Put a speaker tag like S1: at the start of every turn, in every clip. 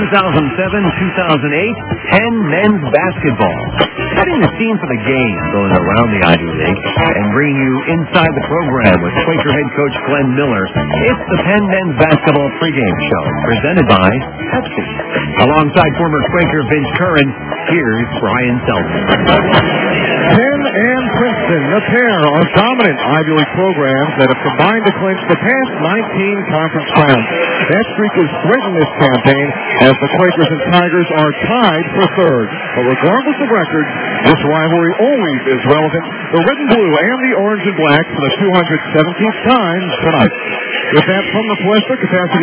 S1: 2007-2008 Penn men's basketball. Setting the scene for the game going around the Ivy League and bringing you inside the program with Quaker head coach Glenn Miller. It's the Penn men's basketball pregame show presented by Pepsi. Alongside former Quaker Vince Curran, here's Brian Selden.
S2: Penn and Princeton, the pair are dominant Ivy League programs that have combined to clinch the past 19 conference crowns. That streak is threatening this campaign as the Quakers and Tigers are tied for third. But regardless of records, this rivalry always is relevant. The red and blue and the orange and black for the 217th time tonight. With that from the Western capacity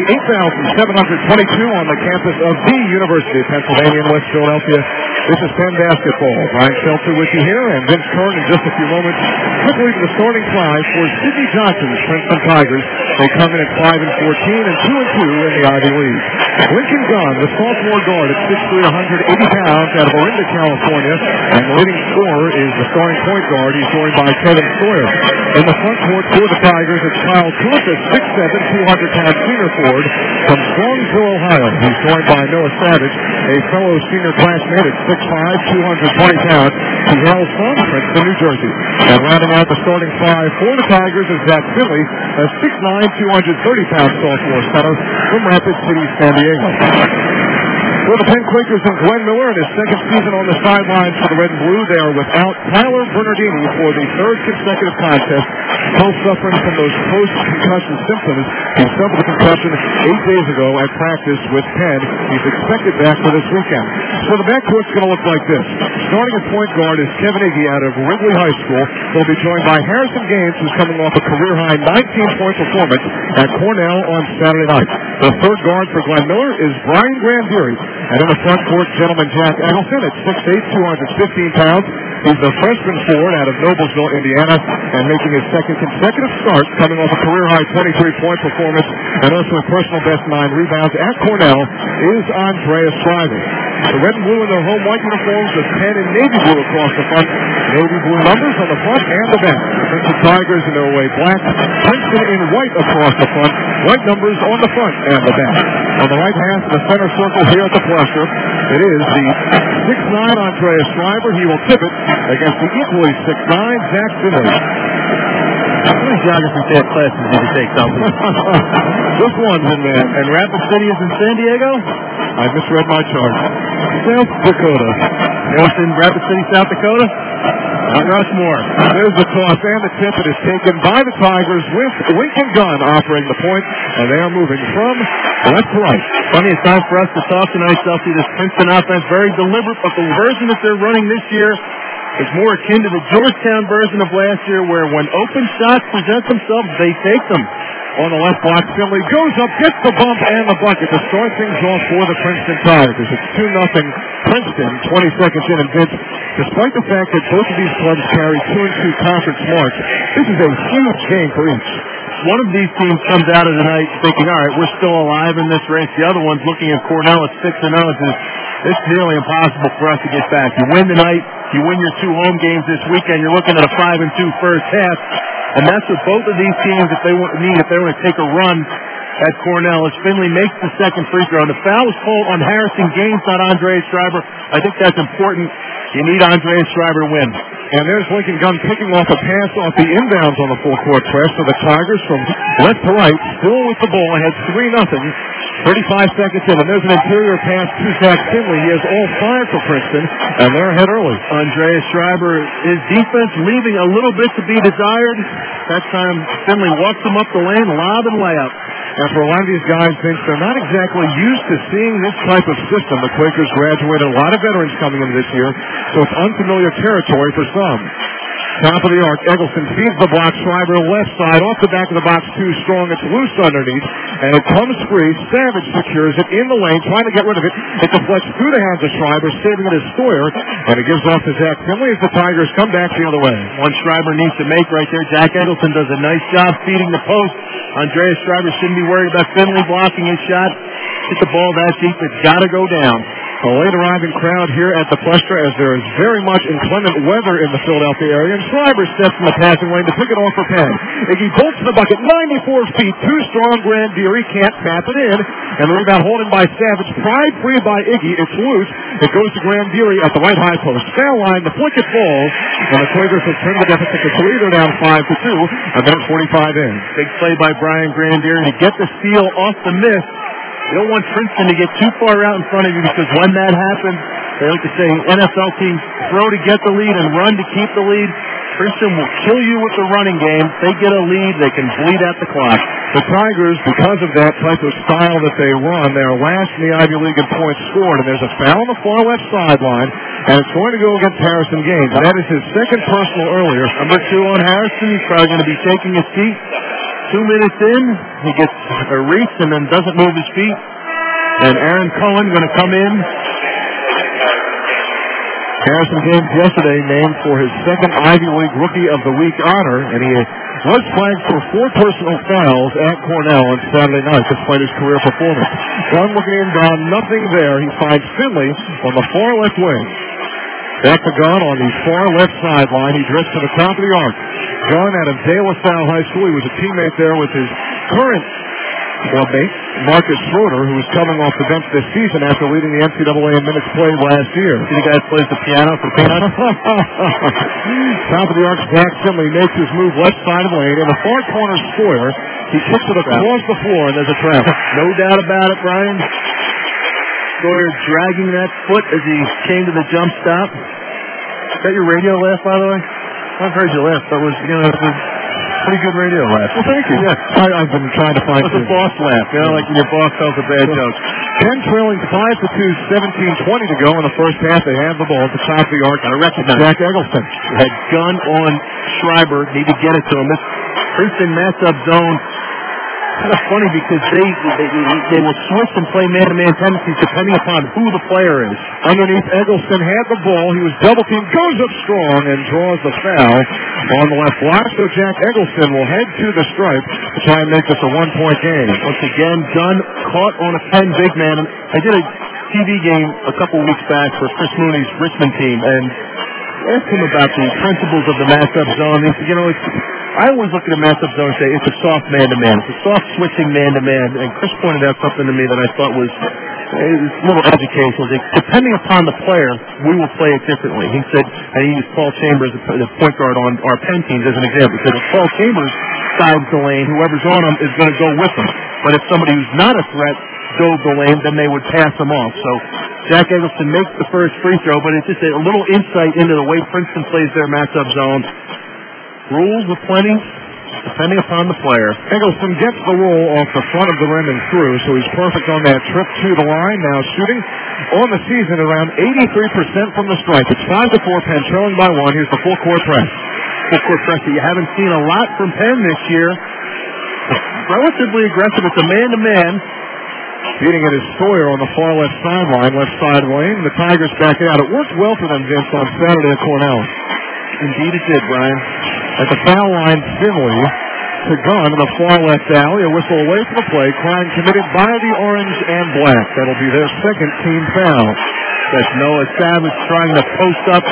S2: 8,722 on the campus of the University of Pennsylvania in West Philadelphia. This is Penn basketball. Brian Seltzer with you here, and Vince Curran in just a few moments. Quickly to the starting five for Sidney Johnson's Princeton Tigers. They come in at 5-14 and 2-2 in the Ivy League. Lincoln Gunn, the sophomore guard at 6'3", 180 pounds out of Orinda, California, and the leading scorer is the starting point guard. He's joined by Kevin Sawyer. In the front court for the Tigers, it's Kyle Tulip at 6'7", 200-pound senior forward from Strongsville, Ohio. He's joined by Noah Savage, a fellow senior classmate at 6'5", 220 pounds. He hails from Princeton, New Jersey. And rounding out the starting five for the Tigers is Zach Finley, a 6'9", 230-pound sophomore center from Rapid City, San Diego. For the Penn Quakers and Glenn Miller in his second season on the sidelines for the Red and Blue, they are without Tyler Bernardini for the third consecutive contest, both suffering from those post-concussion symptoms. He suffered a concussion 8 days ago at practice with Penn. He's expected back for this weekend. So the backcourt's going to look like this. Starting at point guard is Kevin Iggy out of Wrigley High School. He'll be joined by Harrison Gaines, who's coming off a career-high 19-point performance at Cornell on Saturday night. The third guard for Glenn Miller is Brian Grandieri. And in the front court, gentleman Jack Eggleston at 6'8", 215 pounds. He's the freshman forward out of Noblesville, Indiana, and making his second consecutive start, coming off a career-high 23-point performance and also a personal best 9 rebounds at Cornell, is Andreas Schreiber. The red and blue in their home white uniforms with Penn and navy blue across the front. Navy blue numbers on the front and the back. The Princeton Tigers in their way black. Princeton in white across the front. White numbers on the front and the back. On the right half of the center circle here at the Flusher, it is the 6'9" Andreas Schreiber. He will tip it against the equally 6'9" Zach Finley. How many geography classes did you take, Selden? Just one, man. And Rapid City is in San Diego? I misread my chart. South Dakota. What's in Rapid City, South Dakota? Mount Rushmore. There's the toss and the tip. It is taken by the Tigers with Lincoln Gunn operating the point, and they are moving from left to right. Funny, it's time for us to talk tonight, Selfie. This Princeton offense, very deliberate, but the version that they're running this year is more akin to the Georgetown version of last year, where when open shots present themselves, they take them. On the left block, Finley goes up, gets the bump and the bucket to start things off for the Princeton Tigers. It's 2-0 Princeton, 20 seconds in, and Vince, despite the fact that both of these clubs carry 2-2 conference marks, this is a huge game for each. One of these teams comes out of the night thinking, all right, we're still alive in this race. The other one's looking at Cornell at 6-0 and says, it's nearly impossible for us to get back. You win tonight, you win your 2 home games this weekend, you're looking at a 5-2 first half. And that's what both of these teams, if they want to take a run at Cornell, as Finley makes the second free throw. And the foul is called on Harrison Gaines, not Andreas Schreiber. I think that's important. You need Andreas Schreiber to win. And there's Lincoln Gunn picking off a pass off the inbounds on the full court press. So the Tigers from left to right, still with the ball, ahead 3-0. 35 seconds in, and there's an interior pass to Zach Finley. He has all 5 for Princeton, and they're ahead early. Andreas Schreiber, his defense leaving a little bit to be desired. That time, Finley walks him up the lane, lob and layup. And for a lot of these guys, Vince, they're not exactly used to seeing this type of system. The Quakers graduated a lot of veterans coming into this year, so it's unfamiliar territory for some. Top of the arc, Eggleston feeds the block. Schreiber left side, off the back of the box, too strong. It's loose underneath, and it comes free. Savage secures it in the lane, trying to get rid of it. It deflects through the hands of Schreiber, saving it as Sawyer, and it gives off to Zach Finley as the Tigers come back the other way. One Schreiber needs to make right there. Jack Eggleston does a nice job feeding the post. Andreas Schreiber shouldn't be worried about Finley blocking his shot. Hit the ball that deep. It's got to go down. A late arriving crowd here at the Plestra as there is very much inclement weather in the Philadelphia area. And Schreiber steps in the passing lane to pick it off for Penn. Iggy bolts to the bucket, 94 feet, too strong. Grandieri can't tap it in. And the rebound holding by Savage, pried free by Iggy. It's loose. It goes to Grandieri at the right high post. Foul line, the flick it falls. And the Quakers have turned the deficit to 3. They're down 5-2. A minute 45 in.
S3: Big play by Brian Grandieri to get the steal off the miss. You don't want Princeton to get too far out in front of you because when that happens, they like to say NFL teams throw to get the lead and run to keep the lead. Princeton will kill you with the running game. If they get a lead, they can bleed out the clock.
S2: The Tigers, because of that type of style that they run, they're last in the Ivy League in points scored. And there's a foul on the far left sideline, and it's going to go against Harrison Gaines. That is his second personal earlier.
S3: Number 2 on Harrison. He's probably going to be taking his seat. 2 minutes in, he gets a reach and then doesn't move his feet. And Aaron Cohen going to come in.
S2: Harrison Gaines yesterday named for his second Ivy League Rookie of the Week honor, and he was flagged for 4 personal fouls at Cornell on Saturday night, despite his career performance. Gunn looking in, down nothing there. He finds Finley on the far left wing. Back to Gunn on the far left sideline. He drifts to the top of the arc. Gunn out of De La Salle High School. He was a teammate there with his current clubmate, Marcus Schroeder, who was coming off the bench this season after leading the NCAA in minutes played last year.
S3: See the guy that plays the piano for Peanuts?
S2: Top of the arc, Zach Finley makes his move left side of the lane. In the far corner, Sawyer. He kicks it across the floor, and there's a trap.
S3: No doubt about it, Brian. Sawyer dragging that foot as he came to the jump stop. Is that your radio laugh, by the way? I've heard you laugh. That was, it was pretty good radio laugh.
S2: Well, thank you. Yeah. I've been trying to find
S3: it. It's a boss laugh, like when your boss tells a bad joke.
S2: Penn trailing 5-2, 17-20 to go in the first half. They have the ball at the top of the arc.
S3: Gotta recognize
S2: Jack Eggleston
S3: had Gunn on Schreiber. Need to get it to him. This Princeton matchup zone. Kind of funny because they will switch and play man-to-man tendencies depending upon who the player is.
S2: Underneath, Eggleston had the ball. He was double-teamed, goes up strong, and draws the foul on the left block. So Jack Eggleston will head to the stripe to try and make this a one-point game.
S3: Once again, Gunn caught on a Penn big man. I did a TV game a couple weeks back for Chris Mooney's Richmond team, and asked him about the principles of the matchup zone. He said, I always look at a matchup zone and say it's a soft man-to-man. It's a soft switching man-to-man. And Chris pointed out something to me that I thought was a little educational. Depending upon the player, we will play it differently. He said, and he used Paul Chambers, the point guard on our Penn teams, as an example. He said, if Paul Chambers sides the lane, whoever's on him is going to go with him. But if somebody who's not a threat dove the lane, then they would pass him off. So Jack Eggleston makes the first free throw, but it's just a little insight into the way Princeton plays their matchup zone. Rules with plenty, depending upon the player.
S2: Eggleston gets the roll off the front of the rim and through, so he's perfect on that trip to the line. Now shooting on the season around 83% from the stripe. It's 5-4, Penn trailing by 1. Here's the full-court press.
S3: Full-court press that you haven't seen a lot from Penn this year. Relatively aggressive. It's a man-to-man.
S2: Feeding it is Sawyer on the far left sideline, left side lane. The Tigers back it out. It worked well for them, Vince, on Saturday at Cornell.
S3: Indeed it did, Brian.
S2: At the foul line, Finley to Gunn in the far left alley. A whistle away from the play. Crime committed by the orange and black. That'll be their second team foul.
S3: That's Noah Savage trying to post up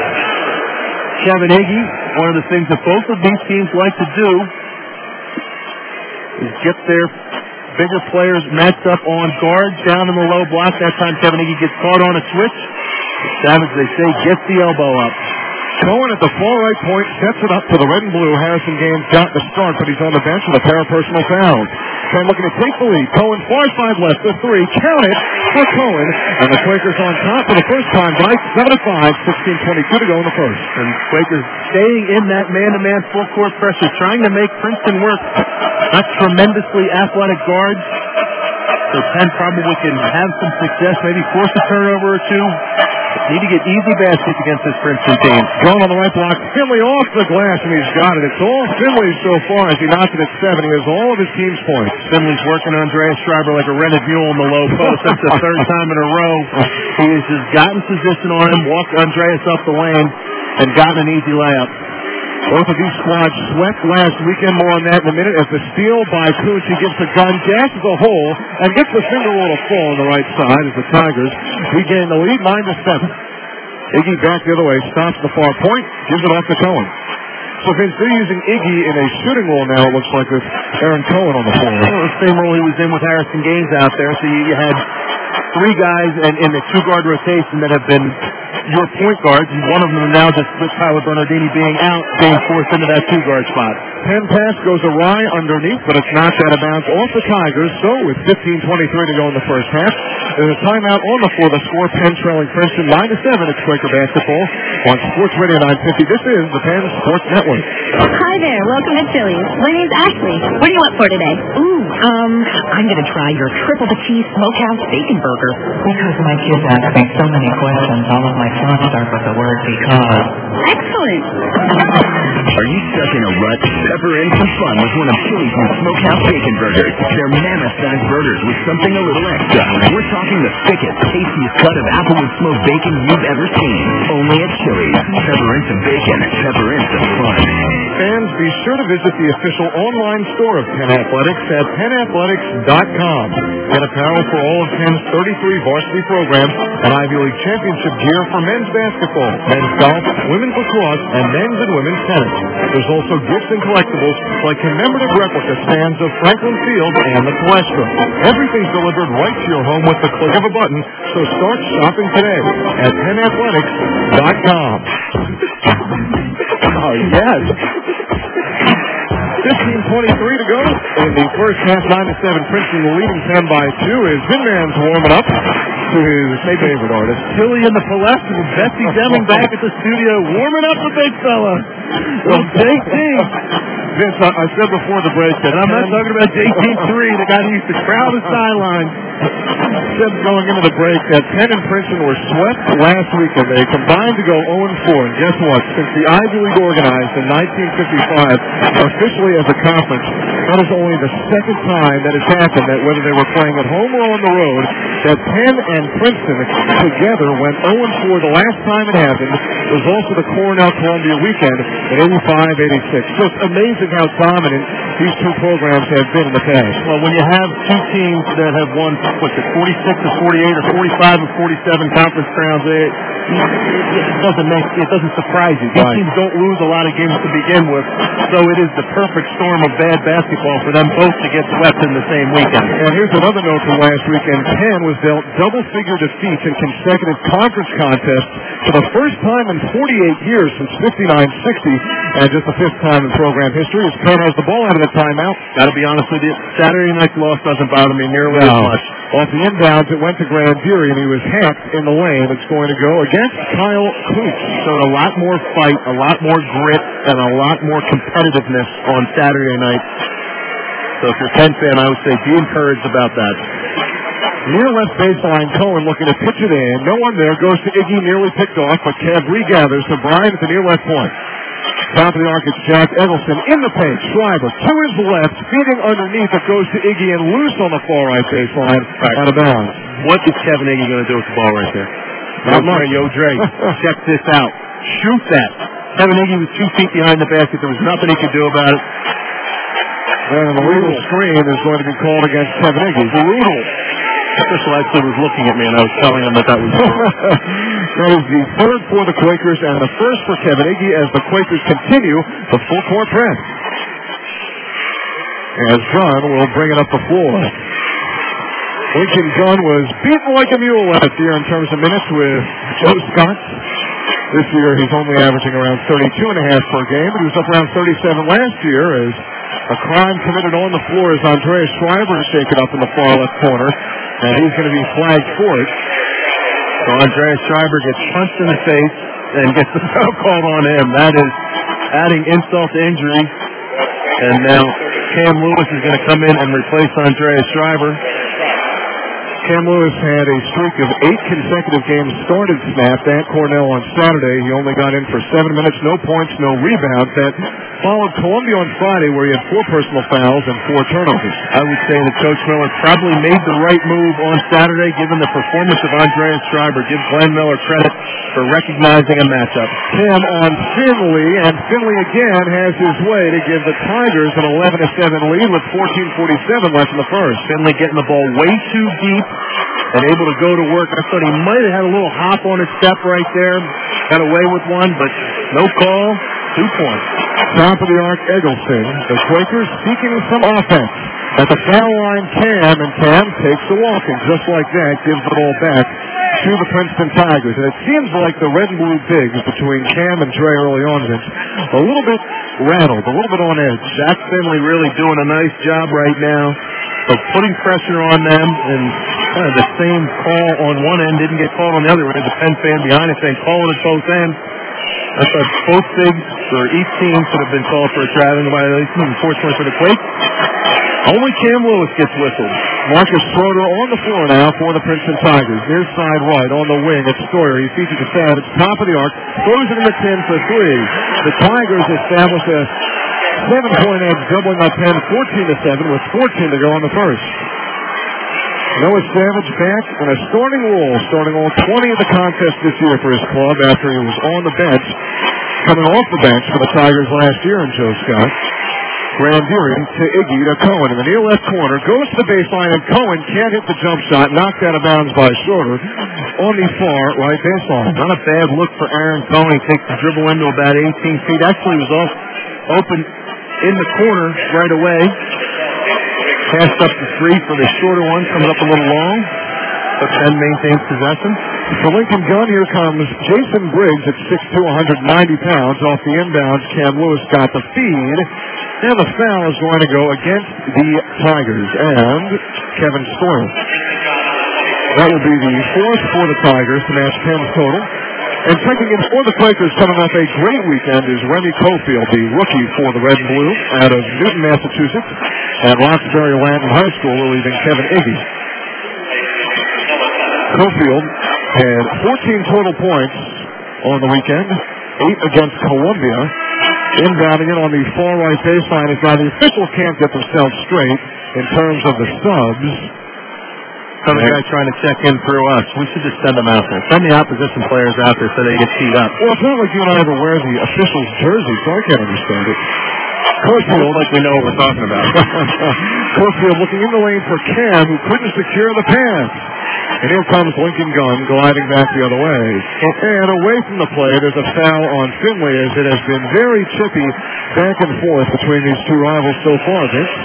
S3: Kevin Iggy. One of the things that both of these teams like to do is get their bigger players matched up on guards down in the low block. That time Kevin Iggy gets caught on a switch. Savage, they say, gets the elbow up.
S2: Cohen at the far right point sets it up for the red and blue. Harrison Gaines got the start, but he's on the bench with a pair of personal fouls. Penn looking to take the lead. Cohen far side left, the three. Count it for Cohen. And the Quakers on top for the first time tonight. 7-5, 16:22 to go in the first.
S3: And Quakers staying in that man-to-man full-court pressure, trying to make Princeton work. Not tremendously athletic guards. So Penn probably can have some success, maybe force a turnover or two. Need to get easy baskets against this Princeton team.
S2: Going on the right block. Finley off the glass, and he's got it. It's all Finley so far as he knocks it at 7. He has all of his team's points.
S3: Finley's working Andreas Schreiber like a rented mule in the low post. That's the third time in a row. He has just gotten position on him, walked Andreas up the lane, and gotten an easy layup.
S2: Both of these squads swept last weekend. More on that in a minute as the steal by Cooch. He gives the gun, gashes a hole, and gets the finger roll to fall on the right side as the Tigers regain the lead 9-7. Iggy back the other way, stops the far point, gives it off to Cohen. So Vince, they're using Iggy in a shooting role now, it looks like, with Aaron Cohen on the floor.
S3: Well, the same role he was in with Harrison Gaines out there. So you had three guys in the two-guard rotation that have been your point guards, and one of them now just with Tyler Bernardini being out, being forced into that two-guard spot.
S2: Penn pass goes awry underneath, but it's knocked out of bounds off the Tigers. So with 15:23 to go in the first half, there's a timeout on the floor. The score, Penn trailing Princeton 9-7. It's Quaker basketball on Sports Radio 950. This is the Penn Sports Network.
S4: Hi there. Welcome to Chili's. My name's Ashley. What do you want for today?
S5: I'm going to try your triple the cheese smokehouse bacon burger. Because my kids ask me so many questions, all of my thoughts start with the word because.
S4: Excellent.
S1: Are you stuck in a rut? Pepper in some fun with one of Chili's new Smokehouse Bacon Burgers. They're mammoth-sized burgers with something a little extra. We're talking the thickest, tastiest cut of applewood smoked bacon you've ever seen. Only at Chili's. Pepper in some bacon. Pepper in some fun.
S2: Fans, be sure to visit the official online store of Penn Athletics at PennAthletics.com. Get apparel for all of Penn's 33 varsity programs and Ivy League championship gear for men's basketball, men's golf, women's lacrosse, and men's and women's tennis. There's also gifts and collectibles like commemorative replica stands of Franklin Field and the Palestra. Everything's delivered right to your home with the click of a button, so start shopping today at PennAthletics.com. Oh, yes. 15:23 to go in the first half. 9-7. Princeton leading 10 by 2 as Vinman's warming up to his favorite artist.
S3: Tilly and the Palestra with Betsy Deming back at the studio, warming up the big fella. Well, JT.
S2: Vince, I said before the break that
S3: I'm not talking about JT3, the guy who used to crowd the sideline.
S2: Said going into the break that Penn and Princeton were swept last weekend. They combined to go 0-4, and guess what? Since the Ivy League organized in 1955, officially as a conference, that is only the second time that has happened, that whether they were playing at home or on the road, that Penn and Princeton together went 0-4. The last time it happened was also the Cornell-Columbia weekend in 85-86. Just amazing how dominant these two programs have been in the past.
S3: Well, when you have two teams that have won, 46 to 48 or 45 and 47 conference crowns, it doesn't surprise you. These teams don't lose a lot of games to begin with, so it is the perfect storm of bad basketball for them both to get swept in the same weekend.
S2: And here's another note from last weekend. Penn was dealt double-figure defeats in consecutive conference contests for the first time in 48 years since 59-60, and just the fifth time in program history as Penn has the ball out of the timeout.
S3: Got to be honest with you, Saturday night's loss doesn't bother me nearly as much.
S2: Off the inbounds, it went to Grandieri, and he was hacked in the lane. It's going to go against Kyle Cooch.
S3: So a lot more fight, a lot more grit, and a lot more competitiveness on Saturday night. So if you're a Penn fan, I would say be encouraged about that.
S2: Near left baseline, Cohen looking to pitch it in. No one there. Goes to Iggy, nearly picked off, but Kev regathers to Brian at the near left point. Top of the arc, it's Jack Eggleston in the paint. Schreiber to his left, feeding underneath. It goes to Iggy and loose on the far right baseline. Out of bounds.
S3: What is Kevin Iggy going to do with the ball right there? Yo, Dre, check this out. Shoot that. Kevin Iggy was 2 feet behind the basket. There was nothing he could do about it.
S2: And an illegal screen is going to be called against Kevin Iggy.
S3: Brutal. Official actually was looking at me, and I was telling him that was
S2: That is the third for the Quakers and the first for Kevin Iggy as the Quakers continue the full-court press. As Gunn will bring it up the floor. Lincoln Gunn was beaten like a mule last year in terms of minutes with Joe Scott. This year he's only averaging around 32.5 per game, but he was up around 37 last year as a crime committed on the floor as Andreas Schreiber is shaken up in the far left corner, and he's going to be flagged for it.
S3: So Andreas Schreiber gets punched in the face and gets the foul called on him. That is adding insult to injury. And now Cam Lewis is going to come in and replace Andreas Schreiber.
S2: Cam Lewis had a streak of 8 consecutive games started snapped at Cornell on Saturday. He only got in for 7 minutes, no points, no rebounds. That followed Columbia on Friday, where he had 4 personal fouls and 4 turnovers.
S3: I would say that Coach Miller probably made the right move on Saturday, given the performance of Andreas Schreiber. Give Glenn Miller credit for recognizing a matchup.
S2: Cam on Finley, and Finley again has his way to give the Tigers an 11-7 lead with 14:47 left in the first.
S3: Finley getting the ball way too deep and able to go to work. I thought he might have had a little hop on his step right there. Got away with one, but no call. 2 points.
S2: Top of the arc, Eggleston. The Quakers seeking some offense. At the foul line, Cam takes the walk, and just like that, gives the ball back to the Princeton Tigers. And it seems like the red and blue bigs between Cam and Dre early on, a little bit rattled, a little bit on edge.
S3: Zach Finley really doing a nice job right now of putting pressure on them, and kind of the same call on one end didn't get called on the other end. The Penn fan behind it saying calling at both ends. I thought both bigs for each team should have been called for a traveling violation. Unfortunately for the Quakes, only Cam Lewis gets whistled.
S2: Marcus Schroeder on the floor now for the Princeton Tigers. Near side right on the wing. It's Stoyer. He feeds it to Savage. Top of the arc. Throws it in the 10 for 3. The Tigers establish a 7-point edge, doubling up 10, 14-7 with 14 to go on the first. Noah Savage back in a starting role, starting all 20 of the contest this year for his club after he was on the bench, coming off the bench for the Tigers last year in Joe Scott. Grandieri to Iggy to Cohen in the near left corner, goes to the baseline, and Cohen can't hit the jump shot, knocked out of bounds by Schroeder on the far right baseline.
S3: Not a bad look for Aaron Cohen. He takes the dribble into about 18 feet. Actually was open in the corner right away. Passed up the 3 for the shorter one, comes up a little long, but then maintains possession.
S2: For Lincoln Gunn, here comes Jason Briggs at 6'2", 190 pounds. Off the inbounds, Cam Lewis got the feed, and the foul is going to go against the Tigers and Kevin Stoyer. That will be the 4th for the Tigers to match 10's total. And checking in for the Quakers, coming off a great weekend, is Remy Cofield, the rookie for the Red and Blue out of Newton, Massachusetts, and Roxbury Landon High School, relieving Kevin Iggy. Cofield had 14 total points on the weekend, 8 against Columbia. Inbounding in on the far right baseline is now the officials can't get themselves straight in terms of the subs.
S3: Some guy trying to check in through us. We should just send them out there. Send the opposition players out there so they get teed up.
S2: Well, it's not like you and I ever wear the officials' jersey, so I can't understand it. Cofield,
S3: like we know what we're talking about.
S2: Cofield looking in the lane for Cam, who couldn't secure the pass. And here comes Lincoln Gunn gliding back the other way. And away from the play, there's a foul on Finley, as it has been very chippy back and forth between these two rivals so far, Vince.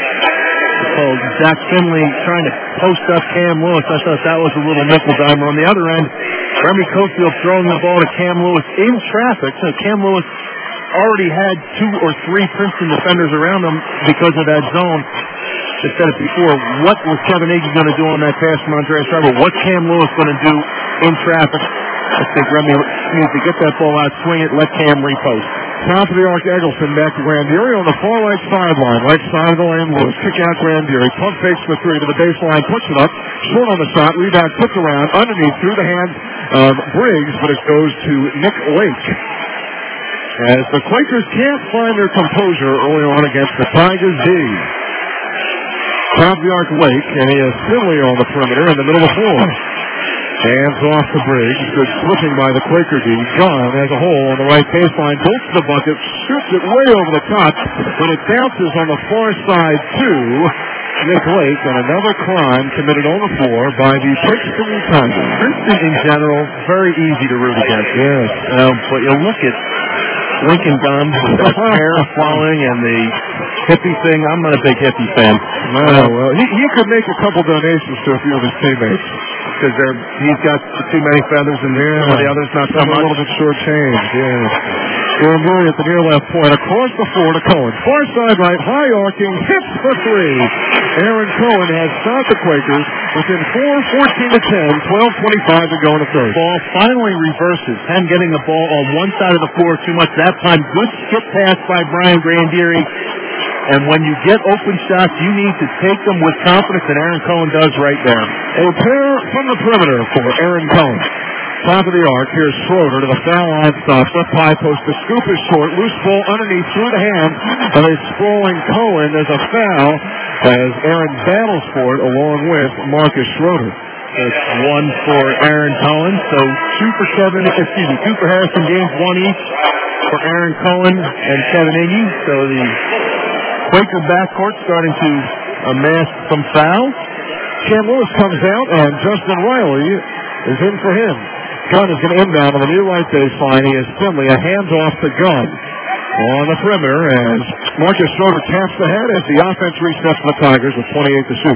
S3: So Zach Finley trying to post up Cam Lewis. I thought that was a little nickel dimer. On the other end, Remy Cofield throwing the ball to Cam Lewis in traffic. So Cam Lewis already had 2 or 3 Princeton defenders around him because of that zone. I said it before, what was Kevin Iggy going to do on that pass from Andreas Schreiber? What's Cam Lewis going to do in traffic? I think Remy needs to get that ball out, swing it, let Cam repost.
S2: Top of the arc, Eggleston back to Grandieri on the far right sideline. Right side of the lane, Lewis. Kick out Grandieri. Pump fakes for 3 to the baseline. Puts it up. Short on the shot. Rebound tipped around. Underneath through the hands of Briggs, but it goes to Nick Lake. As the Quakers can't find their composure early on against the Tigers D. Top of the arc, Lake, and he has Finley on the perimeter in the middle of the floor. Hands off to Briggs. Good switching by the Quaker D. Gunn has a hole on the right baseline. Bolts the bucket. Shoots it way over the top. But it bounces on the far side to Nick Lake. And another crime committed on the floor by the Princeton Tigers.
S3: Princeton in general, very easy to root against.
S2: Yes.
S3: But you look at Lincoln Gunn with that hair flowing and the hippie thing. I'm not a big hippie fan.
S2: Well, he could make a couple donations to a few of his teammates.
S3: Because he's got too many feathers in there, and the others not so much.
S2: A little bit short-changed, yeah. Grandieri at the near left point, across the floor to Cohen. Far side right, high arcing, hits for 3. Aaron Cohen has stopped the Quakers within 4, 14 to 10, 12:25 to go in the third.
S3: Ball finally reverses. Penn getting the ball on one side of the floor too much that time. Good skip pass by Brian Grandieri. And when you get open shots, you need to take them with confidence, and Aaron Cohen does right there.
S2: A pair from the perimeter for Aaron Cohen. Top of the arc, here's Schroeder to the foul line stop. Left high post, the scoop is short. Loose ball underneath through the hands of a sprawling Cohen. There's a foul as Aaron battles for it along with Marcus Schroeder.
S3: It's one for Aaron Cohen. So 2 for Harrison James, 1 each for Aaron Cohen and Kevin Iggy. So the Quaker backcourt starting to amass some fouls.
S2: Cam Lewis comes out and Justin Riley is in for him. Gunn is going to inbound on the near right baseline. He has Finley, a hands-off to Gunn on the perimeter as Marcus Schroeder taps the head as the offense resets for the Tigers with 28 to shoot.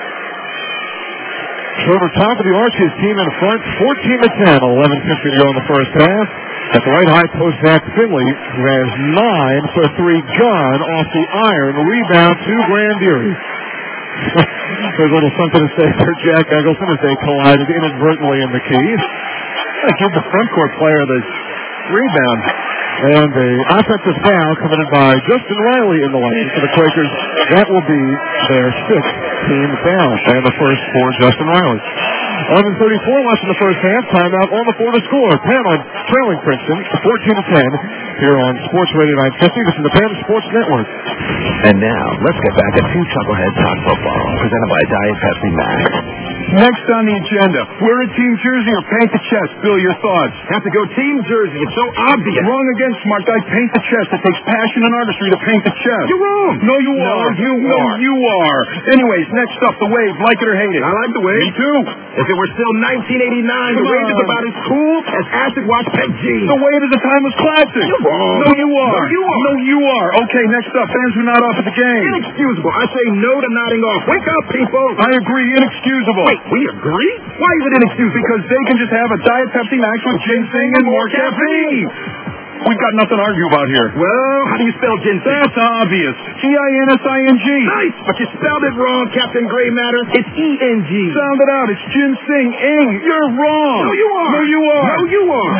S2: Schroeder top of the arc, his team in front, 14-10, 11:50 to go in the first half. At the right high post, Zach Finley, who has 9 for 3. Gunn off the iron, rebound to Grandieri. There's a little something to say for Jack Eggleston as they collided inadvertently in the key.
S3: Give the front court player the rebound.
S2: And the offensive foul committed by Justin Riley in the lane for the Quakers. That will be their 6th team foul. And the first for Justin Riley. 11:34 left in the first half. Timeout on the floor to score. Penn on trailing Princeton, 14-10 here on Sports Radio 950. This is the Penn Sports Network.
S1: And now, let's get back to Two Chuckleheads Talk Football, presented by Diet Pepsi Max.
S6: Next on the agenda, wear a team jersey or paint the chest. Bill, your thoughts?
S7: Have to go team jersey. It's so obvious.
S6: Wrong again, smart guy. Paint the chest. It takes passion and artistry to paint the chest.
S7: You're wrong.
S6: No, you are.
S7: No,
S6: you are. Anyways, next up, the Wave. Like it or hate it.
S7: I like the Wave.
S6: Me too.
S7: If it were still 1989, the Wave is about as cool as acid wash pet jeans.
S6: The Wave is a timeless classic.
S7: You're wrong.
S6: No, you are.
S7: No, you are.
S6: No, you are. Okay, next up, fans who nod off at the game.
S7: Inexcusable. I say no to nodding off. Wake up, people.
S6: I agree. Inexcusable.
S7: Wait, we agree? Why is it inexcusable?
S6: Because they can just have a Diet Pepsi Max with ginseng and more caffeine. We've got nothing to argue about here.
S7: Well, how do you spell ginseng?
S6: That's obvious. Ginsing.
S7: Nice, but you spelled it wrong, Captain Gray Matter. It's E-N-G.
S6: Sound it out. It's ginseng-ing. You're wrong.
S7: No, you are.
S6: No, you are.
S7: No, you are.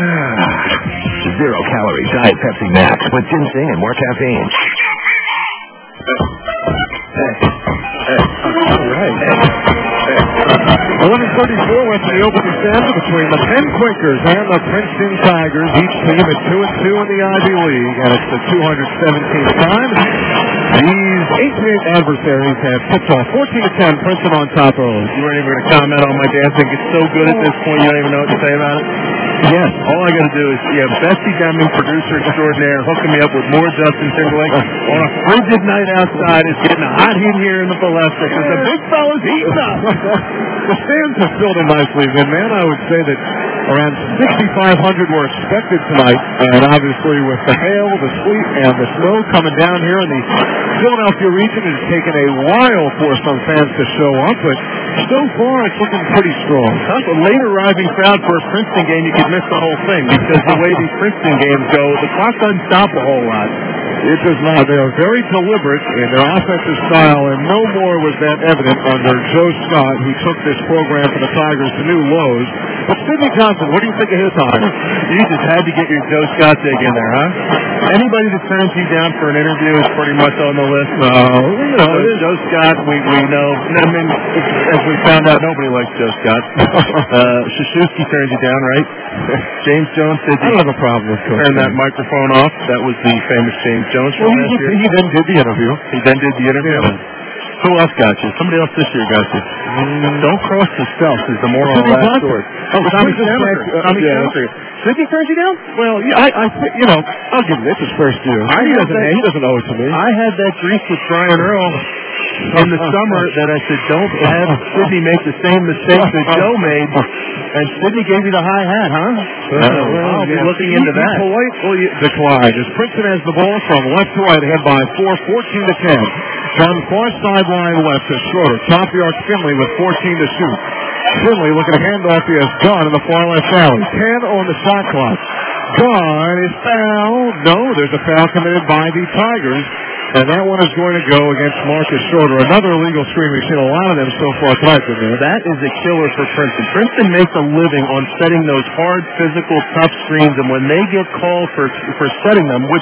S1: 0 calorie Diet Pepsi Max with ginseng and more caffeine.
S2: All right. 11:34 left in the opening stanza between the Penn Quakers and the Princeton Tigers. Each team at 2-2 in the Ivy League, and it's the 217th time. These 8-8 adversaries have tipped off 14-10. Princeton on top early.
S3: You weren't even going to comment on my dancing. It's so good at this point, you don't even know what to say about it.
S2: Yes.
S3: All I got to do is Bessie Deming, producer extraordinaire, hooking me up with more Justin Timberlake on a frigid night outside. It's getting a hot heat here in the Palestra because the big fella's heating up.
S2: The stands have filled in nicely, and man, I would say that around 6,500 were expected tonight, and obviously with the hail, the sleet, and the snow coming down here in the Philadelphia region, it has taken a while for some fans to show up, but so far it's looking pretty strong.
S3: That's a late arriving crowd for a Princeton game. You could miss the whole thing because the way these Princeton games go, the clock doesn't stop a whole lot.
S2: It does not. They are very deliberate in their offensive style, and no more was that evident under Joe Scott, who took this program for the Tigers to new lows. But Sidney Johnson, what do you think of his time?
S3: You just had to get your Joe Scott dig in there, huh? Anybody that turns you down for an interview is pretty much on the list.
S2: No,
S3: Joe Scott, we know. I mean, as we found out, nobody likes Joe Scott. Krzyzewski turned you down, right? James Jones said
S2: I don't have a problem with Coach.
S3: Turn that microphone off. That was the famous James Jones from last year.
S2: He then did the interview.
S3: Yeah. Who else got you? Somebody else this year got you. Don't cross yourself is the moral of that story.
S2: Tommy Chamaker.
S3: Sidney turned you down?
S2: Well, yeah, I think, I'll give him this his first year. He doesn't owe it to me.
S3: I had that grief with Brian Earl in the summer that I said, don't have Sidney make the same mistakes that Joe made. And Sidney gave you the high hat, huh? I'll be looking into that.
S2: He politely declined as Princeton has the ball from left to right, ahead by 4, 14-10. From far sideline left to Schroeder. Top the arc Finley with 14 to shoot. Finley looking to hand off. He has Gunn in the far left alley. 10 on the shot clock. Gunn is fouled. No, there's a foul committed by the Tigers. And that one is going to go against Marcus Schroeder. Another illegal screen. We've seen a lot of them so far tonight.
S3: That is a killer for Princeton. Princeton makes a living on setting those hard, physical, tough screens. And when they get called for setting them, which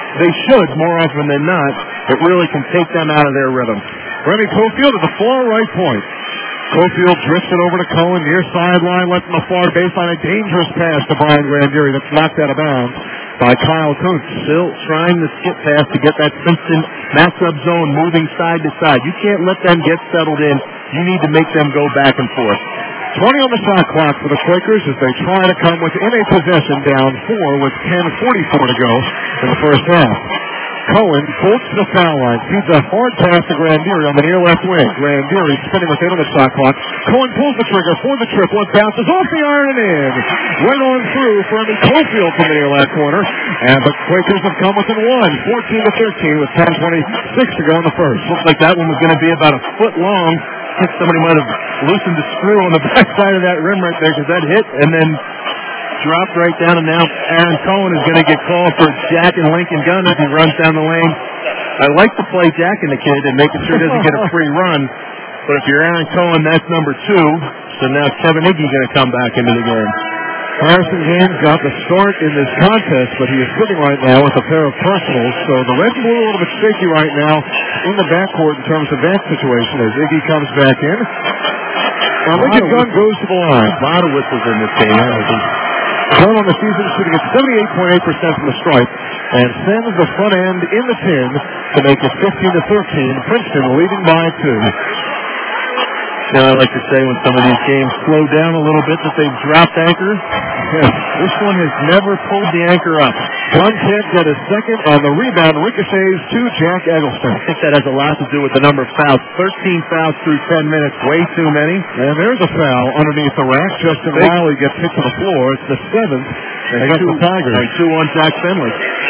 S3: they should, more often than not, it really can take them out of their rhythm.
S2: Remy Cofield at the far right point. Cofield drifts it over to Cohen, near sideline, left from the far baseline. A dangerous pass to Brian Grandieri that's knocked out of bounds by Kyle Kuntz.
S3: Still trying to skip pass to get that Princeton matchup zone moving side to side. You can't let them get settled in. You need to make them go back and forth.
S2: 20 on the shot clock for the Quakers as they try to come within a possession, down 4 with 10:44 to go in the first half. Cohen bolts to the foul line, feeds a hard pass to Grandieri on the near left wing. Grandieri spinning with 8 on the shot clock. Cohen pulls the trigger for the triple. It bounces off the iron and in. Right on through for Remy Cofield from the near left corner. And the Quakers have come within 1, 14-13 with 10:26 to go in the first.
S3: Looks like that one was going to be about a foot long. I think somebody might have loosened the screw on the backside of that rim right there because that hit and then dropped right down, and now Aaron Cohen is going to get called for jacking Lincoln Gunn as he runs down the lane. I like to play jacking the kid and making sure he doesn't get a free run, but if you're Aaron Cohen, that's number 2. So now Kevin Iggy going to come back into the game.
S2: Harrison Gaines got the start in this contest, but he is sitting right now with a pair of personals. So the Red and Blue are a little bit shaky right now in the backcourt in terms of that situation as Iggy comes back in. Now Lincoln Gunn goes to the line.
S3: A lot of whistles in this game.
S2: Gunn on the season shooting at 78.8% from the stripe and sends the front end in the 10 to make it 15-13. Princeton leading by 2.
S3: Now, I like to say when some of these games slow down a little bit that they've dropped anchor.
S2: Yes.
S3: This one has never pulled the anchor up.
S2: Gunn can't get his second, and the rebound ricochets to Jack Eggleston.
S3: I think that has a lot to do with the number of fouls. 13 fouls through 10 minutes, way too many.
S2: And there's a foul underneath the rack. Justin Riley gets hit to the floor. It's the 7th against the Tigers.
S3: And 2 on Zach Finley.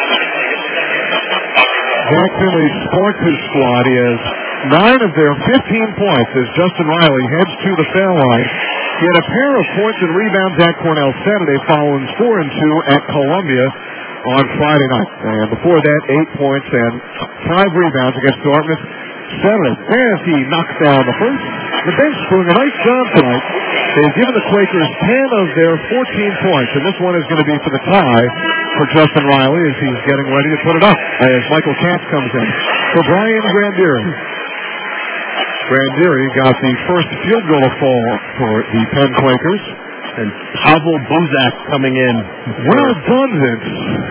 S2: Zach Finley sparked his squad. He has 9 of their 15 points as Justin Riley heads to the foul line. He had a pair of points and rebounds at Cornell Saturday, following 4-2 at Columbia on Friday night. And before that, 8 points and 5 rebounds against Dartmouth Saturday. As he knocks down the first, the bench doing a nice job tonight. They've given the Quakers 10 of their 14 points, and this one is going to be for the tie for Justin Riley as he's getting ready to put it up as Michael Katz comes in. For Brian Grandieri. Grandieri got the first field goal fall for the Penn Quakers.
S3: And Pavel Buzak coming in.
S2: Well done, Vince.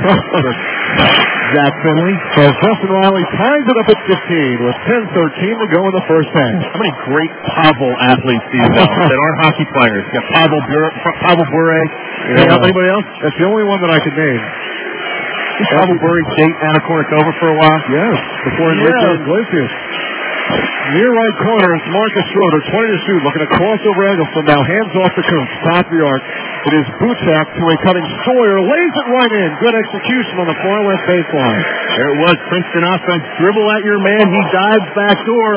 S3: Zach Finley.
S2: As Justin Riley ties it up at 15 with 10:13 to go in the first half.
S3: How many great Pavel athletes do you know that aren't hockey players? You got Pavel Bure. Anybody else?
S2: That's the only one that I could name.
S3: Pavel Bure date Anna Kournikova for a while.
S2: Yes, before Richard Iglesias. Near right corner is Marcus Schroeder, 20 to shoot, looking to cross over Eggleston. Now hands off to Kuntz, top of the arc. It is Buchak to a cutting Sawyer, lays it right in. Good execution on the far left baseline.
S3: There it was, Princeton offense. Dribble at your man, he dives back door.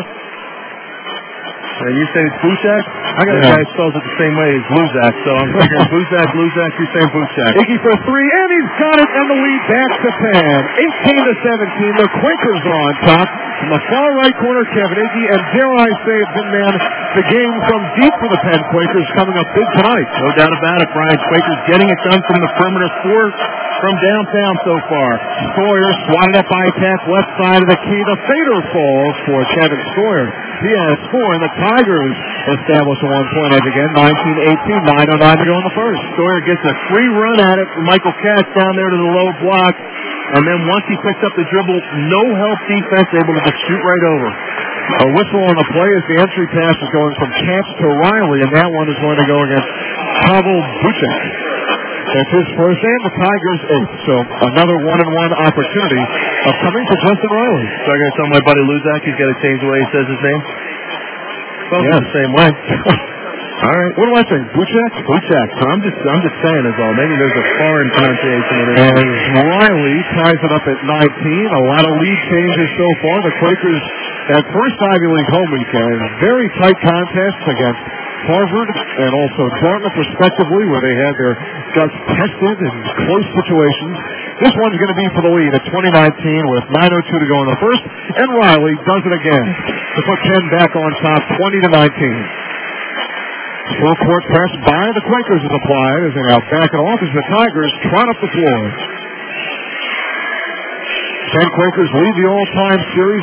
S3: And you say it's Buchak? I got a guy who spells it the same way as Bluzak, so I'm thinking Bluzak, you're saying Buchak.
S2: Iggy for 3, and he's got it, and the lead back to Penn. 18-17, the Quakers are on top. From the far right corner, Kevin Iggy, and dare I say it, big man, the game from deep for the Penn Quakers coming up big tonight.
S3: No doubt about it, Brian. Quakers getting it done from the perimeter, 4 from downtown so far.
S2: Sawyer swatted up by Katz, left side of the key. The fader falls for Kevin Sawyer. He has 4, and the Tigers establish a 1-point edge again. 19-18, 9:09 to go in the first.
S3: Sawyer gets a free run at it from Michael Katz down there to the low block. And then once he picks up the dribble, no help defense, able to just shoot right over.
S2: A whistle on the play as the entry pass is going from Katz to Riley, and that one is going to go against Pavel Buchak. That's his first and the Tigers' 8th. So another 1-on-1 opportunity of coming to Justin Riley.
S3: So I'm going to tell my buddy Luzak he's got to change the way he says his name? Well,
S2: yeah,
S3: the same way.
S2: All right. What do I think? Buchak?
S3: Buchak. So I'm just saying is all. Maybe there's a foreign pronunciation in it.
S2: And Riley ties it up at 19. A lot of lead changes so far. The Quakers, that first Ivy League home weekend, very tight contests against Harvard and also Dartmouth, respectively, where they had their guts tested in close situations. This one's going to be for the lead at 2019 with 9:02 to go in the first. And Riley does it again to put Penn back on top, 20-19. Full court press by the Quakers is applied as they now back it off as the Tigers trot up the floor. Penn Quakers lead the all-time series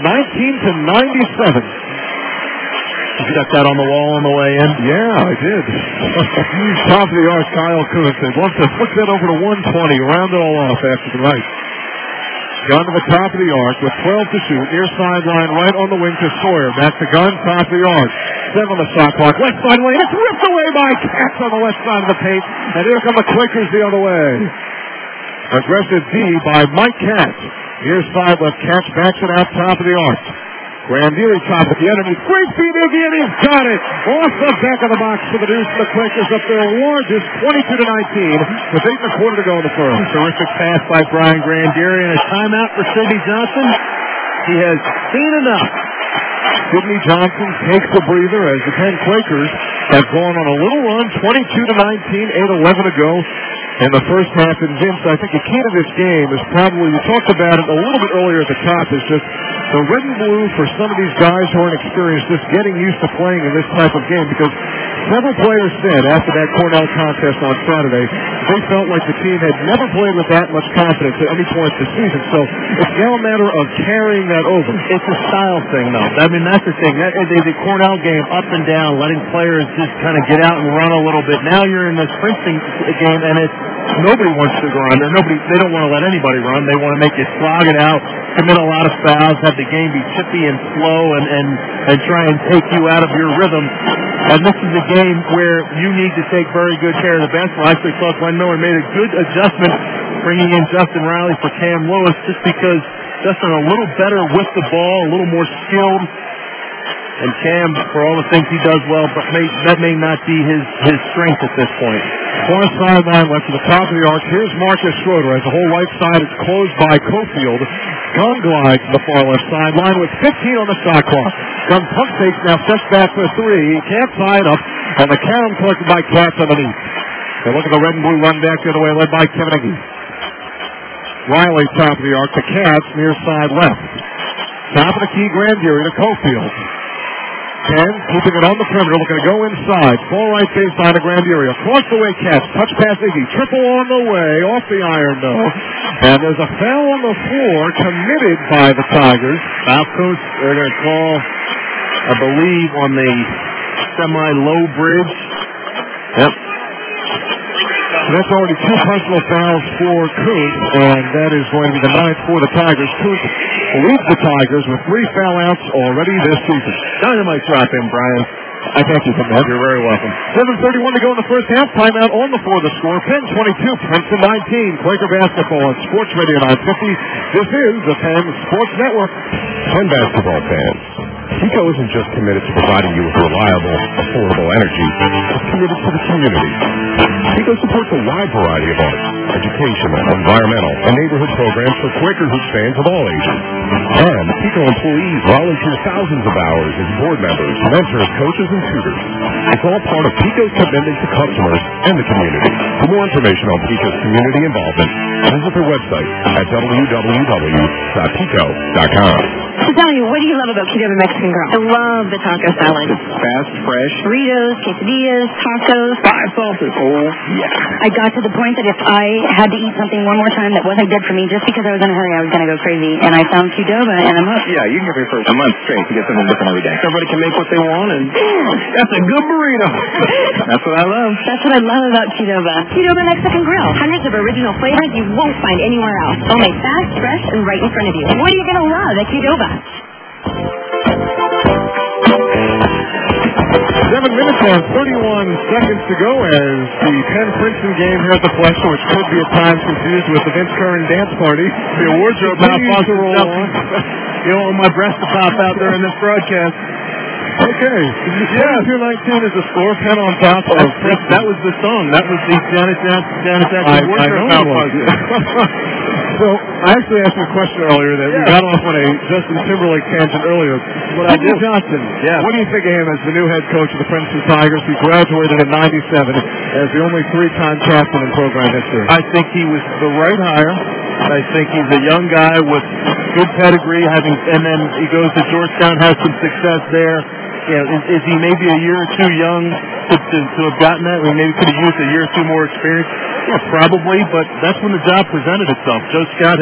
S2: 119-97.
S3: Did you got that on the wall on the way in?
S2: Yeah, I did. Top of the arc, Kyle Kuntz. They want to flick that over to 120, round it all off after the right. Gun to the top of the arc with 12 to shoot. Near sideline, right on the wing to Sawyer. Back to Gun, top of the arc. 7 on the shot clock. Left side lane. It's ripped away by Katz on the left side of the paint. And here come the Quakers the other way. Aggressive D by Mike Katz. Near side left. Katz backs it out top of the arc. Grandieri top at the enemy. Great feed, Iggy, and he's got it. Off the back of the box for the Deuce. The Quakers up their largest 22-19 with 8.25 to go in the first.
S3: Terrific pass by Brian Grandieri and a timeout for Sidney Johnson. He has seen enough.
S2: Sidney Johnson takes a breather as the Penn Quakers have gone on a little run, 22-19, 8:11 to go in the first half. And Vince, I think the key to this game is probably, we talked about it a little bit earlier at the top, is just the red and blue for some of these guys who aren't experienced, just getting used to playing in this type of game, because several players said after that Cornell contest on Saturday, they felt like the team had never played with that much confidence at any point this season. So it's now a matter of carrying that over.
S3: It's a style thing, though. I mean, that's the thing. That is the Cornell game, up and down, letting players just kind of get out and run a little bit. Now you're in this Princeton game, and it's nobody wants to run. They don't want to let anybody run. They want to make you slog it out, commit a lot of fouls, have the game be chippy and slow, and try and take you out of your rhythm. And this is a game where you need to take very good care of the basketball. I actually thought Glenn Miller made a good adjustment bringing in Justin Riley for Cam Lewis, just because Justin a little better with the ball, a little more skilled. And Cam, for all the things he does well, but that may not be his strength at this point.
S2: Far sideline left to the top of the arc. Here's Marcus Schroeder as the whole right side is closed by Cofield. Gun glides to the far left sideline with 15 on the shot clock. Gun pump fakes now, steps back for 3. He can't tie it up, and the carom collected by Katz underneath. They look at the red and blue run back the other way, led by Kevin Iggy. Riley top of the arc to Katz, near side left. Top of the key, Grandieri to Cofield. Ken keeping it on the perimeter, looking to go inside. Far right baseline to Grandieri. Across the way, Katz. Touch pass Iggy. Triple on the way. Off the iron, though. And there's a foul on the floor committed by the Tigers.
S3: Foul coach, they're going to call, I believe, on the semi-low bridge. Yep.
S2: So that's already 2 personal fouls for Kuntz, and that is going to be the 9th for the Tigers. Kuntz leads the Tigers with 3 foul outs already this season.
S3: Dynamite drop in, Brian.
S2: I thank you for that.
S3: You're very welcome.
S2: 7:31 to go in the first half. Timeout on the floor. The score, Penn 22, Princeton 19. Quaker basketball on Sports Radio 950. This is the Penn Sports Network.
S8: Penn basketball fans, PECO isn't just committed to providing you with reliable, affordable energy. It's committed to the community. PECO supports a wide variety of arts, educational, environmental, and neighborhood programs for Quaker Hoops fans of all ages. And PECO employees volunteer thousands of hours as board members, mentors, coaches, and tutors. It's all part of PECO's commitment to customers and the community. For more information on PECO's community involvement, visit their website at www.peco.com.
S4: So tell me, what do you love about Qdoba Mexican Grill? I love the taco salad.
S7: It's fast, fresh.
S4: Burritos, quesadillas, tacos.
S7: 5 sauces. Oh, yeah.
S4: I got to the point that if I had to eat something one more time that wasn't good for me, just because I was in a hurry, I was going to go crazy. And I found Qdoba, and I'm hooked.
S7: Yeah, you can get for a month straight to get something different every day. Everybody can make what they want, and that's a good burrito. That's what I love.
S4: That's what I love about Qdoba. Qdoba Mexican Grill. Hundreds of original flavors you won't find anywhere else. All made fast, fresh, and right in front of you. What are you going to love at Qdoba?
S2: 7 minutes and 31 seconds to go as the Penn-Princeton game here at the Fletcher, which could be at times confused with the Vince Curran dance party.
S3: The awards are about to roll on. You don't want my breast to pop out there in this broadcast.
S2: Okay. Yeah, 219 is the score. Penn on top of Princeton.
S3: That was the song. That was the Janet Jackson
S2: I know it was. So, I actually asked you a question earlier that we got off on a Justin Timberlake tangent earlier. But Sidney Johnson, what do you think of him as the new head coach of the Princeton Tigers? He graduated in 97 as the only 3-time captain in program history.
S3: I think he was the right hire. I think he's a young guy with good pedigree, and then he goes to Georgetown, has some success there. Yeah, is he maybe a year or two young to have gotten that? I mean, maybe could have used a year or two more experience. Yeah, probably, but that's when the job presented itself. Joe Scott had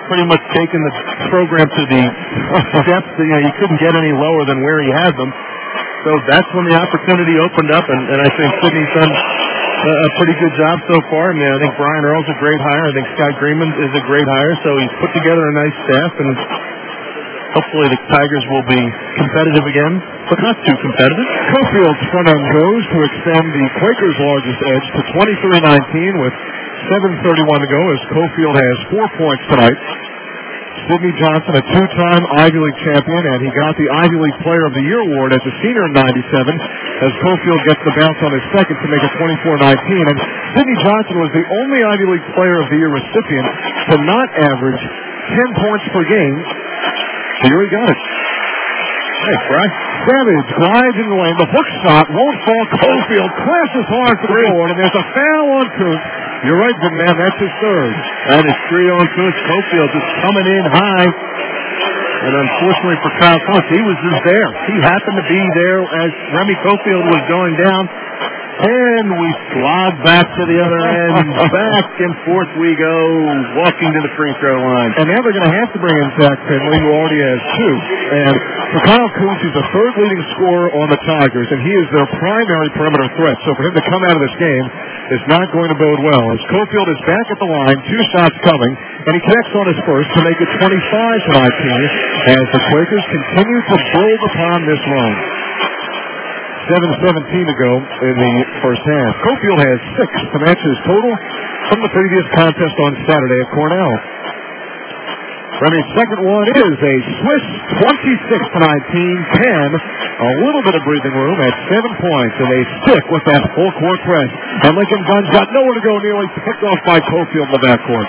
S3: pretty much taken the program to the depths. He couldn't get any lower than where he had them. So that's when the opportunity opened up, and I think Sydney's done a pretty good job so far. I mean, I think Brian Earl's a great hire. I think Scott Greenman is a great hire. So he's put together a nice staff, and hopefully the Tigers will be competitive again, but not too competitive.
S2: Cofield's front end goes to extend the Quakers' largest edge to 23-19 with 7:31 to go as Cofield has 4 points tonight. Sidney Johnson, a two-time Ivy League champion, and he got the Ivy League Player of the Year award as a senior in 97 as Cofield gets the bounce on his second to make it 24-19. And Sidney Johnson was the only Ivy League Player of the Year recipient to not average 10 points per game. Here he got it.
S3: Hey, Brian.
S2: Savage glides in the lane. The hook shot won't fall. Cofield clashes hard to the board, and there's a foul on Kuntz. You're right, good man. That's his third.
S3: That is 3 on Kuntz. Cofield just coming in high. And unfortunately for Kyle Kuntz, he was just there. He happened to be there as Remy Cofield was going down. And we slog back to the other end. Back and forth we go, walking to the free throw line.
S2: And now they're going to have to bring in Zach Finley, who already has 2. And for Kyle Kuntz, he's the third leading scorer on the Tigers, and he is their primary perimeter threat. So for him to come out of this game is not going to bode well. As Cofield is back at the line, 2 shots coming, and he connects on his first to make it 25-19 as the Quakers continue to build upon this run. 7:17 to go in the first half. Cofield has 6 to match his total from the previous contest on Saturday at Cornell. Remy's second one is a Swiss 26-19, 10. A little bit of breathing room at 7 points, and they stick with that full court press. And Lincoln Gunn's got nowhere to go, nearly picked off by Cofield in the backcourt.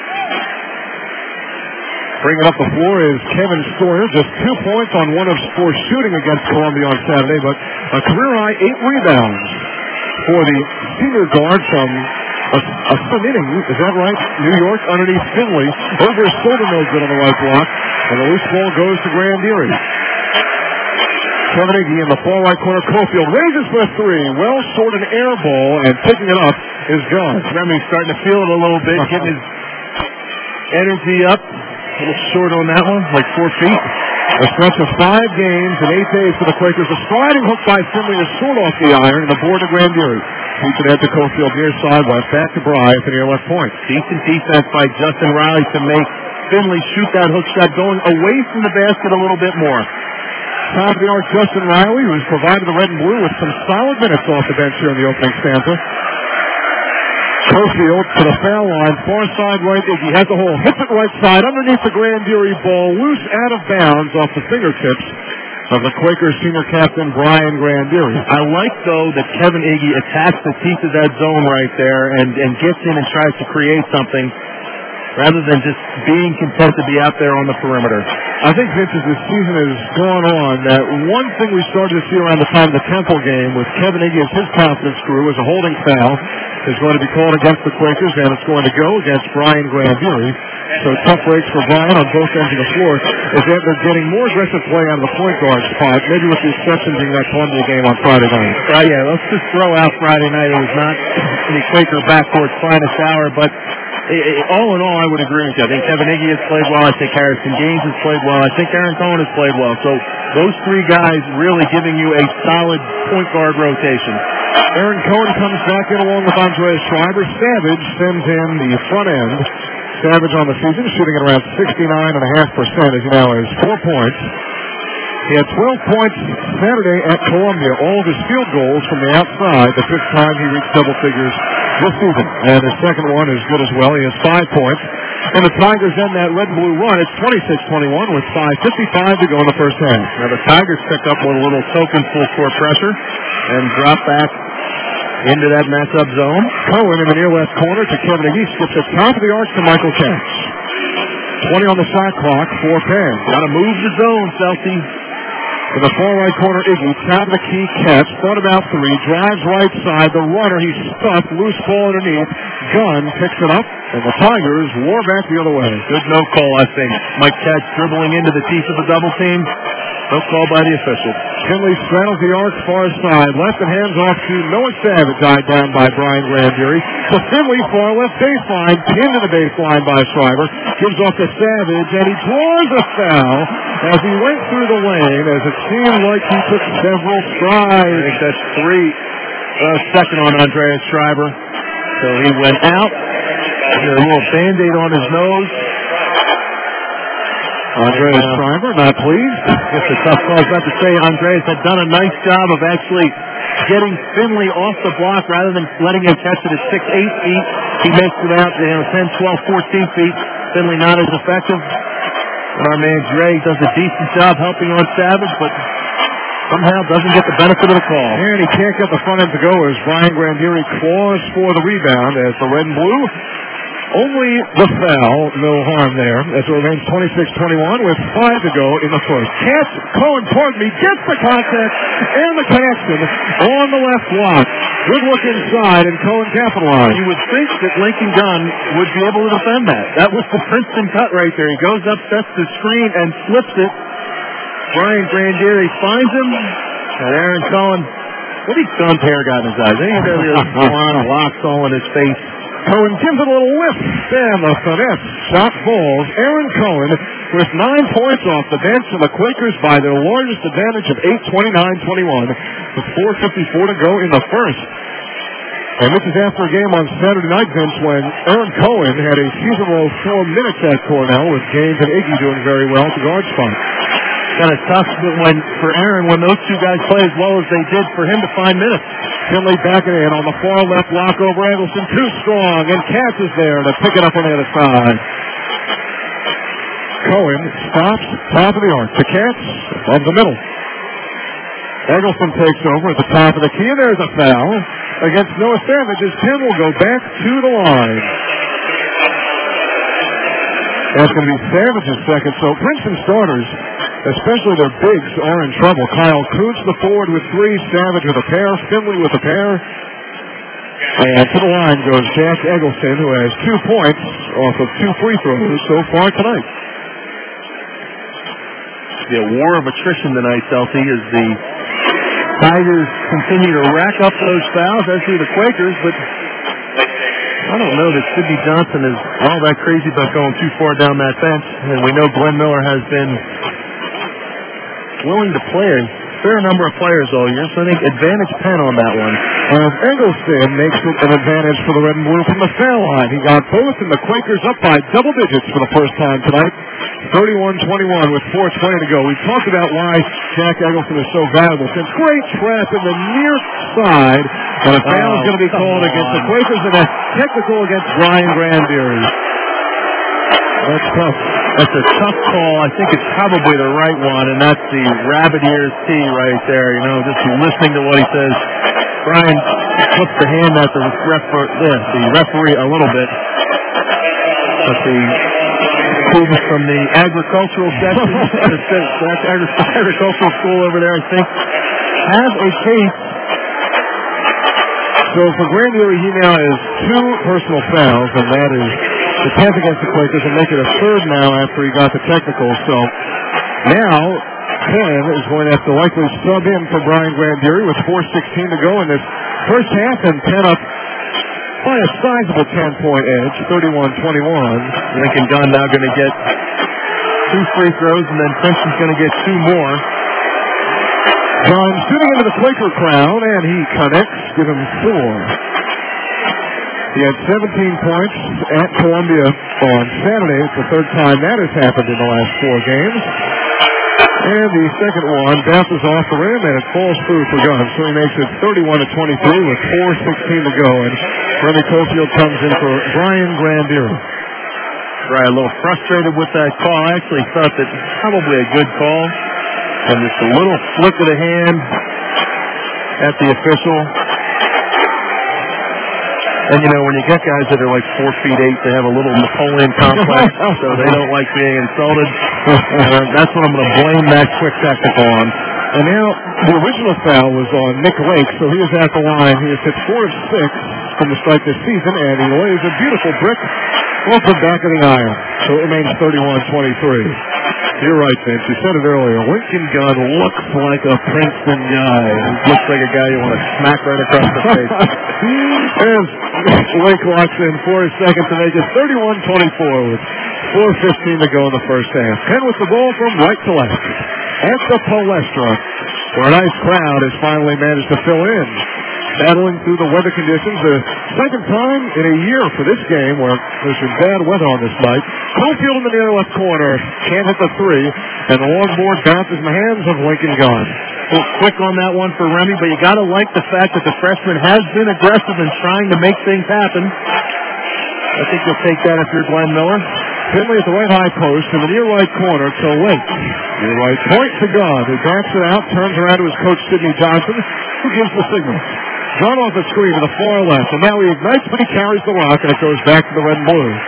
S2: Bringing up the floor is Kevin Stoyer, just 2 points on 1 of 4 shooting against Columbia on Saturday, but a career-high 8 rebounds for the senior guard from a fun inning. Is that right? New York underneath Finley. Over Silver no good on the right block, and the loose ball goes to Grandieri. Kevin Iggy in the far right corner. Cofield raises for a 3. Well short an air ball, and picking it up is Gunn.
S3: Remy's starting to feel it a little bit, getting his energy up. A little short on that one, like 4 feet.
S2: A stretch of 5 games and 8 days for the Quakers. A sliding hook by Finley is short off the iron, and the board to Grandieri. Keeps it at the Cofield near sideline. Back to Bryant at the near left point.
S3: Decent defense by Justin Riley to make Finley shoot that hook shot, going away from the basket a little bit more.
S2: Top of the arc, Justin Riley, who's provided the red and blue with some solid minutes off the bench here in the opening stanza. Cofield to the foul line, far side right. Iggy has the hole, hits it right side underneath the Grandieri ball, loose out of bounds off the fingertips of the Quakers senior captain Brian Grandieri.
S3: I like, though, that Kevin Iggy attacks the teeth of that zone right there and gets in and tries to create something rather than just being content to be out there on the perimeter.
S2: I think, Vince, as this season has gone on, that one thing we started to see around the time of the Temple game with Kevin Iggy as his confidence grew as a holding foul is going to be called against the Quakers, and it's going to go against Brian Grandieri. So tough breaks for Brian on both ends of the floor is that they're getting more aggressive play out of the point guard spot, maybe with the exception being that Columbia game on Friday night.
S3: Yeah, let's just throw out Friday night. It was not the Quaker backcourt's finest hour, but all in all, I would agree with you. I think Kevin Iggy has played well. I think Harrison Gaines has played well. I think Aaron Cohen has played well. So those 3 guys really giving you a solid point guard rotation.
S2: Aaron Cohen comes back in along with Andreas Schreiber. Savage sends in the front end. Savage on the season shooting at around 69.5% as he now has 4 points. He had 12 points Saturday at Columbia. All of his field goals from the outside, the 5th time he reached double figures this season. And his second one is good as well. He has 5 points. And the Tigers end that red and blue run. It's 26-21 with 5:55 to go in the first half.
S3: Now the Tigers pick up with a little token full court pressure and drop back into that matchup zone.
S2: Cohen in the near left corner to Kevin Iggy. Skips at top of the arc to Michael Katz. 20 on the shot clock for Penn.
S3: Got to move the zone, Celtics.
S2: In the far right corner, Iggy, top of the key, catch, thought about 3, drives right side, the runner, he's stuffed, loose ball underneath, Gunn picks it up, and the Tigers war back the other way.
S3: Good no call, I think. Mike Katz dribbling into the teeth of the double team. No call by the official.
S2: Kinley straddles the arc far side. Left and hands off to Noah Savage. Eyed down by Brian Grandieri. To Finley, far left baseline. Pinned to the baseline by Schreiber. Gives off to Savage, and he draws a foul as he went through the lane, as it seemed like he took several strides.
S3: I think that's second on Andreas Schreiber. So he went out. A little Band-Aid on his nose.
S2: Andreas Schreiber not pleased.
S3: Just a tough call. I was about to say Andreas had done a nice job of actually getting Finley off the block rather than letting him catch it at 6, 8 feet. He makes it out 10, 12, 14 feet. Finley not as effective. And our man Dre does a decent job helping on Savage, but somehow doesn't get the benefit of the call.
S2: And he can't get the front end to go as Brian Grandieri claws for the rebound as the red and blue. Only the foul, no harm there, as it remains 26-21 with 5 to go in the first. Cohen, gets the contact and the connection on the left block. Good look inside, and Cohen capitalized.
S3: You would think that Lincoln Gunn would be able to defend that. That was the Princeton cut right there. He goes up, sets the screen, and flips it. Brian Grandieri finds him, and Aaron Cohen, what did Gunn's hair got in his eyes? I think he had locks all in his face.
S2: Cohen gives it a little lift, and the finesse shot falls. Aaron Cohen with 9 points off the bench, and the Quakers by their largest advantage of 8-29-21 with 4:54 to go in the first. And this is after a game on Saturday night, Vince, when Aaron Cohen had a season-low 4 minutes at Cornell, with Gaines and Iggy doing very well at the guard spot.
S3: Kind of tough for Aaron when those two guys play as well as they did for him to find minutes.
S2: Finley backing in on the far left block over Eggleston. Too strong, and Katz is there to pick it up on the other side. Cohen stops, top of the arc to Katz, above the middle. Eggleston takes over at the top of the key, and there's a foul against Noah Savage as Tim will go back to the line. That's going to be Savage's second. So Princeton starters, especially their bigs, are in trouble. Kyle Koontz, the forward, with 3. Savage with a pair. Finley with a pair. And to the line goes Jack Eggleston, who has 2 points off of 2 free throws so far tonight.
S3: The war of attrition tonight, Celty, as the Tigers continue to rack up those fouls, as do the Quakers, but I don't know that Sidney Johnson is all that crazy about going too far down that bench, and we know Glenn Miller has been willing to play a fair number of players all year, so I think advantage Penn on that one.
S2: Eggleston makes it an advantage for the red and blue from the foul line. He got both, and the Quakers up by double digits for the first time tonight. 31-21 with 4:20 to go. We talked about why Jack Eggleston is so valuable. Since great trap in the near side, and a foul is going to be called against the Quakers, and a technical against Brian Grandieri. That's tough.
S3: That's a tough call. I think it's probably the right one, and that's the rabbit ears T right there. You know, just listening to what he says. Brian puts the hand at the referee a little bit. But the students from the agricultural section, that's agricultural school over there, I think, have a case.
S2: So for Grandieri, he now has 2 personal fouls, and that is the 10th against the Quakers, and make it a 3rd now after he got the technical. So now Penn is going to have to likely sub in for Brian Grandieri with 4:16 to go in this first half, and Penn up by a sizable 10-point edge, 31-21.
S3: Lincoln Gunn now going to get 2 free throws, and then Princeton's going to get 2 more.
S2: John shooting into the Quaker crowd, and he connects, give him 4. He had 17 points at Columbia on Saturday. It's the 3rd time that has happened in the last 4 games. And the second one bounces off the rim, and it falls through for Gunn. So he makes it 31-23 with 4:16 to go. And Remy Cofield comes in for Brian Grandieri.
S3: Right, a little frustrated with that call. I actually thought that probably a good call. And just a little flick of the hand at the official. And, you know, when you get guys that are like 4'8", they have a little Napoleon complex, so they don't like being insulted. That's what I'm going to blame that quick technical on.
S2: And now the original foul was on Nick Lake, so he is at the line. He has hit 4 of 6 from the strike this season, and he lays a beautiful brick off the back of the iron. So it remains 31-23. You're right, Vince. You said it earlier. Lincoln Gunn looks like a Princeton guy.
S3: He looks like a guy you want to smack right across the face.
S2: As Lake locks in for his second to make it 31-24 with 4:15 to go in the first half. Penn with the ball from right to left at the Palestra, where a nice crowd has finally managed to fill in. Battling through the weather conditions, the second time in a year for this game where there's been bad weather on this night. Cofield in the near left corner can't hit the three, and the long board bounces in the hands of Lincoln Gunn.
S3: A little quick on that one for Remy, but you got to like the fact that the freshman has been aggressive in trying to make things happen. I think you'll take that if you're Glenn Miller.
S2: Finley at the right high post in the near right corner to Lake. Near right point to Gunn, who backs it out, turns around to his coach Sidney Johnson, who gives the signal. Drawn off the screen to the far left, and now he ignites, but he carries the rock, and it goes back to the red and blue.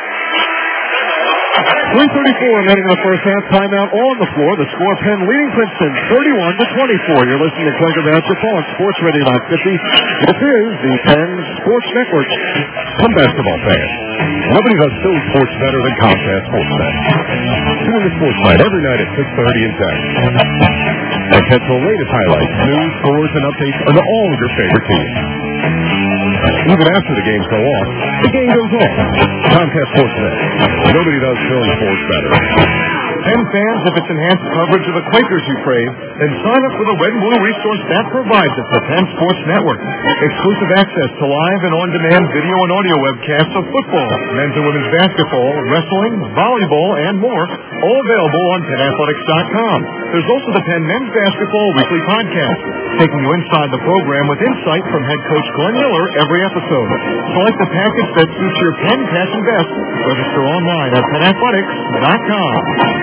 S2: 3:34 remaining in the first half. Timeout on the floor. The score, Penn leading Princeton 31-24. You're listening to Quaker Basketball on Sports Radio 950. This is the Penn Sports Network.
S8: Some basketball fans. Nobody does Philly sports better than Comcast Sportsnet. Tune in to Sports Night every night at 6:30 and 10. And catch the latest highlights, news, scores, and updates on all of your favorite teams. Even after the games go off, the game goes on. Comcast Sportsnet. Nobody does Philly sports better.
S2: Penn fans, if it's enhanced coverage of the Quakers you crave, then sign up for the Red and Blue resource that provides it, the Penn Sports Network. Exclusive access to live and on-demand video and audio webcasts of football, men's and women's basketball, wrestling, volleyball, and more, all available on PennAthletics.com. There's also the Penn Men's Basketball Weekly Podcast, taking you inside the program with insight from head coach Glenn Miller every episode. Select the package that suits your Penn passion best. Register online at PennAthletics.com.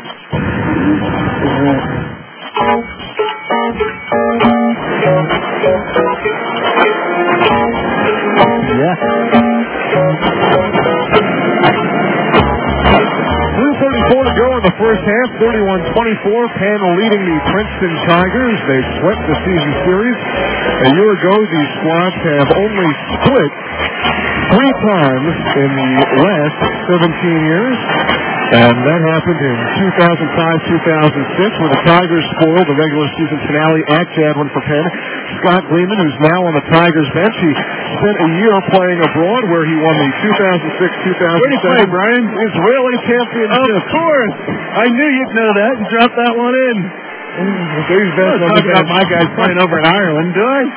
S3: Yeah.
S2: 3:34 to go in the first half. 31-24. Penn leading the Princeton Tigers. They swept the season series. A year ago, these squads have only split 3 times in the last 17 years. And that happened in 2005-2006 when the Tigers spoiled the regular season finale at Jadwin for Penn. Scott Gleeman, who's now on the Tigers bench, he spent a year playing abroad where he won the 2006-2007 Israeli championship.
S3: Of course. I knew you'd know that. You dropped that one in.
S2: Talking
S3: about my guys playing over in Ireland, do I?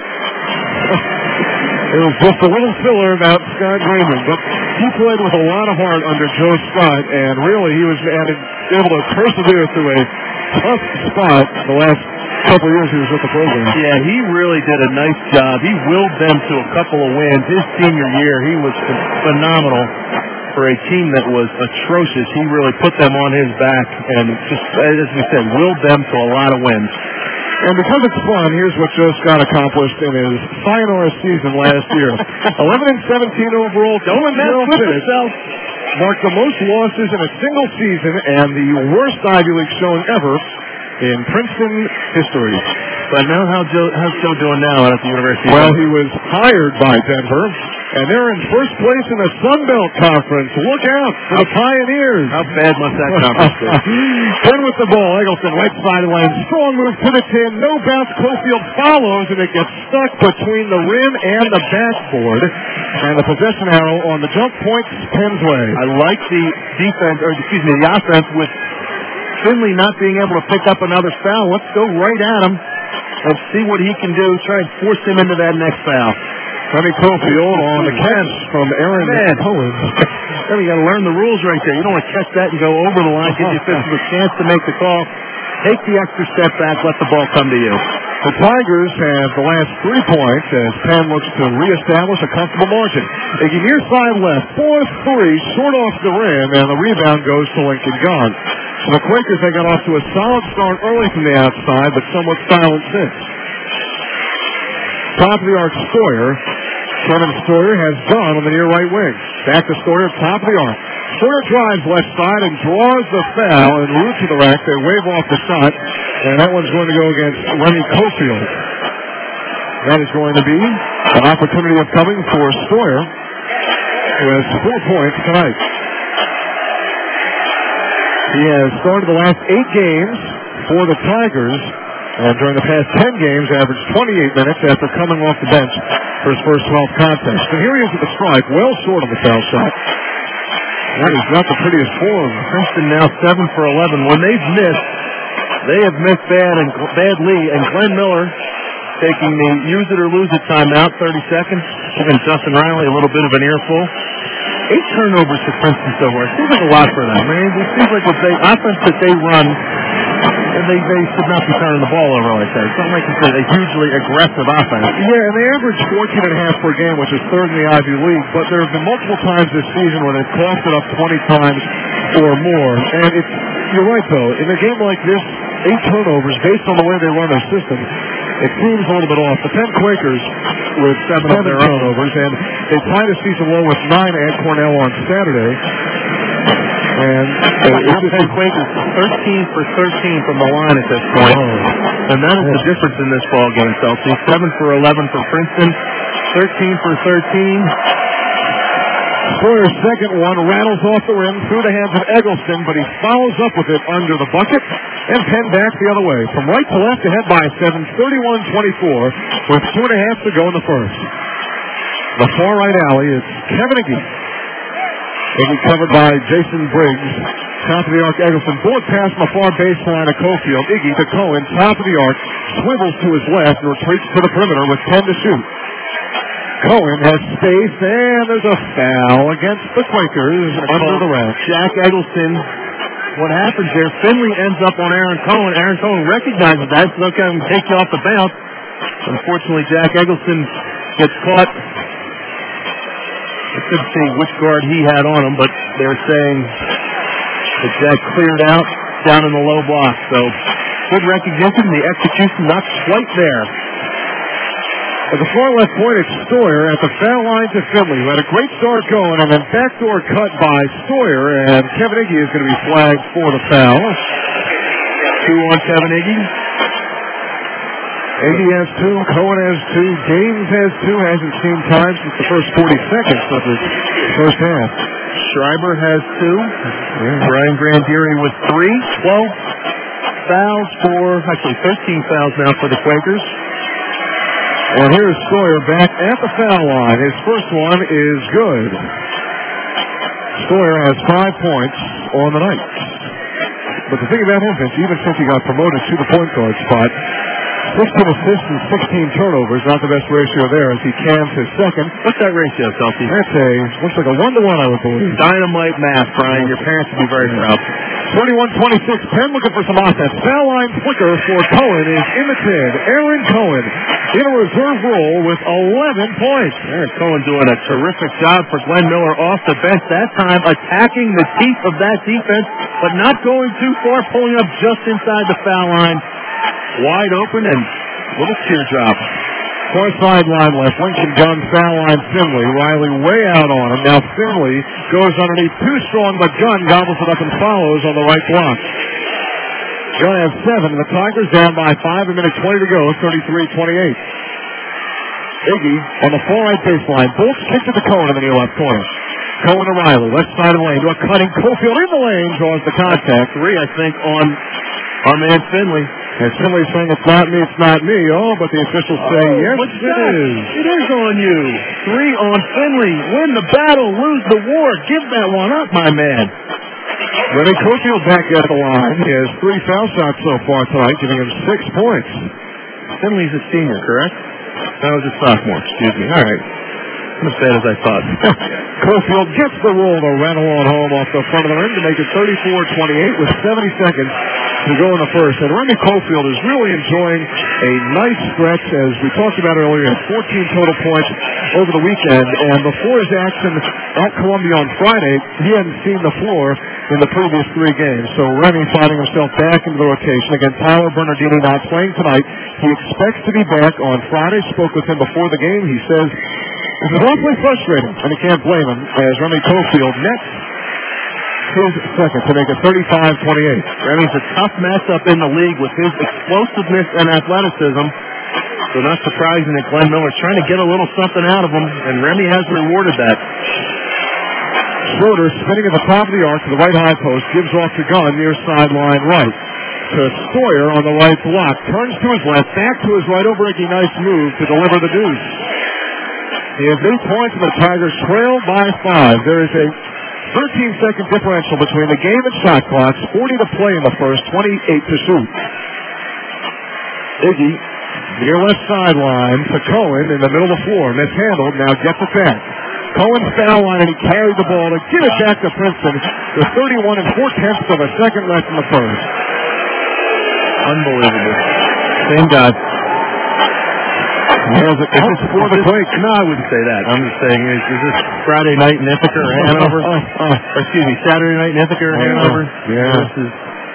S2: It was just a little filler about Scott Gleeman, but he played with a lot of heart under Joe Scott, and really he was able to persevere through a tough spot the last couple of years he was with the program.
S3: Yeah, he really did a nice job. He willed them to a couple of wins. His senior year, he was phenomenal for a team that was atrocious. He really put them on his back and just, as we said, willed them to a lot of wins.
S2: And because it's fun, here's what Joe Scott accomplished in his sayonara season last year. 11-17 overall.
S3: Don't mess with yourself.
S2: Marked the most losses in a single season and the worst Ivy League showing ever in Princeton history.
S3: But now, how's Joe doing now at the University?
S2: Well, he was hired by Denver, and they're in first place in the Sun Belt Conference. Look out for the Pioneers.
S3: How bad must that conference be?
S2: Penn with the ball. Eggleston right sideline. Strong move to the 10. No bounce. Cofield follows, and it gets stuck between the rim and the backboard. And the possession arrow on the jump points Penn's way.
S3: I like the defense, or excuse me, the offense with Finley not being able to pick up another foul. Let's go right at him and see what he can do. Try and force him into that next foul.
S2: Remy Cofield on the catch from Aaron Cohen.
S3: Then you got to learn the rules right there. You don't want to catch that and go over the line, give your fifth a chance to make the call. Take the extra step back, let the ball come to you.
S2: The Tigers have the last 3 points as Penn looks to reestablish a comfortable margin. They near side left, 4-3, short off the rim, and the rebound goes to Lincoln Gunn. So the Quakers, they got off to a solid start early from the outside, but somewhat silent since. Top of the arc, Stoyer. Kevin Stoyer has Gunn on the near right wing. Back to Stoyer, top of the arc. Stoyer drives left side and draws the foul, and root to the rack. They wave off the shot. And that one's going to go against Lenny Cofield. That is going to be an opportunity of coming for Sawyer, who has 4 points tonight. He has started the last 8 games for the Tigers, and during the past 10 games, averaged 28 minutes after coming off the bench for his first 12 contests. And here he is at the stripe, well short on the foul shot. That is not the prettiest form.
S3: Princeton now 7 for 11. When they've missed, they have missed badly, and Glenn Miller taking the use it or lose it timeout, 30 seconds, giving Justin Riley a little bit of an earful. 8 turnovers for Princeton so far. It seems like a lot for them. I mean, it seems like with the offense that they run, and they should not be turning the ball over like that. It's not like it's a hugely aggressive offense.
S2: Yeah, and they average 14.5 per game, which is third in the Ivy League, but there have been multiple times this season where they've coughed it up 20 times or more. And you're right, though. In a game like this, 8 turnovers, based on the way they run their system, it seems a little bit off. The Penn Quakers with 7 of their turnovers, and they tied a season low with 9 at Cornell on Saturday. And
S3: Penn Quakers 13 for 13 from the line at this point. And that is the difference in this ball game, Celtics. 7 for 11 for Princeton, 13 for 13.
S2: Sawyer's second one rattles off the rim through the hands of Eggleston, but he follows up with it under the bucket, and Penn back the other way. From right to left, ahead by 7, 31-24, with 2.5 to go in the first. The far right alley is Kevin Iggy. Iggy covered by Jason Briggs. Top of the arc, Eggleston. Board pass from the far baseline of Cofield. Iggy to Cohen, top of the arc, swivels to his left and retreats to the perimeter with 10 to shoot. Cohen has space, and there's a foul against the Quakers under the rack.
S3: Jack Eggleston. What happens there? Finley ends up on Aaron Cohen. Aaron Cohen recognizes that, so okay, I'm going to take you off the bounce. Unfortunately, Jack Eggleston gets caught. I couldn't see which guard he had on him, but they're saying that Jack cleared out down in the low block. So good recognition. The execution not quite there.
S2: At the far left point, it's Sawyer at the foul line to Finley, who had a great start going, and then backdoor cut by Sawyer, and Kevin Iggy is going to be flagged for the foul.
S3: 2 on Kevin Iggy.
S2: Iggy has 2, Cohen has 2, Gaines has 2, hasn't seen time since the first 40 seconds of the first half.
S3: Schreiber has 2. Yeah. Brian Grandieri with 3. 12 fouls actually 13 fouls now for the Quakers.
S2: And here's Sawyer back at the foul line. His first one is good. Sawyer has 5 points on the night. But the thing about him, Vince, even since he got promoted to the point guard spot, 16 assists and 16 turnovers, not the best ratio there as he cams his second.
S3: What's that ratio, Celtics?
S2: That's looks like a 1-to-1, I would believe.
S3: Dynamite math, Brian. Your parents would be very proud.
S2: 31-26, Penn looking for some offense. Foul line flicker for Cohen is in the 10. Aaron Cohen in a reserve role with 11 points.
S3: Aaron Cohen doing a terrific job for Glenn Miller off the bench. That time attacking the teeth of that defense, but not going too far, pulling up just inside the foul line. Wide open and little teardrop.
S2: Far sideline left. Lincoln gun, foul line Finley. Riley way out on him. Now Finley goes underneath too strong, but Gunn gobbles it up and follows on the right block. Gunn has 7. The Tigers down by 5, a minute 20 to go, 33-28. Iggy on the far right baseline. Bolts kick to the Cohen in the near left corner. Cohen to Riley, left side of the lane. To a cutting Cofield in the lane, draws the contact.
S3: 3, I think, on our man Finley.
S2: And Finley saying it's not me, it's not me. Oh, but the officials say, yes, it is.
S3: It is on you. 3 on Finley. Win the battle, lose the war. Give that one up, my man.
S2: Lenny Cofield back at the line. He has 3 foul shots so far tonight, giving him 6 points.
S3: Finley's a senior, correct? That was a sophomore, excuse me. All right. Not as bad as I thought.
S2: Cofield gets the roll to rattle on home off the front of the rim to make it 34-28 with 70 seconds to go in the first. And Remy Cofield is really enjoying a nice stretch, as we talked about earlier. He had 14 total points over the weekend. And before his action at Columbia on Friday, he hadn't seen the floor in the previous 3 games. So Remy finding himself back into the rotation. Again, Tyler Bernardini not playing tonight. He expects to be back on Friday. Spoke with him before the game. He says this is awfully frustrating, and he can't blame him, as Remy Cofield next his second to make it 35-28.
S3: Remy's a tough matchup in the league with his explosiveness and athleticism. So not surprising that Glenn Miller's trying to get a little something out of him, and Remy has rewarded that.
S2: Schroeder spinning at the top of the arc to the right high post, gives off to Gunn near sideline right. To Sawyer on the right block, turns to his left, back to his right, overraking nice move to deliver the deuce. He has 8 points and the Tigers trail by 5. There is a 13-second differential between the game and shot clocks, 40 to play in the first, 28 to shoot. Iggy, near left sideline to Cohen in the middle of the floor, mishandled, now gets it back. Cohen's foul line, and he carried the ball to get it back to Princeton with 31 4/10 of a second left in the first.
S3: Unbelievable. Same guy.
S2: Nails it out for the Quakes.
S3: No, I wouldn't say that. I'm just saying, is this Friday night in Ithaca or Hanover? Excuse me, Saturday night in Ithaca or Hanover?
S2: Yeah.
S3: This is...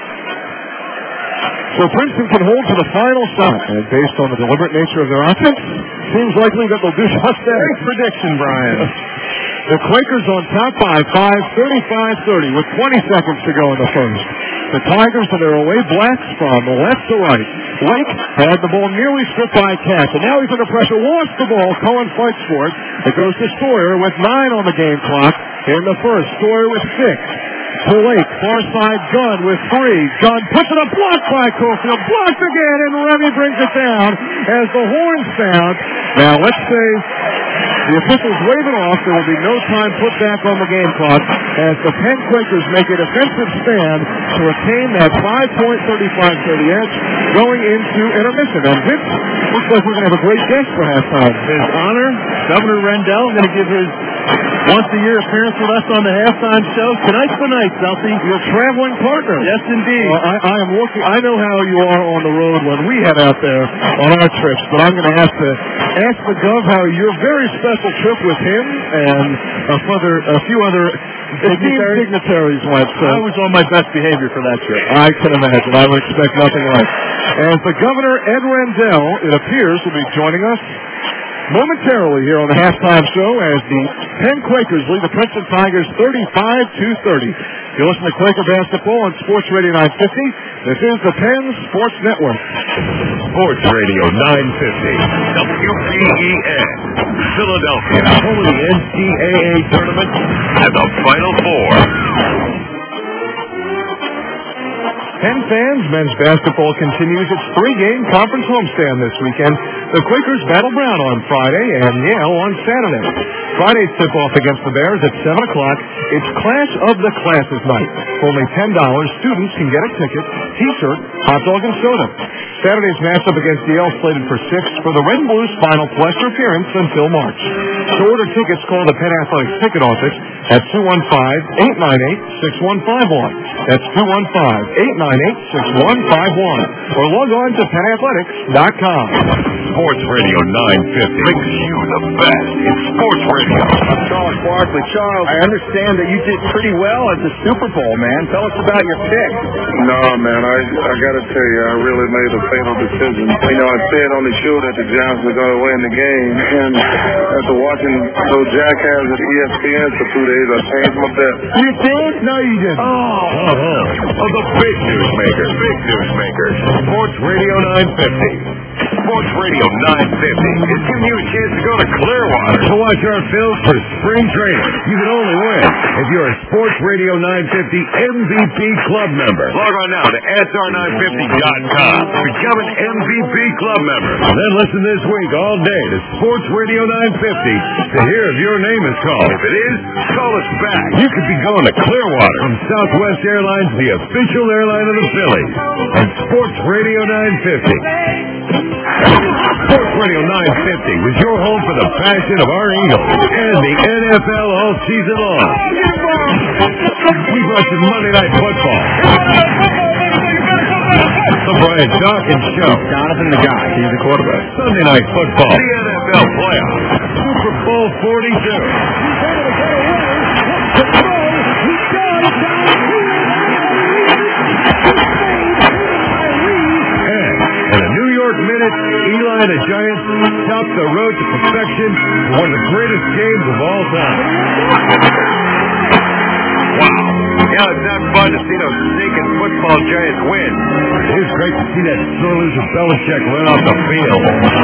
S2: So Princeton can hold to the final shot, and based on the deliberate nature of their offense, seems likely that they'll do just that.
S3: Great prediction, Brian.
S2: The Quakers on top by 5, 35-30, with 20 seconds to go in the first. The Tigers and their away blacks from left to right. Lake had the ball nearly stripped by Cash, and now he's under pressure, lost the ball. Cohen fights for it. It goes to Sawyer with 9 on the game clock in the first. Sawyer with 6. To Lake, far side Gunn with 3. Gunn puts it up, blocked by Cofield, blocked again, and Remy brings it down as the horns sound. Now let's say the officials wave it off. There will be no time put back on the game clock as the Penn Quakers make a defensive stand to retain that 5-point 35-30 edge going into intermission. And this looks like we're going to have a great guest for halftime.
S3: His Honor, Governor Rendell, going to give his once-a-year appearance with us on the halftime show. Tonight's the night, Southie.
S2: Your traveling partner.
S3: Yes, indeed.
S2: Well, I am looking. I know how you are on the road when we head out there on our trips, but I'm going to have to ask the Gov how your very special trip with him and a few other dignitaries went.
S3: I was on my best behavior for that trip.
S2: I can imagine. I would expect nothing less. As the Governor, Ed Rendell, it appears, will be joining us momentarily here on the halftime show as the Penn Quakers lead the Princeton Tigers 35-30. You listen to Quaker Basketball on Sports Radio 950. This is the Penn Sports Network.
S8: Sports Radio 950. WPEN. Philadelphia. Home of the NCAA tournament and the Final Four.
S2: Penn fans, men's basketball continues its 3-game conference homestand this weekend. The Quakers battle Brown on Friday and Yale on Saturday. Friday's tip-off against the Bears at 7 o'clock. It's Clash of the Classes night. For only $10, students can get a ticket, t-shirt, hot dog, and soda. Saturday's matchup against Yale slated for 6 for the Red and Blues' final Western appearance until March. To order tickets, call the Penn Athletics ticket office at 215-898-6151. That's 215-898-6151. Or log on to PennAthletics.com.
S8: Sports Radio 950 brings you the best in sports radio.
S7: I'm Charles Barkley. Charles, I understand that you did pretty well at the Super Bowl, man. Tell us about your pick.
S9: No, man, I got to tell you, I really made a fatal decision. You know, I said on the show that the Giants were going to win the game, and after watching those jackasses at ESPN for 2 days, I changed my bet.
S2: You did? No, you didn't.
S8: Of the big newsmakers. Sports Radio 950. Sports Radio 950 is giving you a chance to go to Clearwater to watch our fields for spring training. You can only win if you're a Sports Radio 950 MVP Club member. Log on now to SR950.com to become an MVP Club member. Then listen this week all day to Sports Radio 950 to hear if your name is called. If it is, call us back. You could be going to Clearwater from Southwest Airlines, the official airline of the Phillies, and Sports Radio 950. Sports Radio 950 was your home for the passion of our Eagles and the NFL all season long. We brought you Monday Night Football. The Brian Dawkins Show.
S7: Jonathan the guy. He's the quarterback.
S8: Sunday Night Football. The NFL Playoffs. Super Bowl 42. Eli and the Giants topped the road to perfection for one of the greatest games of all time. Wow.
S1: Yeah, it's not fun to see those stinking football giants win. It is great to see that sore loser Belichick run off the field.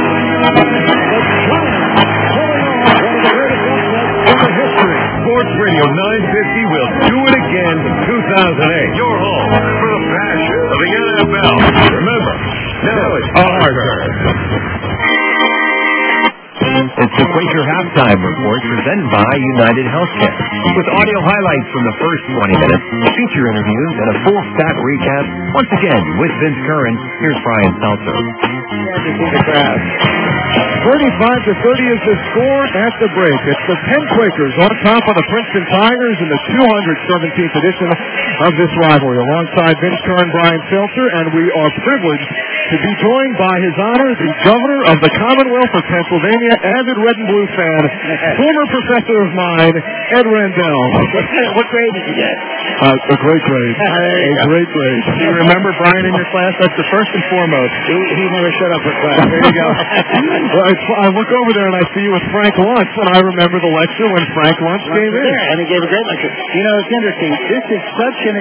S1: Sports Radio 950 will do it again in 2008. Your home for the passion of the NFL. Remember, now it's our turn. It's the Quaker Halftime Report presented by United Healthcare. With audio highlights from the first 20 minutes, feature interviews, and a full stat recap. Once again, with Vince Curran, here's Brian Seltzer.
S2: 35-30 is the score at the break. It's the Penn Quakers on top of the Princeton Tigers in the 217th edition of this rivalry. Alongside Vince Curran, Brian Seltzer, and we are privileged to be joined by His Honor, the Governor of the Commonwealth of Pennsylvania, avid red and blue fan, former professor of mine, Ed Randell.
S10: What grade did you get?
S2: A great grade. A great grade.
S3: Do you remember Brian in your class? That's the first and foremost.
S10: He never shut up for class.
S2: There you go. I look over there and I see you with Frank Luntz, and I remember the lecture when Frank Luntz came in.
S10: And he gave a great lecture. You know, it's interesting. This is such a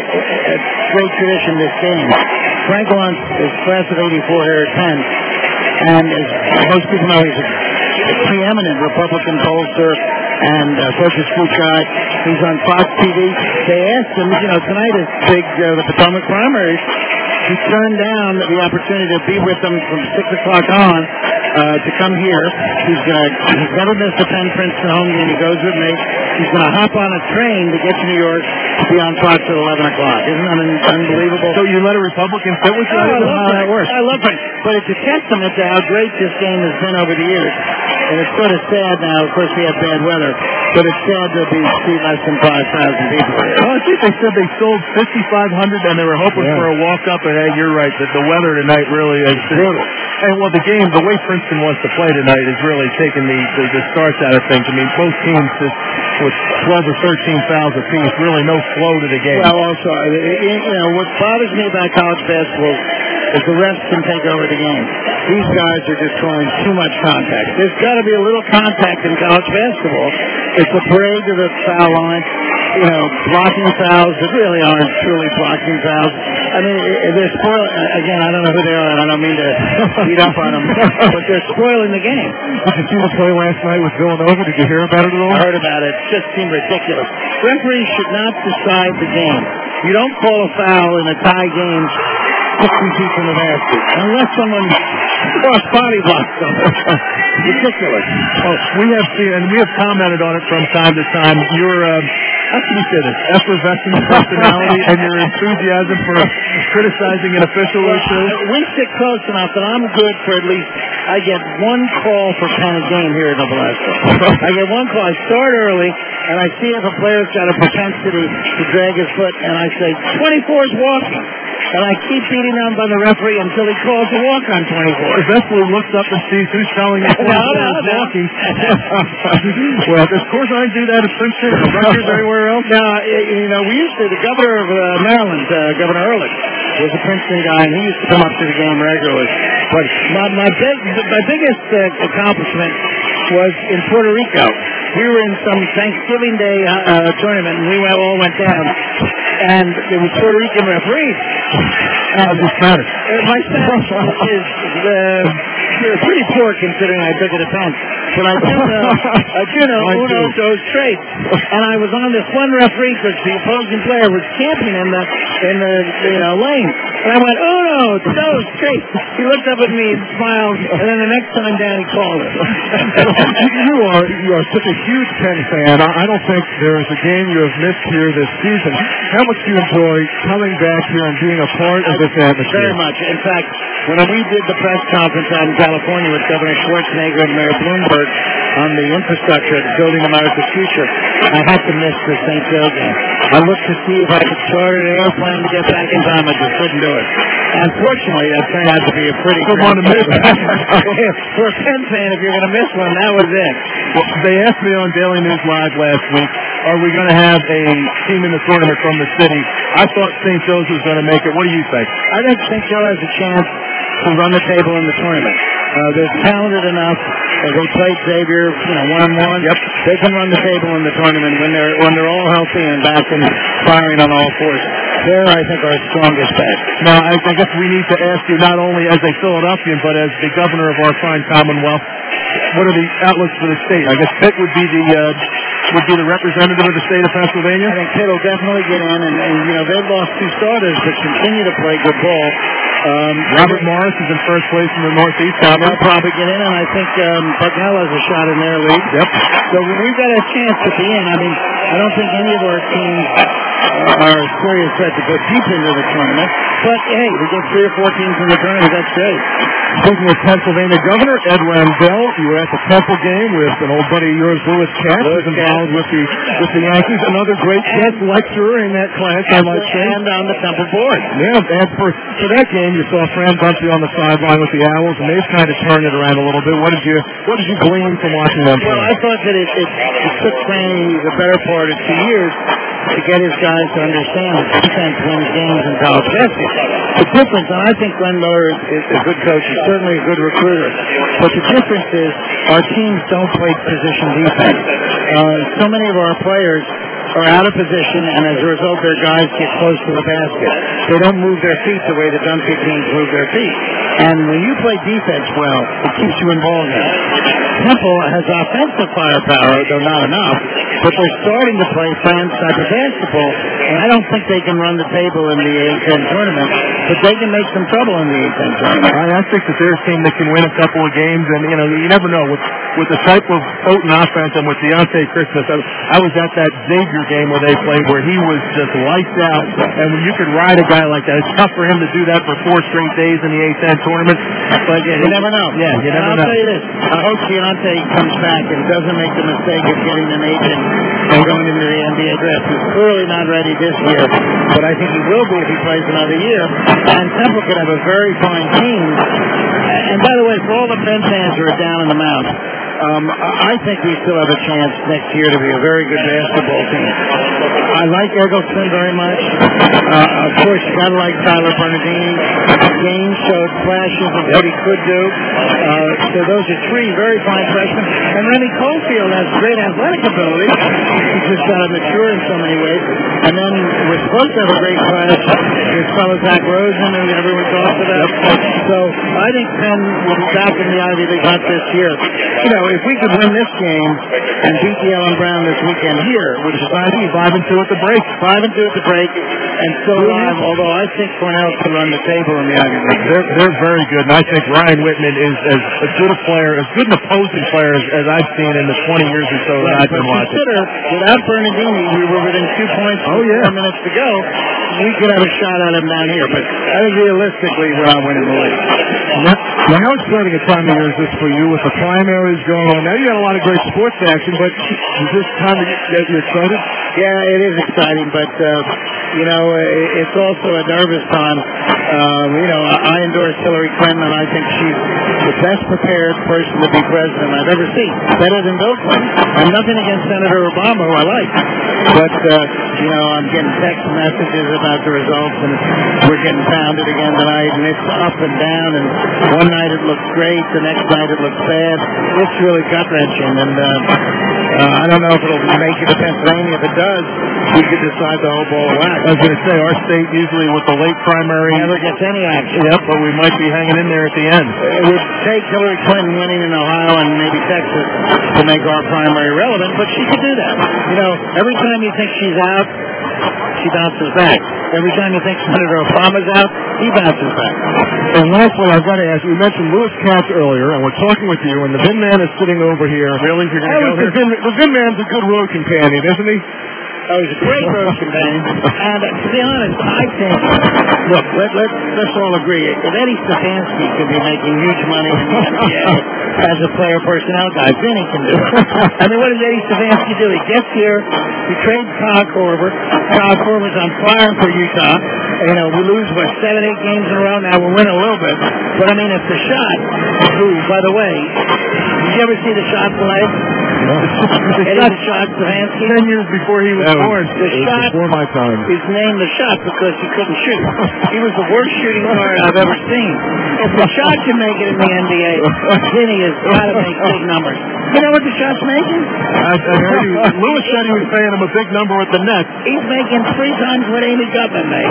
S10: great tradition, this game. Frank Luntz is class of 84 here at Penn, and as most people know, he's a preeminent Republican pollster and social spook guy. He's on Fox TV. They asked him, you know, tonight is big, the Potomac primaries. He turned down the opportunity to be with them from 6 o'clock on to come here. He's never missed a Penn Princeton home game. He goes with me. He's going to hop on a train to get to New York to be on Fox at 11 o'clock. Isn't that unbelievable?
S3: So you let a Republican sit with you?
S10: I love
S3: how that works.
S10: I love it. But it's a testament to how great this game has been over the years. And it's sort of sad now. Of course, we have bad weather. But it's sad to see less than 5,000 people here.
S3: Well, I think they said they sold 5,500 and they were hoping for a walk-up. And hey, you're right, that the weather tonight really is brutal. And well, the game, the way Princeton wants to play tonight is really taking the starts out of things. I mean, both teams just with 12 or 13 fouls apiece, really no flow to the game.
S10: Well, also, you know, what bothers me about college basketball is the refs can take over the game. These guys are just throwing too much contact. There's got to be a little contact in college basketball. It's a parade to the foul line. You know, blocking fouls that really aren't truly blocking fouls. I mean, they're spoiling. Again, I don't know who they are, and I don't mean to beat up on them, but they're spoiling the game.
S2: Did you see the play last night with Villanova? Did you hear about it at all?
S10: I heard about it. It just seemed ridiculous. Referees should not decide the game. You don't call a foul in a tie game 60 feet from the basket unless someone cross-body blocks them. Ridiculous.
S3: Oh, we have seen, and we have commented on it from time to time. Your, how can you say this? Effervescent personality and your enthusiasm for criticizing an official or two.
S10: We stick close enough that I'm good for at least, I get one call for Penn a game here at Nebraska. I get one call. I start early, and I see if a player's got a propensity to drag his foot, and I say, 24 is walking. And I keep beating on by the referee until he calls a walk on 24.
S3: Eventually looks up and sees who's telling him walking. Well, of course I do that at Princeton or Rutgers or anywhere else.
S10: No, you know, we used to, the governor of Maryland, Governor Ehrlich, was a Princeton guy, and he used to come up to the game regularly. But my biggest accomplishment was in Puerto Rico. We were in some Thanksgiving Day tournament, and we all went down. And there were Puerto Rican referees.
S3: How's your Spanish?
S10: My Spanish is pretty poor considering I took it at Penn. But I do know uno, dos, tres. And I was on this one referee because the opposing player was camping in the lane. And I went, uno, dos, tres. He looked up at me and smiled, and then the next time down he called it.
S2: You are such a huge Penn fan. I don't think there is a game you have missed here this season. How much do you enjoy coming back here and being a part of this atmosphere?
S10: Very much. In fact, when we did the press conference out in California with Governor Schwarzenegger and Mayor Bloomberg on the infrastructure of Building America's Future, I had to miss the St. Joe game. I looked to see if I could charter an airplane to get back in time. I just couldn't do it. Unfortunately, that turned out to be a pretty good one to miss. For a Penn fan, if you're going to miss one, that was it.
S3: Well, they asked me on Daily News Live last week, are we going to have a team in the tournament from the city? I thought St. Joe's was going to make it. What do you think?
S10: I think St. Joe has a chance to run the table in the tournament. They're talented enough. They played Xavier, one-on-one.
S3: Yep.
S10: They can run the table in the tournament when they're all healthy and back and firing on all fours. They're, I think, our strongest bet.
S3: Now, I guess we need to ask you, not only as a Philadelphian, but as the governor of our fine Commonwealth, what are the outlooks for the state? I guess Pitt would be the representative of the state of Pennsylvania.
S10: I think Pitt will definitely get in, and they've lost 2 starters, but continue to play good ball.
S3: Robert Morris is in first place in the Northeast.
S10: They'll probably get in, and I think Bucknell has a shot in their league.
S3: Yep.
S10: So we've got a chance to be in. I mean, I don't think any of our teams are a serious threat to go deep into the tournament. But, hey, we get 3 or 4 teams in the tournament. That's great.
S3: Speaking of Pennsylvania Governor, Ed Randell, you were at the Temple game with an old buddy of yours, Louis Katz, who's involved with the Yankees. Another great guest lecturer in that class, I might say.
S10: And on the Temple board.
S3: Yeah, and for that game, you saw Fran Bumpy on the sideline with the Owls, and they've kind of turned it around a little bit. What did you glean from watching them play?
S10: Well, I thought that it took Franny the better part of 2 years to get his guys to understand that defense wins games in college basketball. The difference, and I think Glenn Miller is a good coach, he's certainly a good recruiter, but the difference is our teams don't play position defense. So many of our players are out of position, and as a result, their guys get close to the basket. They don't move their feet the way the Duncan teams move their feet. And when you play defense well, it keeps you in ball game. Temple has offensive firepower, though not enough, but they're starting to play Fran's type of basketball, and I don't think they can run the table in the A-10 tournament, but they can make some trouble in the A-10 tournament.
S3: I think that they're a team that can win a couple of games, and you never know with the type of potent offense and with Deontay Christmas. I was at that Xavier game where they played, where he was just lights out, and when you could ride a guy like that, it's tough for him to do that for 4 straight days in the A-10 tournament. But
S10: you never know.
S3: Yeah, you never know.
S10: I'll tell you this: I hope Deontay comes back and doesn't make the mistake of getting an agent and going into the NBA draft. He's clearly not ready this year, but I think he will be if he plays another year. And Temple could have a very fine team. And by the way, for all the Penn fans who are down in the mount, I think we still have a chance next year to be a very good basketball team. I like Eggleston very much. Of course, you gotta like Tyler Bernardini. Gaines showed flashes of what he could do. So those are 3 very fine freshmen. And Remy Caulfield has great athletic ability. He's just got to mature in so many ways. And then we're supposed to have a great class. This fellow Zach Rosen, who everyone talks about. So I think Penn will be back in the Ivy League hunt this year. If we could win this game and beat the Allen Brown this weekend here, which is 5-2 at the break. 5-2 at the break, and still alive, although I think Cornell can run the table in the Ivy League.
S3: They're very good, and I think Ryan Whitman is as good a player, as good an opposing player as I've seen in the 20 years or so that I've been watching.
S10: Consider, without Bernardini, we were within 2 points with 4 minutes to go. We could have a shot at him down here, but I think realistically we're not winning the league.
S3: Now, how exciting a time of year is this for you with the primaries going on? Now, you got a lot of great sports action, but is this time to get you excited?
S10: Yeah, it is exciting, but, it's also a nervous time. I endorse Hillary Clinton, and I think she's the best prepared person to be president I've ever seen. Better than Bill Clinton. I'm nothing against Senator Obama, who I like. But, I'm getting text messages about the results, and we're getting pounded again tonight, and it's up and down, and one night it looks great, the next night it looks bad. It's really gut-wrenching, and I don't know if it'll make it to Pennsylvania. If it does, we could decide the whole ball of wax.
S3: I was going to say, our state usually with the late primary
S10: never gets any action.
S3: Yep, but we might be hanging in there at the end.
S10: It would take Hillary Clinton winning in Ohio and maybe Texas to make our primary relevant, but she could do that. Every time you think she's out, she bounces back. Every time you think Senator Obama's out, he bounces back.
S3: And lastly, I've got to ask you, mentioned Louis Katz earlier, and we're talking with you, and the Vin Man is sitting over here. Really? You're going to go here? The Vin Man's a good road companion, isn't he?
S10: Oh, he's a great road companion. And to be honest, I think, look, let's all agree, if Eddie Stefanski could be making huge money in the NBA as a player personnel guy, Vinny can do it. I mean, what does Eddie Stefanski do? He gets here, he trades Kyle Korver. Kyle Korver's on fire for Utah. We lose, 7-8 games in a row. Now we'll win a little bit. But, I mean, if the shot, who, by the way, did you ever see the shot play? Eddie the Shot Stefanski.
S3: 10 years before he was born.
S2: Before my time.
S10: He's named the Shot because he couldn't shoot. He was the worst shooting guard I've ever seen. If the Shot can make it in the NBA, Vinny has got to make big numbers. You know what the Shot's making?
S3: I heard you. Lewis said he was paying him a big number with the Nets.
S10: He's making 3 times what Amy Gutman made.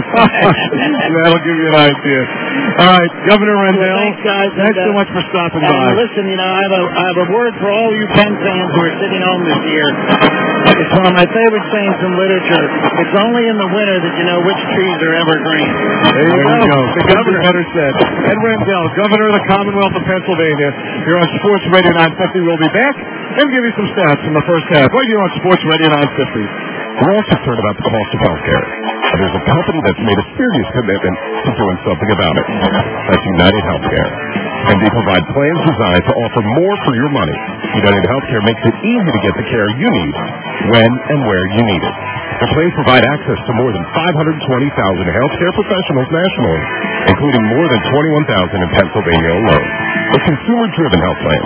S3: That'll give you an idea. All right, Governor Rendell.
S10: Well, thanks, guys.
S3: Thanks so much for stopping by.
S10: Listen, I have a word for all you Penn fans who are sitting home this year. It's one of my favorite sayings in literature. It's only in the winter that you know which trees are evergreen.
S3: There you go. The governor better said. Ed Rendell, Governor of the Commonwealth of Pennsylvania, here on Sports Radio 950. We'll be back and give you some stats from the first half. Right here on Sports Radio 950.
S8: We're all concerned about the cost of health care. There's a company that's made a serious commitment to doing something about it. That's United Healthcare. And they provide plans designed to offer more for your money. United Healthcare makes it easy to get the care you need, when and where you need it. The plans provide access to more than 520,000 healthcare professionals nationally, including more than 21,000 in Pennsylvania alone. A consumer-driven health plan.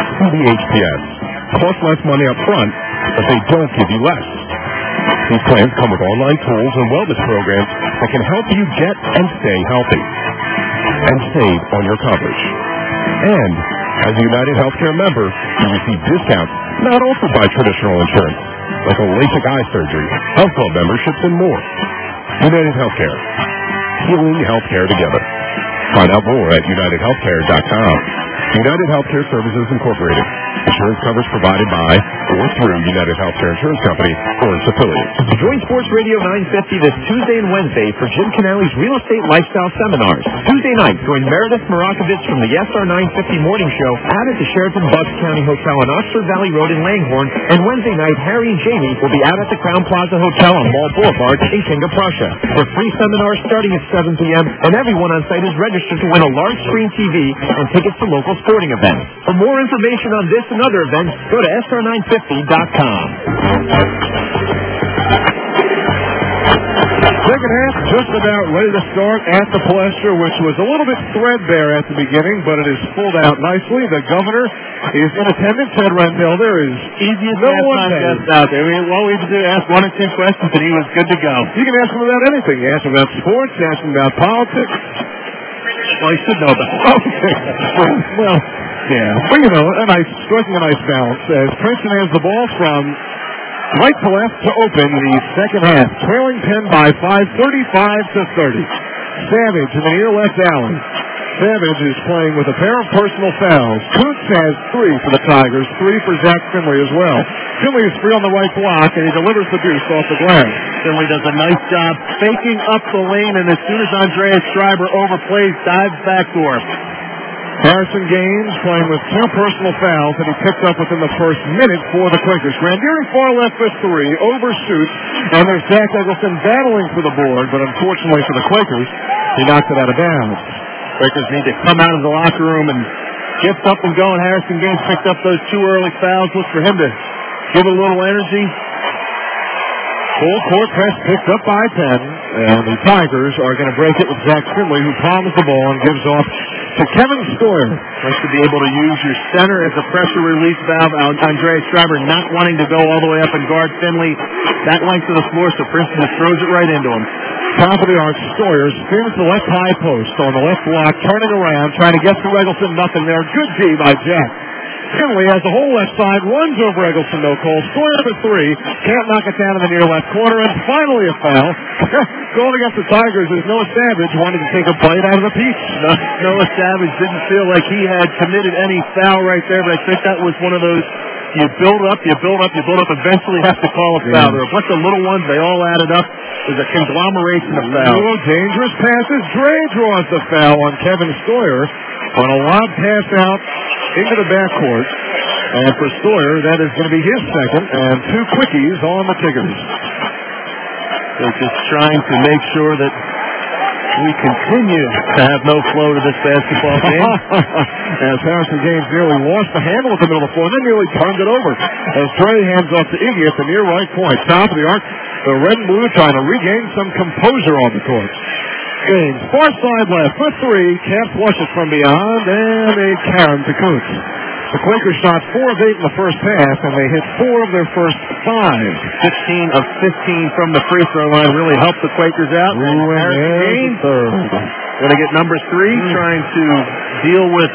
S8: CDHPS. Cost less money up front, but they don't give you less. These plans come with online tools and wellness programs that can help you get and stay healthy and save on your coverage. And as a United Healthcare member, you receive discounts not offered by traditional insurance, like a LASIK eye surgery, health club memberships, and more. United Healthcare. Healing healthcare together. Find out more at UnitedHealthcare.com. United Healthcare Services Incorporated. Insurance coverage provided by or through United Healthcare Insurance Company or its affiliates.
S1: Join Sports Radio 950 this Tuesday and Wednesday for Jim Canale's Real Estate Lifestyle Seminars. Tuesday night, join Meredith Morakovich from the SR 950 Morning Show out at the Sheraton Bucks County Hotel on Oxford Valley Road in Langhorne. And Wednesday night, Harry and Jamie will be out at the Crown Plaza Hotel on Mall Boulevard in King of Prussia. For free seminars starting at 7 p.m. and everyone on site is registered to win a large screen TV and tickets to local sporting events. For more information on this and other events, go to SR950.com.
S2: Second half just about ready to start at the Palestra, which was a little bit threadbare at the beginning, but it is pulled out nicely. The governor is in attendance. Ed Rendell, there is
S3: easiest
S2: no one
S3: out there. All we have to do is ask 1 or 2 questions, and he was good to go.
S2: You can ask him about anything. You ask him about sports, you ask him about politics.
S3: Well, he should know that.
S2: Okay. Well, yeah. But, striking a nice balance as Princeton has the ball from right to left to open the second half. Trailing Penn by 5, 35-30. Savage in the near left alley. Savage is playing with a pair of personal fouls. Kutz has 3 for the Tigers, 3 for Zach Finley as well. Finley is free on the right block, and he delivers the deuce off the glass.
S3: Finley does a nice job faking up the lane, and as soon as Andreas Schreiber overplays, dives backdoor.
S2: Harrison Gaines playing with 2 personal fouls that he picked up within the first minute for the Quakers. Grandieri far left for 3, overshoots, and there's Zach Eggleston battling for the board, but unfortunately for the Quakers, he knocked it out of bounds.
S3: Quakers need to come out of the locker room and get something going. Harrison Gaines picked up those 2 early fouls. Look for him to give it a little energy.
S2: Full court press picked up by Penn, and the Tigers are going to break it with Zach Finley, who palms the ball and gives off to Kevin Stoyer.
S3: Nice to be able to use your center as a pressure release valve. Andreas Schreiber not wanting to go all the way up and guard Finley that length of the floor, so Princeton just throws it right into him.
S2: Top of the arc, Stoyer spins the left high post on the left block, turning around, trying to get to Eggleston. Nothing there. Good D by Jack. Finley has the whole left side, runs over Eggleston, no call. Stoyer for 3, can't knock it down in the near left corner, and finally a foul. Going against the Tigers is Noah Savage, wanting to take a bite out of the peach.
S3: Noah Savage didn't feel like he had committed any foul right there, but I think that was one of those, you build up, eventually have to call a foul. There are a bunch of little ones, they all added up. There's a conglomeration of fouls.
S2: Little dangerous passes. Dre draws the foul on Kevin Stoyer on a lob pass out into the backcourt. And for Stoyer, that is going to be his second, and 2 quickies on the Tigers.
S3: They're just trying to make sure that we continue to have no flow to this basketball game.
S2: As Harrison Gaines nearly lost the handle at the middle of the floor, then nearly turned it over. As Dre hands off to Iggy at the near right point. Top of the arc, the red and blue trying to regain some composure on the court. Gaines, far side left for 3, can't flush it from beyond, and a Karen to Kutz. The Quakers shot 4 of 8 in the first half, and they hit 4 of their first 5.
S3: 15 of 15 from the free throw line really helped the Quakers out. Going to get number 3, trying to deal with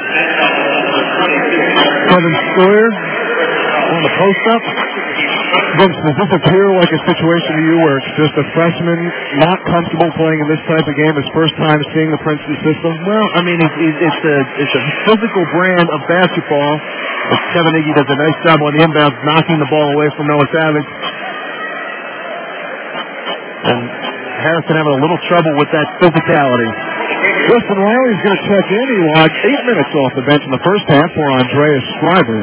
S3: Kevin Sawyer on the post-up.
S2: Vince, does this appear like a situation to you where it's just a freshman not comfortable playing in this type of game, his first time seeing the Princeton system?
S3: Well, I mean, it's a physical brand of basketball. Kevin Iggy does a nice job on the inbounds, knocking the ball away from Noah Savage. And Harrison having a little trouble with that physicality.
S2: Justin Riley's going to check in. He logged 8 minutes off the bench in the first half for Andreas Schreiber.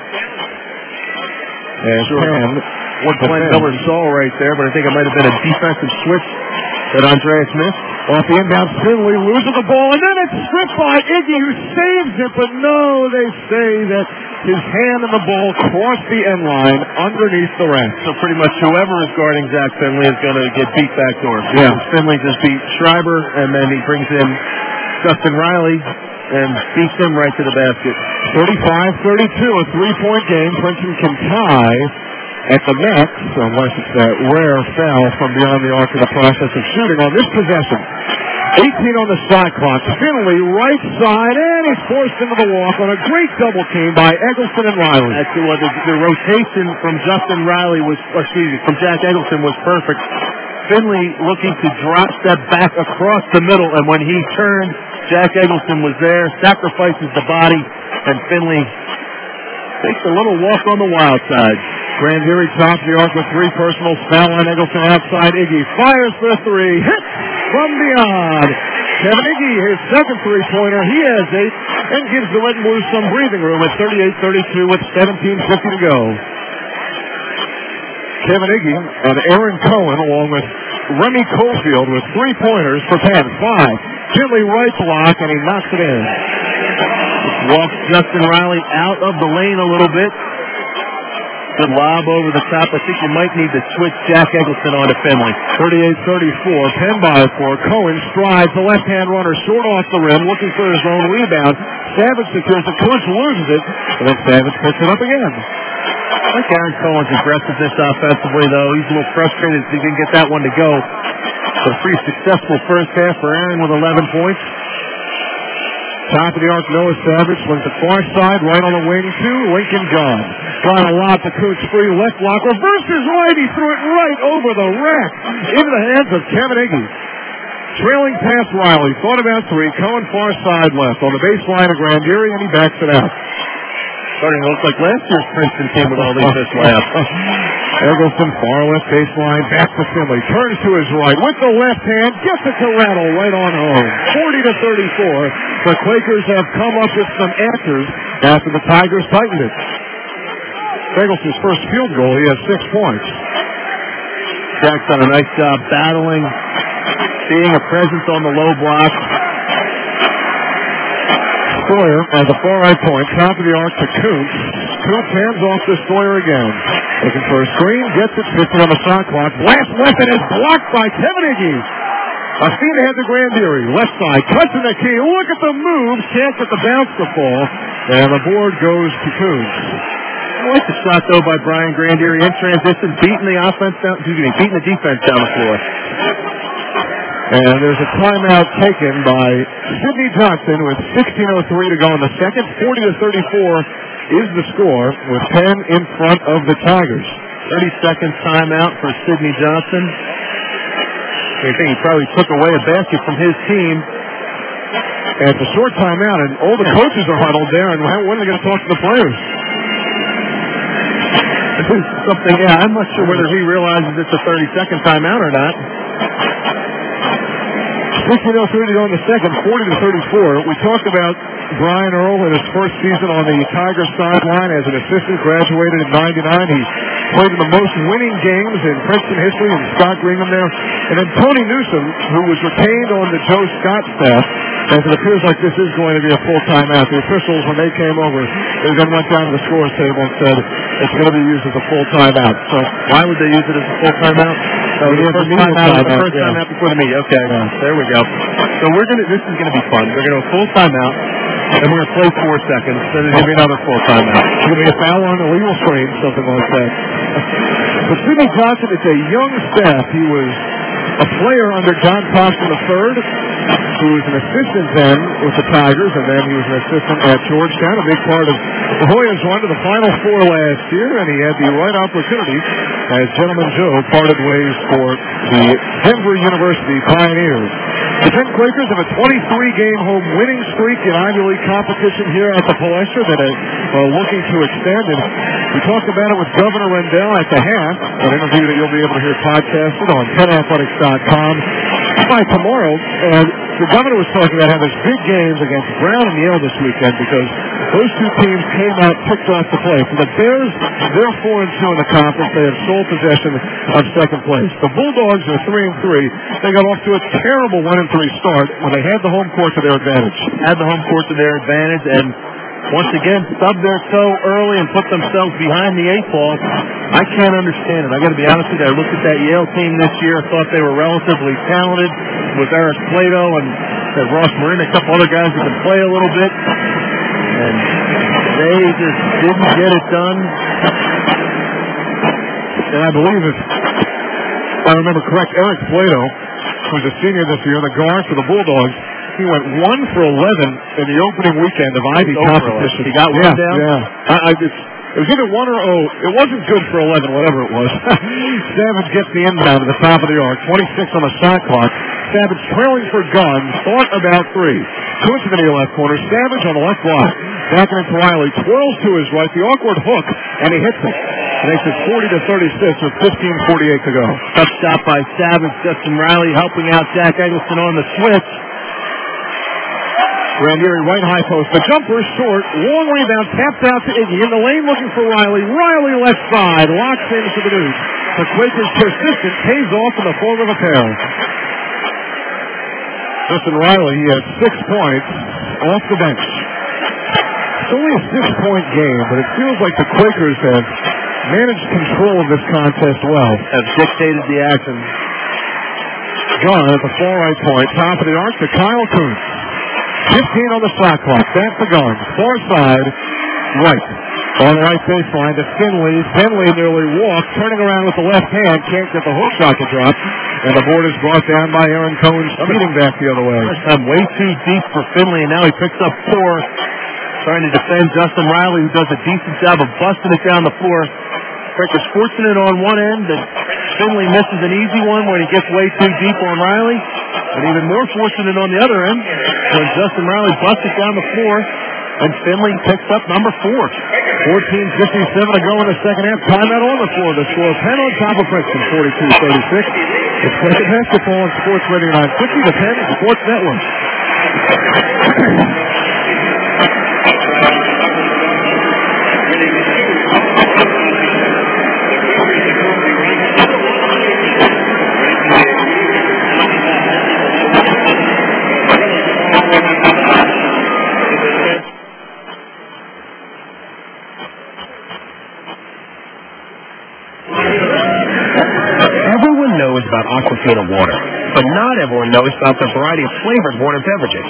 S3: What Glenn Miller saw right there, but I think it might have been a defensive switch that Andreas missed.
S2: Off the inbound, Finley loses the ball, and then it's stripped by Iggy, who saves it, but no, they say that his hand and the ball crossed the end line underneath the rack.
S3: So pretty much whoever is guarding Zach Finley is going to get beat backdoor.
S2: Yeah.
S3: Finley just beat Schreiber, and then he brings in Justin Riley and beats him right to the basket.
S2: 35-32, a 3-point game. Princeton can tie at the max, unless it's that rare foul from beyond the arc of the process of shooting on this possession. 18 on the shot clock. Finley, right side, and he's forced into the walk on a great double team by Eggleston and Riley.
S3: Actually, well, the rotation from Justin Riley from Jack Eggleston was perfect. Finley looking to drop step back across the middle, and when he turned, Jack Eggleston was there, sacrifices the body, and Finley takes a little walk on the wild side.
S2: Grandieri tops the arc with 3 personals. Foul line, Eggleston outside. Iggy fires for 3. Hit from beyond. Kevin Iggy, his second 3-pointer. He has 8 and gives the Red and Blues some breathing room at 38-32 with 17:50 to go. Kevin Iggy and Aaron Cohen, along with Remy Cofield, with 3-pointers for Penn. 5. Gently right block, and he knocks it in.
S3: Walks Justin Riley out of the lane a little bit. Good lob over the top. I think you might need to switch Jack Eggleston onto Finley.
S2: 38-34. Penn by 4. Cohen strides. The left-hand runner short off the rim, looking for his own rebound. Savage secures it. Coach loses it. And then Savage picks it up again.
S3: I think Aaron Cohen's aggressiveness offensively, though. He's a little frustrated if he didn't get that one to go. But a pretty successful first half for Aaron with 11 points.
S2: Top of the arc, Noah Savage swings the far side, right on the wing to Lincoln Gunn. Trying to lob to Cooch free, left block, reverses right, he threw it right over the rack, into the hands of Kevin Iggy. Trailing past Riley, thought about 3, Cohen far side left, on the baseline of Grandieri, and he backs it out.
S3: Starting to look like last year's Princeton team with all these missed layups.
S2: Eggleston, far left baseline, back to Finley, turns to his right, with the left hand, gets it to Rattle, right on home. 40-34. The Quakers have come up with some answers after the Tigers tightened it. Eggleston's first field goal, he has 6 points.
S3: Jack's done a nice job battling, being a presence on the low block.
S2: Sawyer at the far right point, top of the arc to Coots. Coots hands off to Sawyer again. Looking for a screen, gets it, 50 on the shot clock. Blast left, and is blocked by Kevin Iggy. A feed ahead to Grandieri, left side, touching the key. Look at the move, can't get the bounce to fall. And the board goes to Coots.
S3: I like the shot, though, by Brian Grandieri in transition, beating the defense down the floor.
S2: And there's a timeout taken by Sidney Johnson with 16:03 to go in the second. 40-34 is the score, with Penn in front of the Tigers.
S3: 30-second timeout for Sidney Johnson. I think he probably took away a basket from his team.
S2: And it's a short timeout, and all the coaches are huddled there, and when are they going to talk to the players?
S3: This is something, I'm not sure whether he realizes it's a 30-second timeout or not.
S2: 16:03 to go in the second, 40-34. We talked about Brian Earl in his first season on the Tigers sideline as an assistant, graduated in 99. He played in the most winning games in Princeton history, and Scott Greenham there. And then Tony Newsom, who was retained on the Joe Scott staff, as it appears like this is going to be a full timeout. The officials, when they came over, they then went down to the scores table and said it's going to be used as a full timeout. So
S3: why would they use it as a full timeout? The first timeout before the media. Okay, there we go. So this is going to be fun. We're going to go full timeout. and we're going to play 4 seconds, then there's going to be another full timeout.
S2: It's going to be a foul on the legal screen, something like that. But Sidney Johnson is a young staff. He was a player under John Thompson III, who was an assistant then with the Tigers, and then he was an assistant at Georgetown, a big part of the Hoyas' run to the Final Four last year, and he had the right opportunity as Gentleman Joe parted ways for the Denver University Pioneers. The Penn Quakers have a 23-game home winning streak in Ivy League competition here at the Palestra that are looking to extend. And we talked about it with Governor Rendell at the half, an interview that you'll be able to hear podcasted on PennAthletics.com by tomorrow. And the governor was talking about how there's big games against Brown and Yale this weekend because those two teams came out ticked off to play. For the Bears, they're 4-2 in the conference. They have sole possession of second place. The Bulldogs are 3-3. They got off to a terrible 1-3 start when they had the home court to their advantage.
S3: And once again, stubbed their toe early and put themselves behind the 8 ball. I can't understand it. I got to be honest with you. I looked at that Yale team this year. I thought they were relatively talented with Eric Plato and Ross Marin, a couple other guys who can play a little bit. And they just didn't get it done.
S2: And I believe if I remember correct, Eric Plato, who's a senior this year, the guard for the Bulldogs, he went 1 for 11 in the opening weekend of Ivy competition.
S3: He got one down?
S2: Yeah. It was either 1 or 0. It wasn't good for 11, whatever it was. Savage gets the inbound at the top of the arc, 26 on the shot clock. Savage trailing for Guns, thought about 3. Switch to the left corner. Savage on the left block. Backing into Riley, twirls to his right, the awkward hook, and he hits it. Makes it 40-36 with 15:48 to go.
S3: Tough shot by Savage. Justin Riley helping out Jack Eggleston on the switch.
S2: Ranieri right high post. The jumper is short. Long rebound. Tapped out to Iggy. In the lane looking for Riley. Riley left side. Locks into the Duke. The Quakers persistent. Pays off in the form of a pair. Justin Riley, he has 6 points off the bench. It's only a 6-point game, but it feels like the Quakers have managed control of this contest well.
S3: Have dictated the action.
S2: Gunn at the far right point. Top of the arc to Kyle Kuntz. 15 on the shot clock. Back to Gunn. Far side. Right. On the right baseline to Finley. Finley nearly walked. Turning around with the left hand. Can't get the hook shot to drop. And the board is brought down by Aaron Cohen, speeding back the other way.
S3: I'm way too deep for Finley, and now he picks up 4. Trying to defend Justin Riley, who does a decent job of busting it down the floor. Quakers fortunate on one end that Finley misses an easy one when he gets way too deep on Riley. And even more fortunate on the other end when Justin Riley busts it down the floor and Finley picks up number 4.
S2: 14:57 to go in the second half. Timeout on the floor. The score Penn on top of Princeton, 42-36. It's Quaker basketball on Sports Radio 950, the Penn Sports Network.
S1: About Aquafina water, but not everyone knows about the variety of flavored water beverages.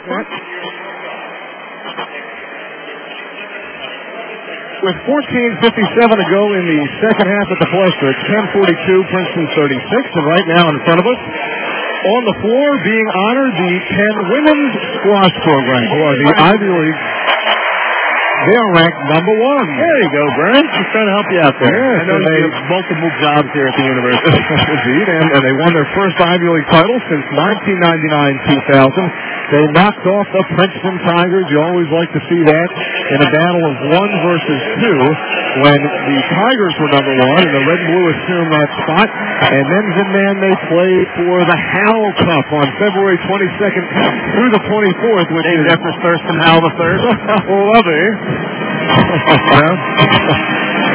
S2: With 14:57 to go in the second half at the Palestra, it's 10:42, Princeton 36, and right now in front of us, on the floor being honored, the Penn Women's Squash Program, who are the Ivy League. They are ranked number 1.
S3: There you go, Brian. Just trying to help you out there.
S2: Yeah,
S3: I know you have multiple jobs here at the university.
S2: Indeed, and they won their first Ivy League title since 1999-2000. They knocked off the Princeton Tigers. You always like to see that in a battle of 1 versus 2 when the Tigers were number 1 and the Red and Blue assumed that spot. And men's and man, they played for the Howell Cup on February 22nd through the 24th, which
S3: named
S2: is
S3: after Thurston Howell III.
S2: Love it.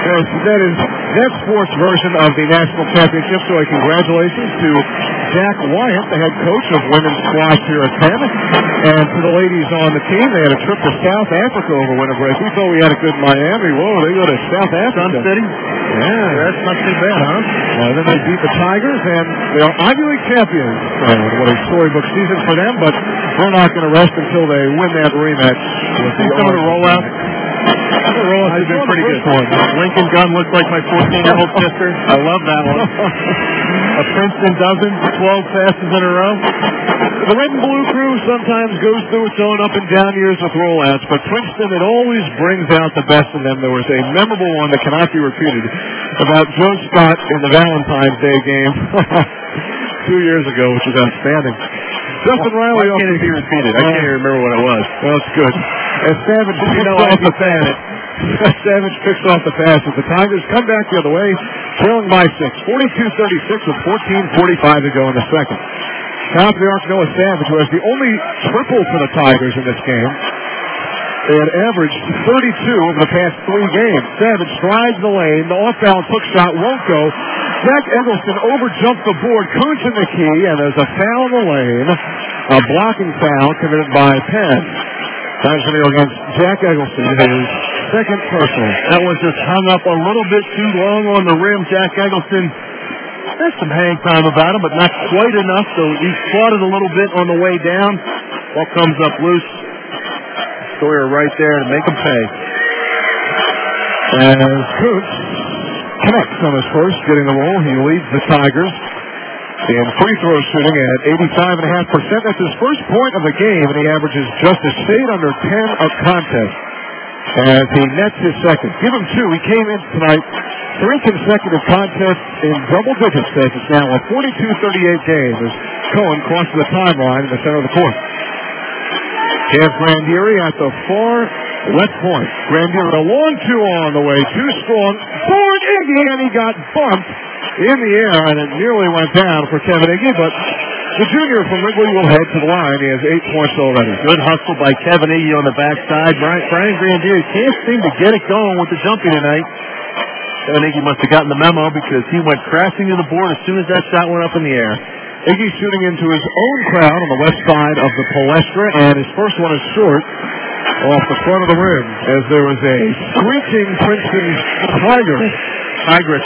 S2: Yes, that is Net Sports version of the national championship, so congratulations to Jack Wyatt, the head coach of women's squash here at Penn, and to the ladies on the team. They had a trip to South Africa over winter break. We thought we had a good Miami. Whoa, they go to South Africa.
S3: Sun City?
S2: Yeah.
S3: That's not too bad, huh?
S2: Then they beat the Tigers, and they are Ivy League champions. What a storybook season for them, but we're not going to rest until they win that rematch.
S3: Some of the rollouts. The rollouts have been pretty good. Lincoln Gunn looks like my 14-year-old sister. I love that one. A Princeton dozen, 12 passes in a row.
S2: The red and blue crew sometimes goes through its own up and down years with rollouts, but Princeton, it always brings out the best in them. There was a memorable one that cannot be repeated about Joe Scott in the Valentine's Day game 2 years ago, which was outstanding. Justin Riley.
S3: Why can't it be repeated? I can't even remember what it was.
S2: Well, it's good. As Savage picks off the pass. Savage picks off the pass as the Tigers come back the other way, trailing by 6. 42-36 with 14:45 to go in the second. Top of the arc, Noah Savage, who has the only triple for the Tigers in this game. They had averaged 32 over the past 3 games. Savage strides the lane. The off-balance hook shot won't go. Zach Eggleston overjumped the board. Kuntz in the key, and there's a foul in the lane. A blocking foul committed by Penn. Tigers going to go against Jack Eggleston, his second personal.
S3: That one just hung up a little bit too long on the rim. Jack Eggleston has some hang time about him, but not quite enough, so he fought it a little bit on the way down. Ball comes up loose. Sawyer right there to make him pay.
S2: As Kuntz connects on his first, getting the roll, he leads the Tigers in free throw shooting at 85.5%. That's his first point of the game, and he averages just a shade under 10 a contest as he nets his second. Give him 2. He came in tonight 3 consecutive contests in double digits. It's now a 42-38 game as Cohen crosses the timeline in the center of the court. Kev Grandieri at the far left point. Grandieri a long 2 on the way. Too strong. Forward Iggy, and he got bumped in the air, and it nearly went down for Kevin Iggy, but the junior from Wrigley will head to the line. He has 8 points already.
S3: Good hustle by Kevin Iggy on the backside. Brian Grandieri can't seem to get it going with the jumping tonight. Kevin Iggy must have gotten the memo because he went crashing to the board as soon as that shot went up in the air.
S2: Iggy shooting into his own crowd on the west side of the Palestra, and his first one is short off the front of the rim as there was a screeching Princeton Tigress.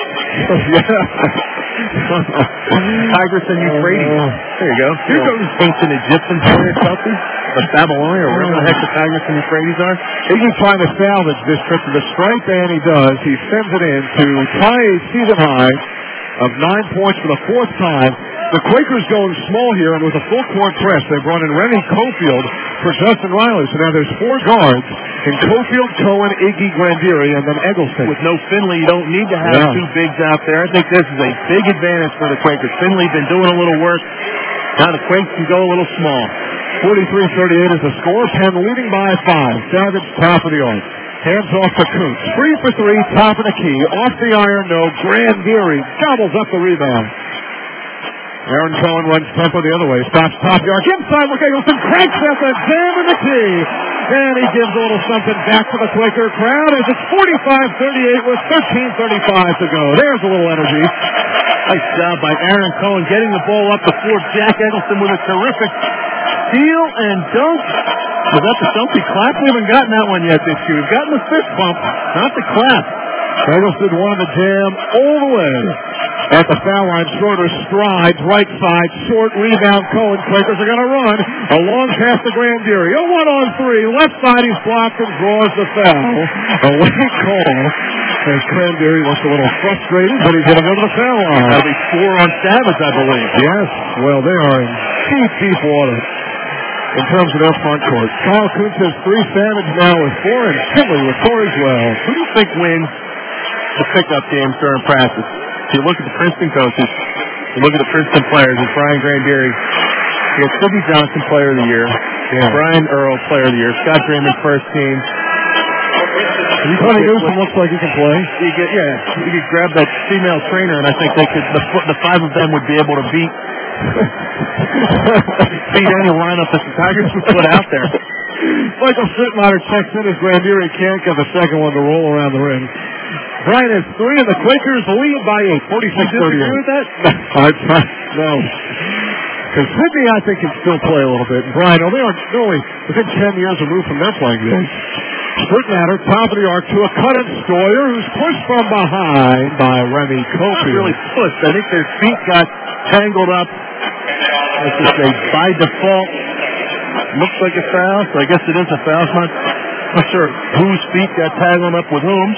S3: Tigress and Euphrates. There you go. Here goes ancient Egyptian player Chelsea, or Babylon, or wherever the heck the Tigress and Euphrates are.
S2: Iggy trying to salvage this trip to the stripe, and he does. He sends it in to tie a season high of 9 points for the 4th time. The Quakers going small here, and with a full court press, they brought in Rennie Cofield for Justin Riley. So now there's 4 guards in Cofield, Cohen, Iggy, Grandieri, and then Eggleston.
S3: With no Finley, you don't need to have 2 bigs out there. I think this is a big advantage for the Quakers. Finley been doing a little work. Now the Quakes can go a little small.
S2: 43-38 is the score. Penn leading by 5. Savage, top of the arc. Hands off to Kuntz. 3 for 3, top of the key. Off the iron, no. Grandieri gobbles up the rebound. Aaron Cohen runs tempo the other way. Stops top yard. Inside with Eggleston. Cranks at the jam in the key. And he gives a little something back to the Quaker crowd as it's 45-38 with 13:35 to go. There's a little energy.
S3: Nice job by Aaron Cohen getting the ball up before Jack Eggleston with a terrific steal and dunk. Was that the Chelsea clap? We haven't gotten that one yet this year. We've gotten the fist bump, not the clap.
S2: Eggleston won the jam all the way. At the foul line, Schroeder strides, right side, short rebound, Cohen. Quakers are going to run. A long pass to Grandieri. A 1-on-3. Left side, he's blocked and draws the foul. A late call. As Grandieri looks a little frustrated, but he's going to go to the foul line.
S3: That'll be 4 on Savage, I believe.
S2: Yes. Well, they are in deep water in terms of their front court. Kyle Kuntz has 3, Savage now with 4, and Finley with 4 as well.
S3: Who do you think wins the pickup games during practice? If you look at the Princeton coaches, you look at the Princeton players, it's Brian Grandieri. You have Sidney Johnson, Player of the Year. Yeah. Brian Earl, Player of the Year. Scott Draymond, first team.
S2: Tony Newsom looks like he can play.
S3: You could grab that female trainer, and I think they could. The 5 of them would be able to beat any lineup that the Tigers would put out there.
S2: Michael Sitmeyer checks in as Grandieri can't get the second one to roll around the ring. Brian has 3, and the Quakers lead by 8, 46-38.
S3: Disagree with that?
S2: No. Because Sydney, I think, can still play a little bit. And Brian, they're only within 10 years removed from their playing days. Strickmatter, top of the arc to a cut at Stoyer, who's pushed from behind by Remy Cofield.
S3: Not really pushed. I think their feet got tangled up. Let's just say by default. Looks like a foul, so I guess it is a foul. I'm not sure whose feet got tangled up with whom's.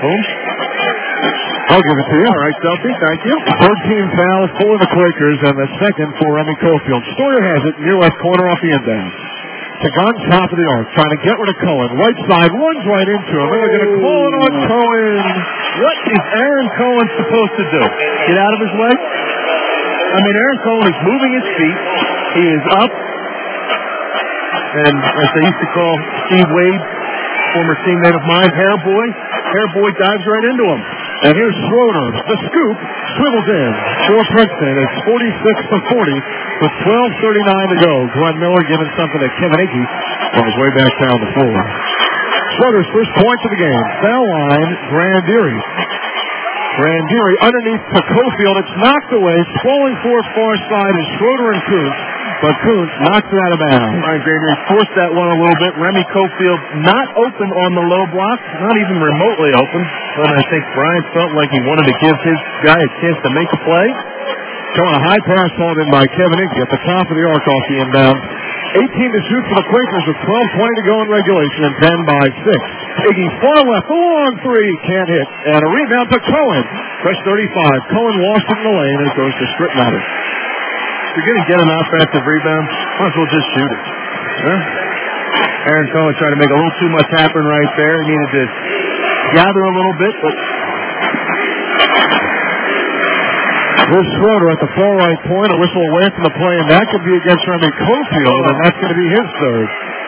S2: I'll give it to you.
S3: All right, Delphi, thank you.
S2: Third team foul for the Quakers, and the second for Remy Cofield. Stoyer has it near left corner off the inbound. Sagan top of the arc, trying to get rid of Cohen. Right side, runs right into him. They're going to call it on Cohen.
S3: What is Aaron Cohen supposed to do? Get out of his way? I mean, Aaron Cohen is moving his feet. He is up. And as they used to call Steve Wade, former teammate of mine, Hair Boy dives right into him.
S2: And here's Schroeder. The scoop swivels in for Princeton. It's 46-40 with 12:39 to go. Glenn Miller giving something to Kevin Akey on his way back down the floor. Schroeder's first point of the game. Foul line, Grandieri. Grandieri underneath to Cofield. It's knocked away. Falling for far side is Schroeder and Kuntz. But Kuntz knocks it out of bounds.
S3: Ryan Grandieri forced that one a little bit. Remy Cofield not open on the low block. Not even remotely open. But I think Brian felt like he wanted to give his guy a chance to make a play.
S2: Showing a high pass hauled in by Kevin Iggy at the top of the arc off the inbound. 18 to shoot for the Quakers with 12:20 to go in regulation and 10 by 6. Iggy far left, a long three, can't hit. And a rebound to Cohen. Fresh 35. Cohen lost it in the lane and it goes to Strickmatter.
S3: If you're going to get an offensive rebound, might as well just shoot it. Huh? Aaron Cohen trying to make a little too much happen right there. He needed to gather a little bit, but
S2: Here's Schroeder at the far right point, a whistle away from the play, and that could be against Remy Cofield, and that's going to be his third.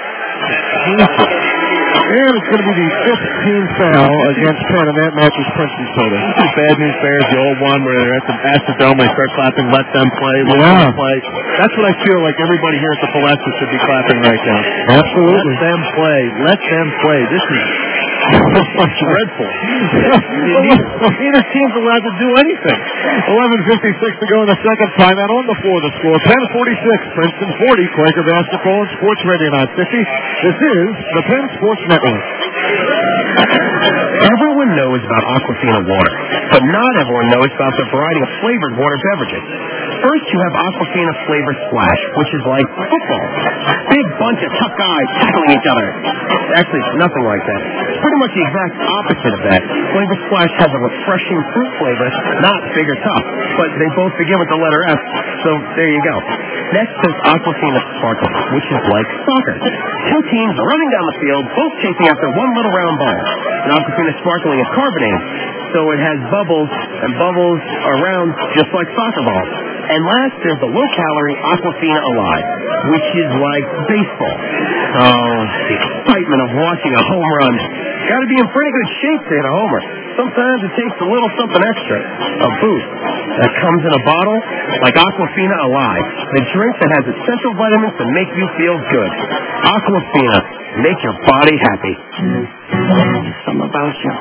S2: And it's going to be the 15th foul against Penn, and that matches Princeton's total.
S3: This is Bad News Bears, the old one where they're at the Astrodome, they start clapping, let them play, let them play. That's what I feel like everybody here at the Palestra should be clapping right now.
S2: Absolutely.
S3: Let them play. Let them play. This is dreadful. Neither team's allowed to do anything.
S2: 11:56 to go in the second timeout on the floor. The score 10-46, Princeton 40, Quaker Basketball and Sports Radio 950. This is the Penn Sports Network.
S1: Everyone knows about Aquafina water, but not everyone knows about the variety of flavored water beverages. First, you have Aquafina flavored Splash, which is like football. Big bunch of tough guys tackling each other. Actually, it's nothing like that. It's pretty much the exact opposite of that. Flavor Splash has a refreshing fruit flavor, not big or tough, but they both begin with the letter F, so there you go. Next is Aquafina Sparkle, which is like soccer. Two teams running down the field, both chasing after one little round ball. And Aquafina Sparkling is carbonated, so it has bubbles, and bubbles are round just like soccer balls. And last, there's the low-calorie Aquafina Alive, which is like baseball. Oh, the excitement of watching a home run. Got to be in pretty good shape to hit a homer. Sometimes it takes a little something extra, a boost that comes in a bottle like Aquafina Alive, the drink that has essential vitamins to make you feel good. Aquafina, make your body happy. Something about you.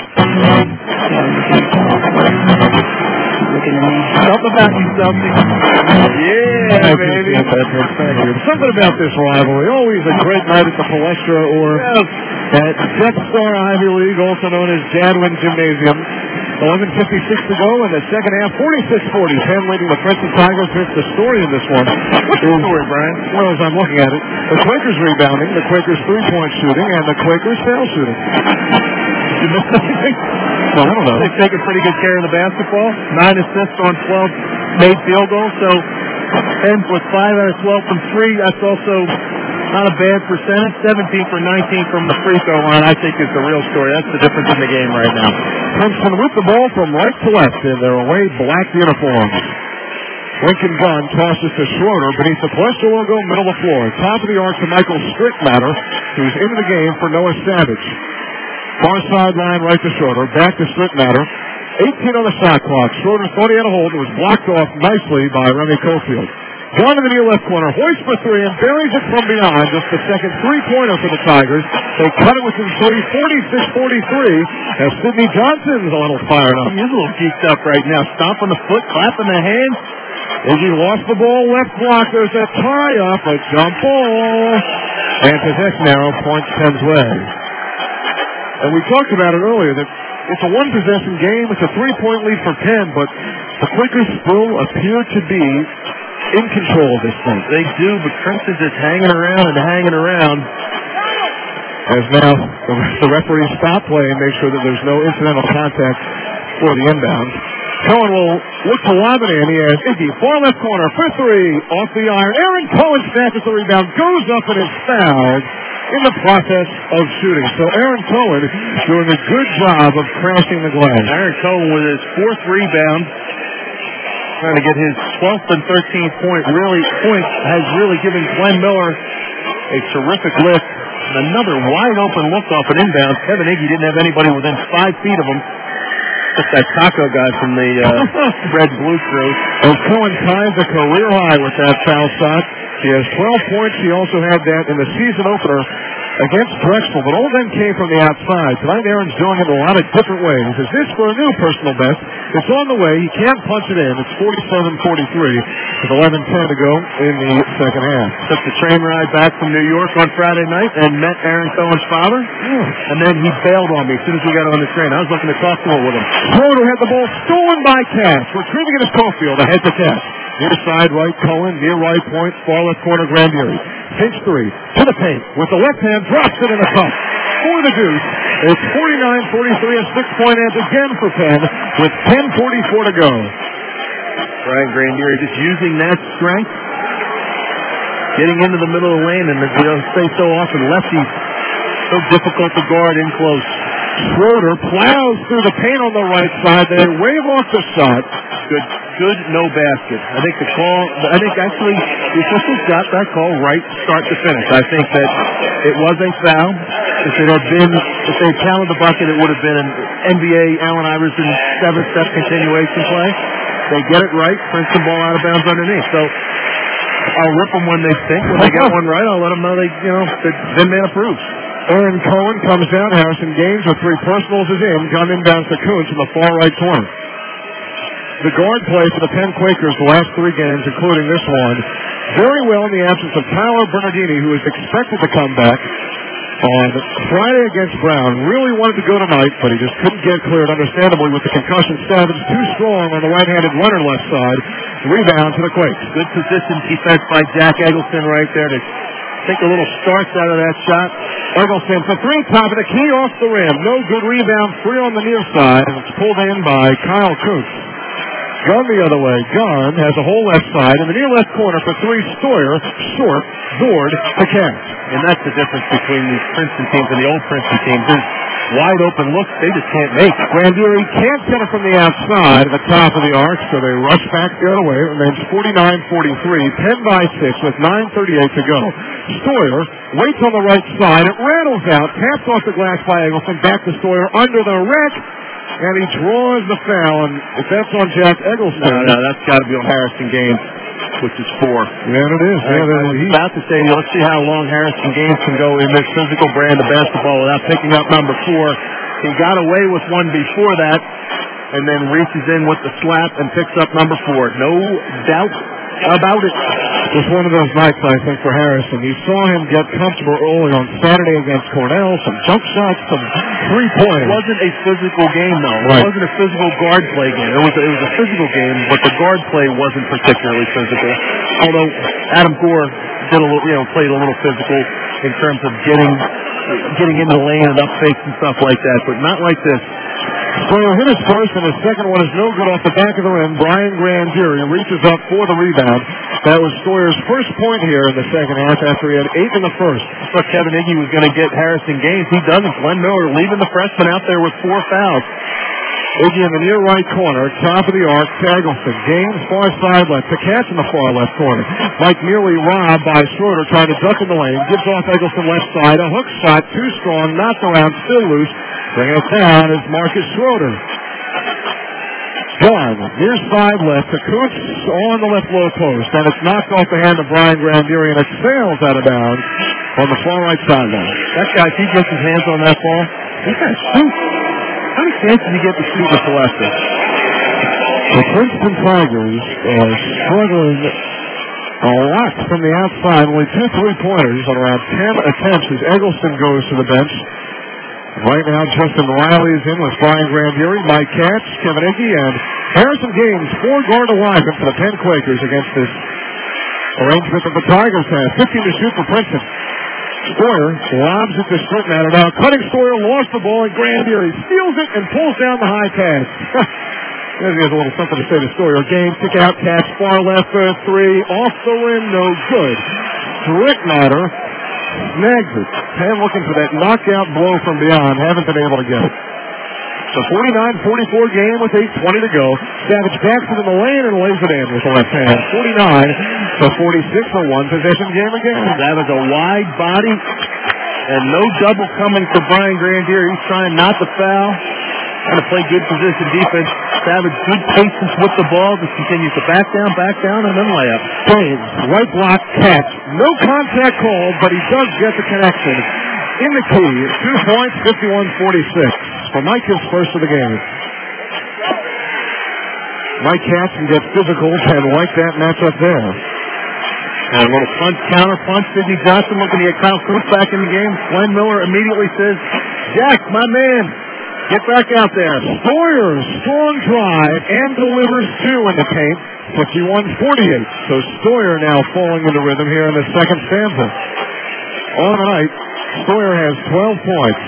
S1: Looking at me.
S2: Something about you, something. Yeah, baby. Something about this rivalry. Always a great night at the Palestra or at Death Star Ivy League, also known as Jadwin Gymnasium. 11:56 to go in the second half. 46-40. Penn leading the Princeton Tigers. Here's the story in this one.
S3: What's the story, Brian?
S2: Well, as I'm looking at it, the Quakers rebounding, the Quakers three-point shooting, and the Quakers foul shooting.
S3: You missed anything?
S2: No, I don't know.
S3: They've taken pretty good care of the basketball. 9 assists on 12 made field goals. So Penn with 5 out of 12 from 3. That's also not a bad percentage. 17 for 19 from the free throw line, I think, is the real story. That's the difference in the game right now.
S2: Princeton with the ball from right to left in their away black uniforms. Lincoln Gunn tosses to Schroeder beneath the Palestra logo, middle of the floor. Top of the arc to Michael Strickmatter, who's into the game for Noah Savage. Far sideline right to Schroeder, back to Strickmatter. 18 on the shot clock. Schroeder thought he had a hold and was blocked off nicely by Remy Cofield. Gone to the near left corner. Hoist for three and buries it from behind. Just the second three-pointer for the Tigers. They cut it within 46-43 as Sidney Johnson's a little fired up.
S3: He's a little geeked up right now. Stomping the foot, clapping the hands.
S2: Iggy lost the ball, left block. There's a tie-up, a jump ball. And possession arrow points Penn's way. And we talked about it earlier that it's a one-possession game. It's a three-point lead for Penn, but the Quakers still appear to be in control of this thing.
S3: They do, but Crimson just hanging around and hanging around.
S2: As now the referee stop play and make sure that there's no incidental contact for the inbound. Cohen will look to lob it in. He has Iggy, far left corner for three, off the iron. Aaron Cohen snatches the rebound, goes up and is fouled in the process of shooting. So Aaron Cohen doing a good job of crashing the glass.
S3: Aaron Cohen with his fourth rebound, trying to get his 12th and 13th point has really given Glenn Miller a terrific lift. And another wide open look off an inbound. Kevin Iggy didn't have anybody within 5 feet of him. Just that taco guy from the Red Blue crew.
S2: And Cohen ties a career high with that foul shot. He has 12 points. He also had that in the season opener against Drexel, but all of them came from the outside. Tonight, Aaron's doing it in a lot of different ways. Is this for a new personal best? It's on the way. He can't punch it in. It's 47-43 with 11:10 to go in the second half.
S3: Took the train ride back from New York on Friday night and met Aaron Cohen's father. And then he bailed on me as soon as we got on the train. I was looking to talk to him with him.
S2: Schroeder had the ball stolen by Cass. Retrieving it is Caulfield. Ahead to Cass. Near side right, Cohen. Near right point, far left corner, Grandieri. Pinch three. To the paint. With the left hand, drops it in the cup. For the deuce. It's 49-43, a 6-point edge again for Penn with 10:44 to go.
S3: Brian Grandieri just using that strength. Getting into the middle of the lane, and as we say so often, lefties so difficult to guard in close.
S2: Schroeder plows through the paint on the right side. They wave off the shot.
S3: Good, no basket. I think actually the officials got that call right start to finish. I think that it was a foul. If they counted the bucket, it would have been an NBA Allen Iverson 7-step continuation play. They get it right, Princeton ball out of bounds underneath. So I'll rip them when they think. When they get one right, I'll let them know then man approves.
S2: Aaron Cohen comes down. Harrison Gaines with three personals is in. Gun inbounds to Kuntz in the far right corner. The guard play for the Penn Quakers the last 3 games, including this one, very well in the absence of Tyler Bernardini, who is expected to come back on Friday against Brown. Really wanted to go tonight, but he just couldn't get cleared, understandably, with the concussion. Savage too strong on the right-handed runner left side. Rebound to the Quakes.
S3: Good position defense by Jack Eggleston right there to take a little starch out of that shot.
S2: Eggleston for three, top of the key, off the rim. No good rebound, free on the near side, and it's pulled in by Kyle Kuntz. Gunn the other way. Gunn has a whole left side. In the near left corner for three, Stoyer, short, Zord to Cass.
S3: And that's the difference between these Princeton teams and the old Princeton teams. There's wide open looks they just can't make.
S2: Grandieri can't get it from the outside at the top of the arc, so they rush back the other way. It remains 49-43, 10 by 6 with 9:38 to go. Stoyer waits on the right side. It rattles out, taps off the glass by Eggleston, back to Stoyer under the rack. And he draws the foul, and if that's on Jack Eggleston...
S3: No, that's got to be on Harrison Gaines, which is 4.
S2: Yeah, it is.
S3: I was about to say, let's see how long Harrison Gaines can go in this physical brand of basketball without picking up number 4. He got away with one before that, and then reaches in with the slap and picks up number 4. No doubt about it.
S2: Just one of those nights, I think, for Harrison. You saw him get comfortable early on Saturday against Cornell. Some jump shots, some three-pointers.
S3: It wasn't a physical game, though.
S2: Right.
S3: It wasn't a physical guard play game. It was a physical game, but the guard play wasn't particularly physical. Although Adam Gore played a little physical in terms of getting into the lane and up fakes and stuff like that, but not like this.
S2: Stoyer hit his first, and his second one is no good off the back of the rim. Brian Grandieri reaches up for the rebound. That was Stoyer's first point here in the second half after he had 8 in the first.
S3: I thought Kevin Iggy was going to get Harrison Gaines. He doesn't. Glenn Miller leaving the freshman out there with 4 fouls.
S2: Iggy in the near right corner, top of the arc, Eggleston. Gaines far side left to catch in the far left corner. Mike nearly robbed by Schroeder, trying to duck in the lane. Gives off Eggleston left side. A hook shot, too strong, knocked around, still loose. Bringing it down is Marcus Schroeder. Done. Near side left to Kuntz on the left low post, and it's knocked off the hand of Brian Grandieri, and it sails out of bounds on the far right sideline.
S3: That guy, if he gets his hands on that ball, he's got to shoot. How many chances did he get to shoot with Celeste?
S2: The Princeton Tigers are struggling a lot from the outside. Only 2 3-pointers on around 10 attempts as Eggleston goes to the bench. Right now, Justin Riley is in with Brian Grandieri, Mike Katz, Kevin Ickey, and Harrison Gaines, 4-guard alignment for the Penn Quakers against this arrangement that the Tigers have. 15 to shoot for Princeton. Stoyer lobs it to Strickmatter. Now, cutting Stoyer lost the ball, and Grandieri steals it and pulls down the high pass. He has a little something to say to Stoyer. Gaines, kick out, catch, far left for 3, off the rim, no good. Strickmatter snags it. Penn looking for that knockout blow from beyond. Haven't been able to get it. So 49-44 game with 8:20 to go. Savage backs it in the lane and lays it in with the left hand. 49-46, a one-possession game again.
S3: Savage a wide body and no double coming for Brian Grandieri. He's trying not to foul. Trying to play good position defense. Savage, good patience with the ball. Just continues to back down, and then lay up.
S2: Gaines, right block, catch. No contact called, but he does get the connection. In the key, 2 points, 51-46. For Mike, his first of the game. Mike Katzen gets physical and like that matchup there.
S3: And a little counter punch. Sidney Johnson looking to get Kyle Kuntz back in the game. Glenn Miller immediately says, Jack, my man, get back out there.
S2: Stoyer, strong drive, and delivers 2 in the paint. 51-48. So Stoyer now falling into rhythm here in the second stanza. On the night, Stoyer has 12 points.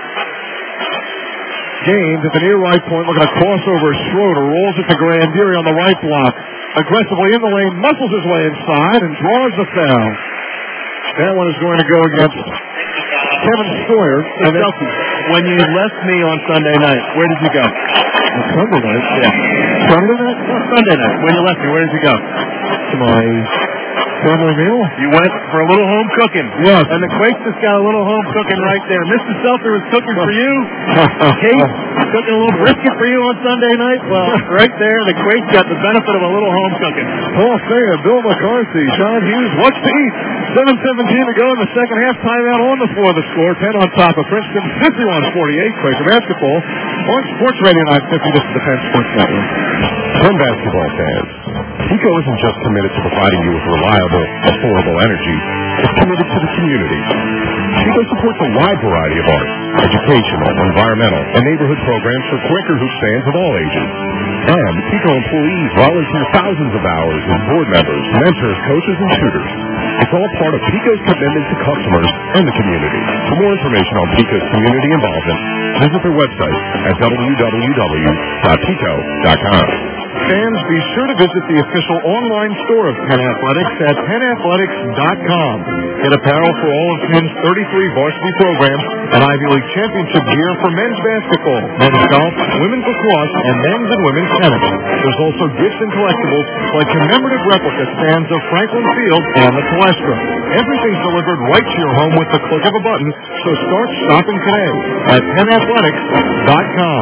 S2: Gaines at the near right point, looking at crossover. Schroeder rolls it to Grandieri on the right block. Aggressively in the lane, muscles his way inside, and draws the foul. That one is going to go against Kevin Stoyer.
S3: And when you left me on Sunday night, where did you go?
S2: Sunday night?
S3: Yeah.
S2: Sunday night?
S3: No, Sunday night. When you left me, where did you go?
S2: To my family meal.
S3: You went for a little home cooking.
S2: Yes.
S3: And the Quakes just got a little home cooking right there. Mr. Seltzer was cooking for you. Kate cooking a little brisket for you on Sunday night. Well, right there, the Quakes got the benefit of a little home cooking.
S2: Paul Thayer, Bill McCarthy, Sean Hughes, what's to eat? 7:17 to go in the second half. Timeout on the floor. The score, 10 on top of Princeton, 51-48. Quaker basketball on Sports Radio 950. This is the Penn Sports Network.
S8: Penn basketball fans, PECO isn't just committed to providing you with reliable, affordable energy. It's committed to the community. PECO supports a wide variety of arts, educational, environmental, and neighborhood programs for Quaker Hoops fans of all ages. And PECO employees volunteer thousands of hours as board members, mentors, coaches, and tutors. It's all part of PECO's commitment to customers and the community. For more information on PECO's community involvement, visit their website at www.peco.com.
S2: Fans, be sure to visit the official online store of Penn Athletics at pennathletics.com. Get apparel for all of Penn's 33 varsity programs and Ivy League championship gear for men's basketball, men's golf, women's lacrosse, and men's and women's tennis. There's also gifts and collectibles like commemorative replica stands of Franklin Field and the Palestra. Everything's delivered right to your home with the click of a button, so start shopping today at pennathletics.com.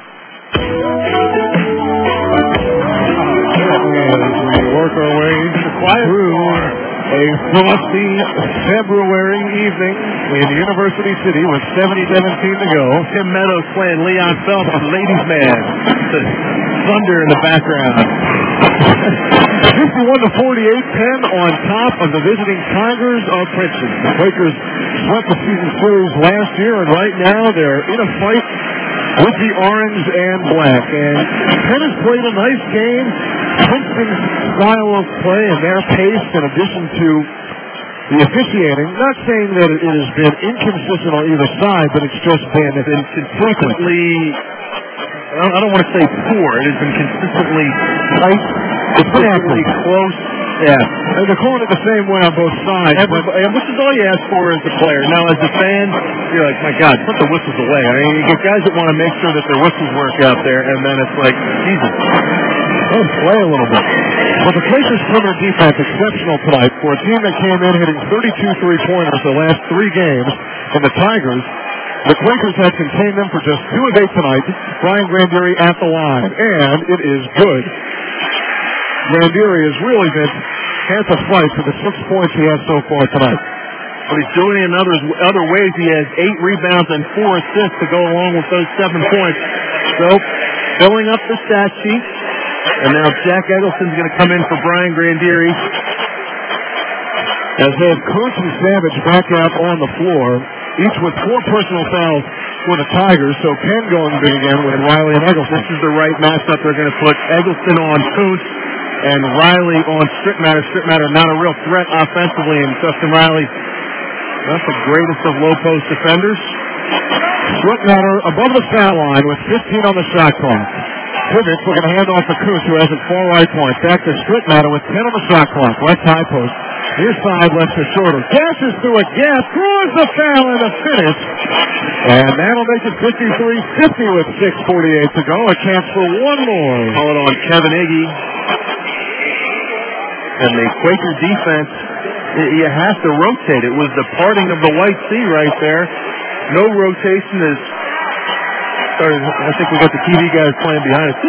S2: As we work our way through a frosty February evening in University City with 70-17 to go.
S3: Tim Meadows playing Leon Phelps, ladies' man. The thunder in the background.
S2: 51-48, Penn on top of the visiting Tigers of Princeton. The Quakers swept the season series last year, and right now they're in a fight with the orange and black. And Penn has played a nice game. Princeton's style of play and their pace, in addition to the officiating, not saying that it has been inconsistent on either side, but it's just been
S3: consistently, I don't want to say poor, it has been consistently tight, consistently close.
S2: Yeah, and they're calling it the same way on both sides.
S3: Which is all you ask for as a player. Now, as a fan, you're like, my God, put the whistles away. I mean, you get guys that want to make sure that their whistles work out there, and then it's like, Jesus,
S2: let them play a little bit. But the Quakers' perimeter defense exceptional tonight for a team that came in hitting 32 3-pointers the last 3 games, and the Tigers The Quakers had contained them for just 2 of 8 tonight. Brian Grandieri at the line, and it is good. Grandieri has really been half a fight for the 6 points he has so far tonight.
S3: But he's doing it in other ways. He has 8 rebounds and 4 assists to go along with those 7 points. So, filling up the stat sheet. And now Jack Eggleston's going to come in for Brian Grandieri.
S2: As they have Kuntz and Savage back out on the floor, each with 4 personal fouls for the Tigers, so Penn going big again with Riley and Eggleston.
S3: This is the right matchup. They're going to put Eggleston on Kuntz and Riley on Strickmatter. Strickmatter not a real threat offensively, and Justin Riley not the greatest of low-post defenders.
S2: Strickmatter above the foul line with 15 on the shot clock. Pivots, we're going to hand off to Kuntz, who has a far right point. Back to Strickmatter with 10 on the shot clock. Left high post. Near side, left to Schroeder. Gashes through a gap, draws the foul and a finish. And that'll make it 53-50 with 6:48 to go. A chance for one more.
S3: Call it on Kevin Iggy. And the Quaker defense, you have to rotate. It was the parting of the White Sea right there. No rotation is... Sorry, I think we got the TV guys playing behind us.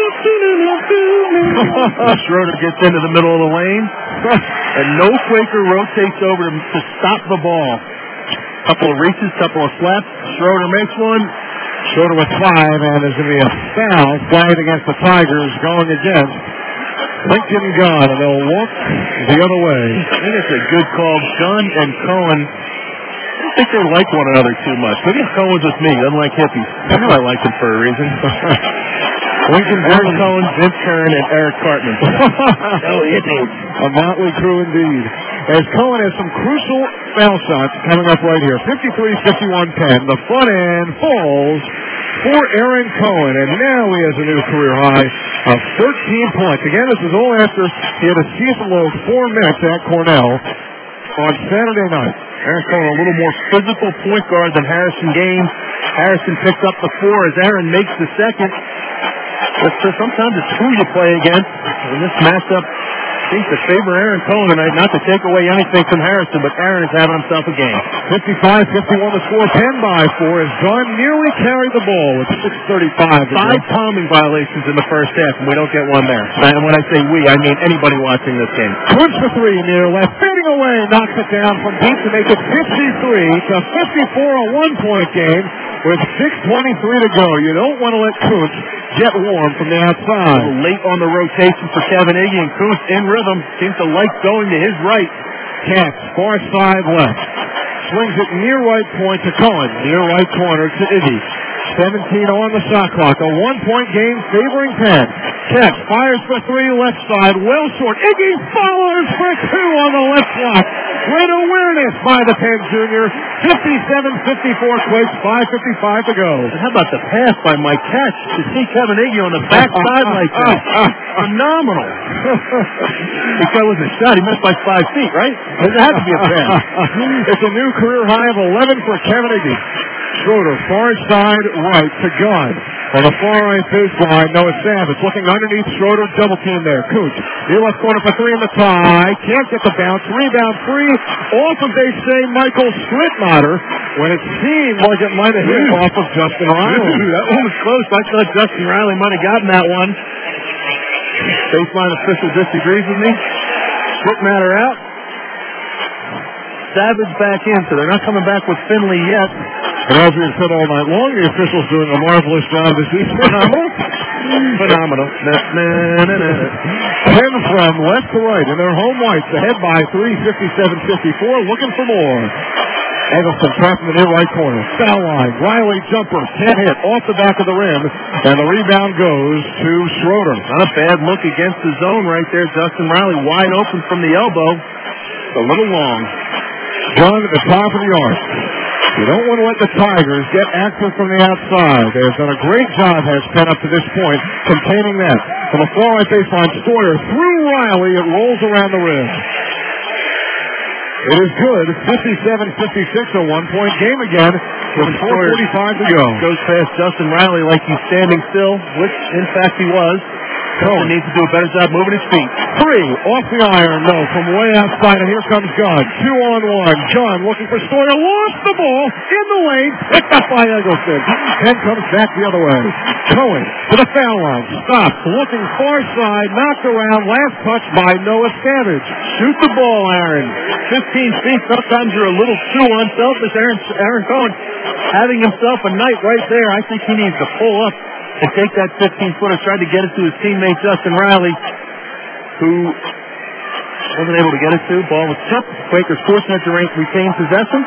S3: Schroeder gets into the middle of the lane. And no Quaker rotates over to stop the ball. Couple of reaches, couple of slaps. Schroeder makes one.
S2: Schroeder with 5, and there's going to be a foul flagged against the Tigers going against Lincoln Gunn, and they'll walk the other way.
S3: I think it's a good call. Gunn and Cohen, I don't think they like one another too much. Maybe Cohen's with me. Doesn't like hippies. I know I like him for a reason.
S2: Lincoln
S3: Aaron Cohen, Vince Kern, and Eric Cartman.
S2: Oh, hippies. A motley crew indeed. As Cohen has some crucial foul shots coming up right here. 53-51 Penn. The front end falls for Aaron Cohen, and now he has a new career high of 13 points. Again, this is all after he had a season-low 4 minutes at Cornell on Saturday night.
S3: Aaron Cohen a little more physical point guard than Harrison Gaines. Harrison picks up the 4 as Aaron makes the second. But sometimes it's who you play against. In this matchup, I think to favor Aaron Cohen tonight, not to take away anything from Harrison, but Aaron is having himself a game.
S2: 55-51 to score. Penn by 4 as John nearly carried the ball with 6:35.
S3: 5 palming violations in the first half, and we don't get one there. And when I say we, I mean anybody watching this game.
S2: Kuntz for 3 near left, fading away, knocks it down from deep to make it 53-54, a 1-point game with 6:23 to go. You don't want to let Kuntz get warm from the outside.
S3: Late on the rotation for Kevin Iggy, and Kuntz in rhythm, seems to like going to his right.
S2: Katz, far side left. Swings it near right point to Cohen. Near right corner to Iggy. 17 on the shot clock. A 1-point game favoring Penn. Katz fires for 3 left side. Well short. Iggy follows for 2 on the left block. Great awareness by the Penn junior. 57-54 Quakes. 5:55 to go.
S3: And how about the pass by Mike Katz to see Kevin Iggy on the backside like that? Phenomenal. This guy wasn't a shot. He missed by 5 feet, right? It had to be a pass.
S2: It's a new career high of 11 for Kevin Iggy. Schroeder, far side right to Gunn. On the far right baseline, Noah Savage looking underneath Schroeder, double team there. Kuntz, near left corner for 3 in the tie. Can't get the bounce. Rebound free. Off of, they say, Michael Strickmatter, when it seemed like it might have hit off of Justin Riley.
S3: That one was close. I thought Justin Riley might have gotten that one. Baseline official disagrees with me. Strickmatter out. Savage back in, so they're not coming back with Finley yet.
S2: And as we have said all night long, the officials doing a marvelous job this evening.
S3: Phenomenal.
S2: Penn from left to right in their home whites, ahead by 3, 57-54, looking for more. Eggleston trapped in the near right corner. Foul line. Riley jumper. Can't hit. Off the back of the rim. And the rebound goes to Schroeder.
S3: Not a bad look against the zone right there. Justin Riley wide open from the elbow. It's a little long.
S2: Gunn at the top of the arc. You don't want to let the Tigers get access from the outside. They've done a great job, has Penn up to this point, containing that. From the far right baseline, Sawyer through Riley. It rolls around the rim. It is good. 57-56, a 1-point game again with 4:45 to go.
S3: Goes past Justin Riley like he's standing still, which in fact he was. Cohen needs to do a better job moving his feet.
S2: 3 off the iron, no, from way outside, and here comes Gunn. 2-on-1. Gunn looking for Stoyer, lost the ball in the lane, picked up by Eggleston. Then comes back the other way. Cohen to the foul line, stops, looking far side, knocked around, last touch by Noah Savage.
S3: Shoot the ball, Aaron. 15 feet. Sometimes you're a little too unselfish. Aaron Cohen having himself a night right there. I think he needs to pull up and take that 15-footer. Tried to get it to his teammate Justin Riley, who wasn't able to get it to. Ball was tipped. Quakers fortunate to retain possession.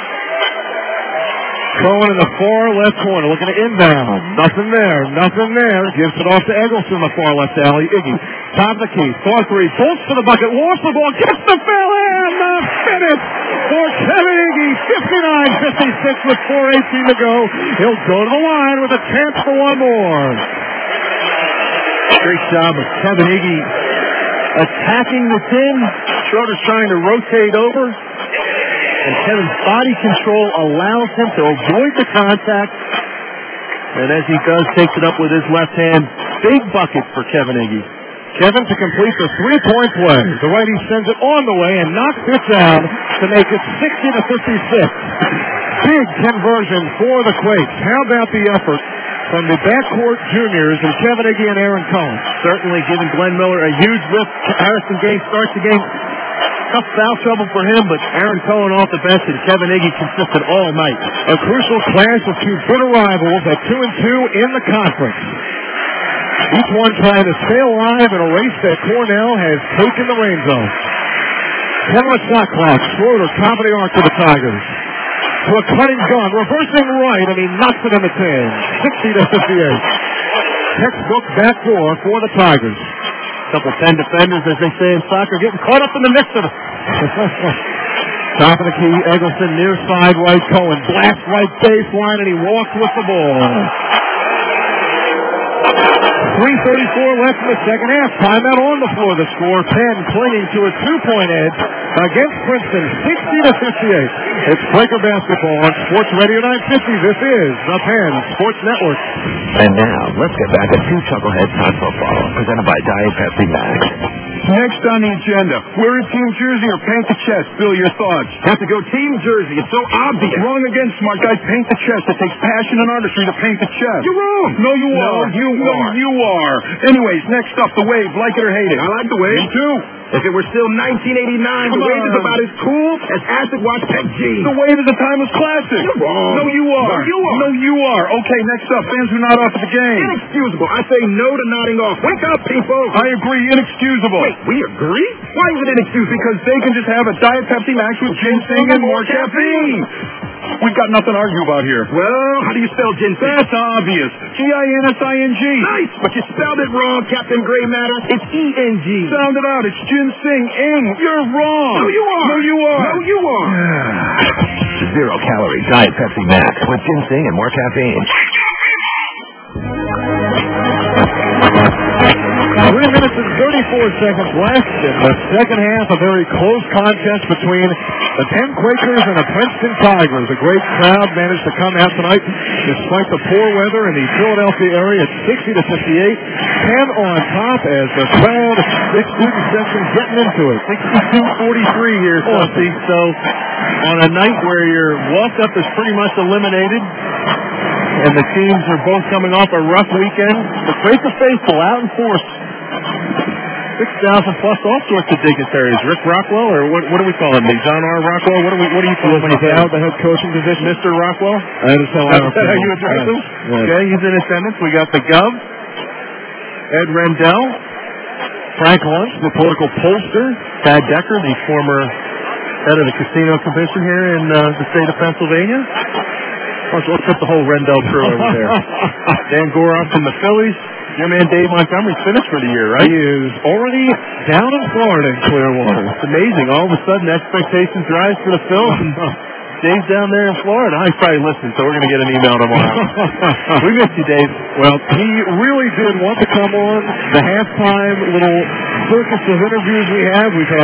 S2: Cohen in the far left corner, looking to inbound. Nothing there. Gives it off to Eggleston in the far left alley. Iggy, top of the key, far 3, bolts to the bucket, lost the ball, gets the foul, and the finish for Kevin Iggy. 59-56 with 4:18 to go. He'll go to the line with a chance for one more.
S3: Great job of Kevin Iggy attacking the pin. Schroeder's trying to rotate over, and Kevin's body control allows him to avoid the contact. And as he does, takes it up with his left hand. Big bucket for Kevin Iggy.
S2: Kevin to complete the 3-point play. The righty sends it on the way and knocks it down to make it 60-56. Big conversion for the Quakes. How about the effort from the backcourt juniors and Kevin Iggy and Aaron Cohen?
S3: Certainly giving Glenn Miller a huge lift. Harrison Gaines starts the game. Tough foul trouble for him, but Aaron Cohen off the bench and Kevin Iggy consistent all night.
S2: A crucial clash of two bitter rivals at 2-2 in the conference. Each one trying to stay alive in a race that Cornell has taken the reins on. 10 shot clock. Schroeder, top of the arc to the Tigers. To a cutting gun, reversing right, and he knocks it in the 10. 60-58. Textbook backdoor for the Tigers.
S3: Couple 10 defenders, as they say in soccer, getting caught up in the mix of it.
S2: Top of the key, Eggleston near side right, Cohen blast right baseline, and he walks with the ball. 3:34 left in the second half. Timeout on the floor. The score, Penn clinging to a 2-point edge against Princeton, 60-58. It's Quaker basketball on Sports Radio 950. This is the Penn Sports Network.
S1: And now, let's get back to Two Chuckleheads Hot Football, presented by Diet Pepsi Max.
S6: Next on the agenda, wear a team jersey or paint the chest. Bill, your thoughts?
S7: Have to go team jersey. It's so obvious.
S6: Wrong again, smart guy. Paint the chest. It takes passion and artistry to paint the chest.
S7: You're wrong.
S6: No, you are.
S7: No,
S6: you are. Anyways, next up, the Wave. Like it or hate it?
S7: I like the Wave.
S6: Me too.
S7: If it were still 1989, the Wave is about as cool as acid wash pet jeans.
S6: The Wave is a timeless classic.
S7: You're wrong.
S6: No, you are.
S7: No, you are.
S6: No, you are. Okay, next up, fans who nod off at the game.
S7: Inexcusable. I say no to nodding off. Wake up, people.
S6: I agree, inexcusable.
S7: Wait, we agree? Why is it inexcusable?
S6: Because they can just have a Diet Pepsi Max with ginseng and more caffeine. We've got nothing to argue about here.
S7: Well, how do you spell ginseng?
S6: That's obvious. Ginsing.
S7: Nice, but you spelled it wrong, Captain Gray Matter. It's E-N-G.
S6: Sound it out. It's ginseng-ing. You're wrong.
S7: No, you are.
S6: No, you are.
S7: No, you are.
S1: Zero-calorie Diet Pepsi Max with ginseng and more caffeine.
S2: 3 minutes and 34 seconds left in the second half. A very close contest between the Penn Quakers and the Princeton Tigers. A great crowd managed to come out tonight despite the poor weather in the Philadelphia area at 60-58. Penn on top as the crowd, big student section getting into it.
S3: 62-43 here, Chelsea. So on a night where your walk-up is pretty much eliminated, and the teams are both coming off a rough weekend, the Quaker faithful out in force. 6,000 plus all sorts of dignitaries. Rick Rockwell, or what do we call him? John R. Rockwell? What do you call him when he's out
S2: the head coaching position?
S3: Mr. Rockwell?
S2: That is how I refer
S3: Are you address him?
S2: Yes.
S3: Okay, he's in attendance. We got the Gov, Ed Rendell, Frank Luntz, the political pollster, Thad Decker, the former head of the casino commission here in the state of Pennsylvania. Let's put the whole Rendell crew over there. Dan Goroff from the Phillies. Your man Dave Montgomery's finished for the year, right?
S2: He is already down in Florida in Clearwater.
S3: It's amazing. All of a sudden, expectations rise for the Phils. Dave's down there in Florida. He's probably listening, so we're going to get an email tomorrow. We missed you, Dave.
S2: Well, he really did want to come on the halftime little circus of interviews we have. We've had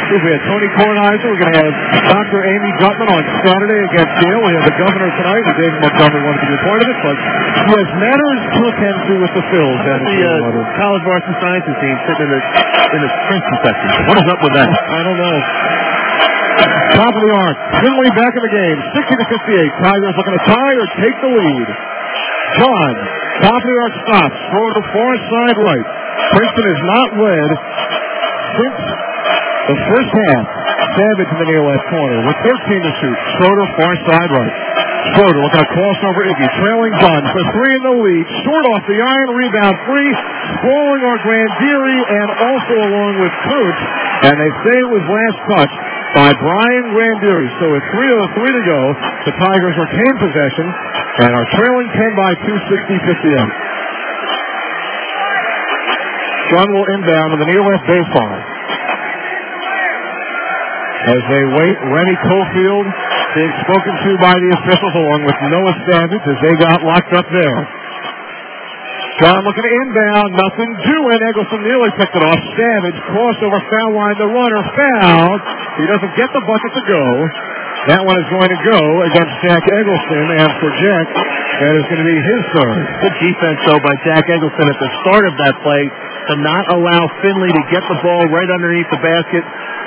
S2: We had Tony Kornheiser. We're going to have Dr. Amy Gutman on Saturday against Yale. We have the governor tonight. David Montgomery wanted to be a part of it, but he has matters to attend to with the Phils.
S3: The college varsity sciences team sitting in the Princeton section. What is up with that?
S2: I don't know. Top of the arc. Finley back in the game. 60-58. Tigers looking to tie or take the lead. John. Top of the arc stops. Throw to far side right. Princeton is not led since the first half. Savage in the near left corner with 13 to shoot. Schroeder far side right. Schroeder looking to cross over Iggy. Trailing Dunn for three in the lead. Short off the iron. Rebound free. Sprawling or Grandieri and also along with Cooch. And they say it was last touch by Brian Grandieri. So with 3:03 to go, the Tigers retain possession and are trailing 10 by 2, 60-58. John will inbound to the near left baseline. As they wait, Rennie Cofield being spoken to by the officials along with Noah Savage as they got locked up there. John looking to inbound, nothing doing. Eggleston nearly picked it off. Savage crossover foul line, the runner fouled. He doesn't get the bucket to go. That one is going to go against Jack Eggleston, and for Jack, that is going to be his third.
S3: Good defense, though, by Jack Eggleston at the start of that play to not allow Finley to get the ball right underneath the basket.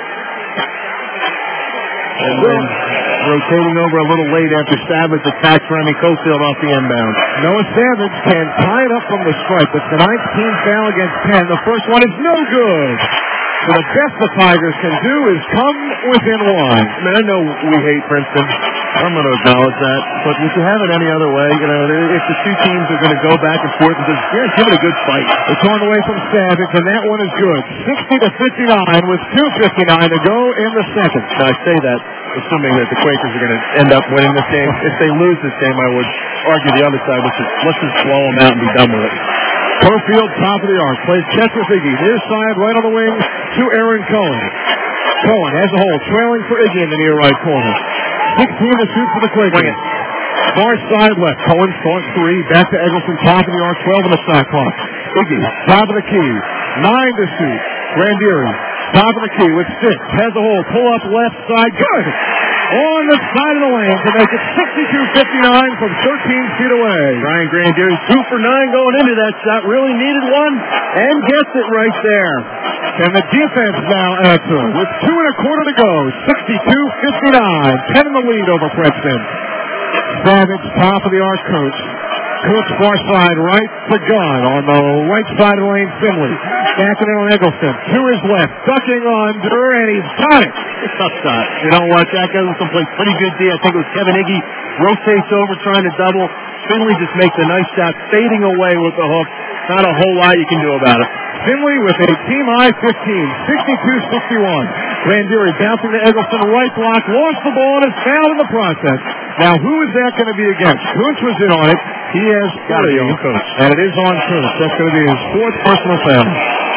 S3: And then rotating over a little late after Savage attacks Rennie Cofield off the inbound.
S2: Noah Savage can tie it up from the stripe. It's the 19th foul against 10. The first one is no good. So the best the Tigers can do is come within one.
S3: I mean, I know we hate Princeton. I'm going to acknowledge that. But would you have it any other way? You know, if the two teams are going to go back and forth and just give it a good fight.
S2: It's on the way from Savage, and that one is good. 60-59 with 2:59 to go in the second.
S3: Now, I say that assuming that the Quakers are going to end up winning this game. If they lose this game, I would argue the other side, which is let's just swallow them out and be done with it.
S2: Cofield, top of the arc, plays catch with Iggy. Near side, right on the wing to Aaron Cohen. Cohen has a hole, trailing for Iggy in the near right corner. 16 to shoot for the Quakers. Far side left. Cohen front three. Back to Eggleston, top of the arc, 12 on the shot clock. Iggy, top of the key. 9 to shoot. Grandieri, top of the key with 6. Has a hole. Pull up left side. Good. On the side of the lane to make it 62-59 from 13 feet away.
S3: Brian Grandieri 2 for 9 going into that shot. Really needed one and gets it right there.
S2: And the defense now answer with 2.25 to go. 62-59. 10 in the lead over Princeton. Savage, top of the arc, Coach. Coach far side, right to Gunn. On the right side of the lane, Finley. Backing in on Eggleston. To his left. Ducking under, and he's got it.
S3: It's a tough shot. You know what? Jack Eggleston plays pretty good D. I think it was Kevin Iggy. Rotates over, trying to double. Finley just makes a nice shot, fading away with the hook. Not a whole lot you can do about it.
S2: Finley with a team high 15, 62-61. Grandieri bouncing to Eggleston, right block, lost the ball and is fouled in the process. Now, who is that going to be against? Kuntz was in on it. He has got to be on Kuntz. And it is on Kuntz. That's going to be his fourth personal foul.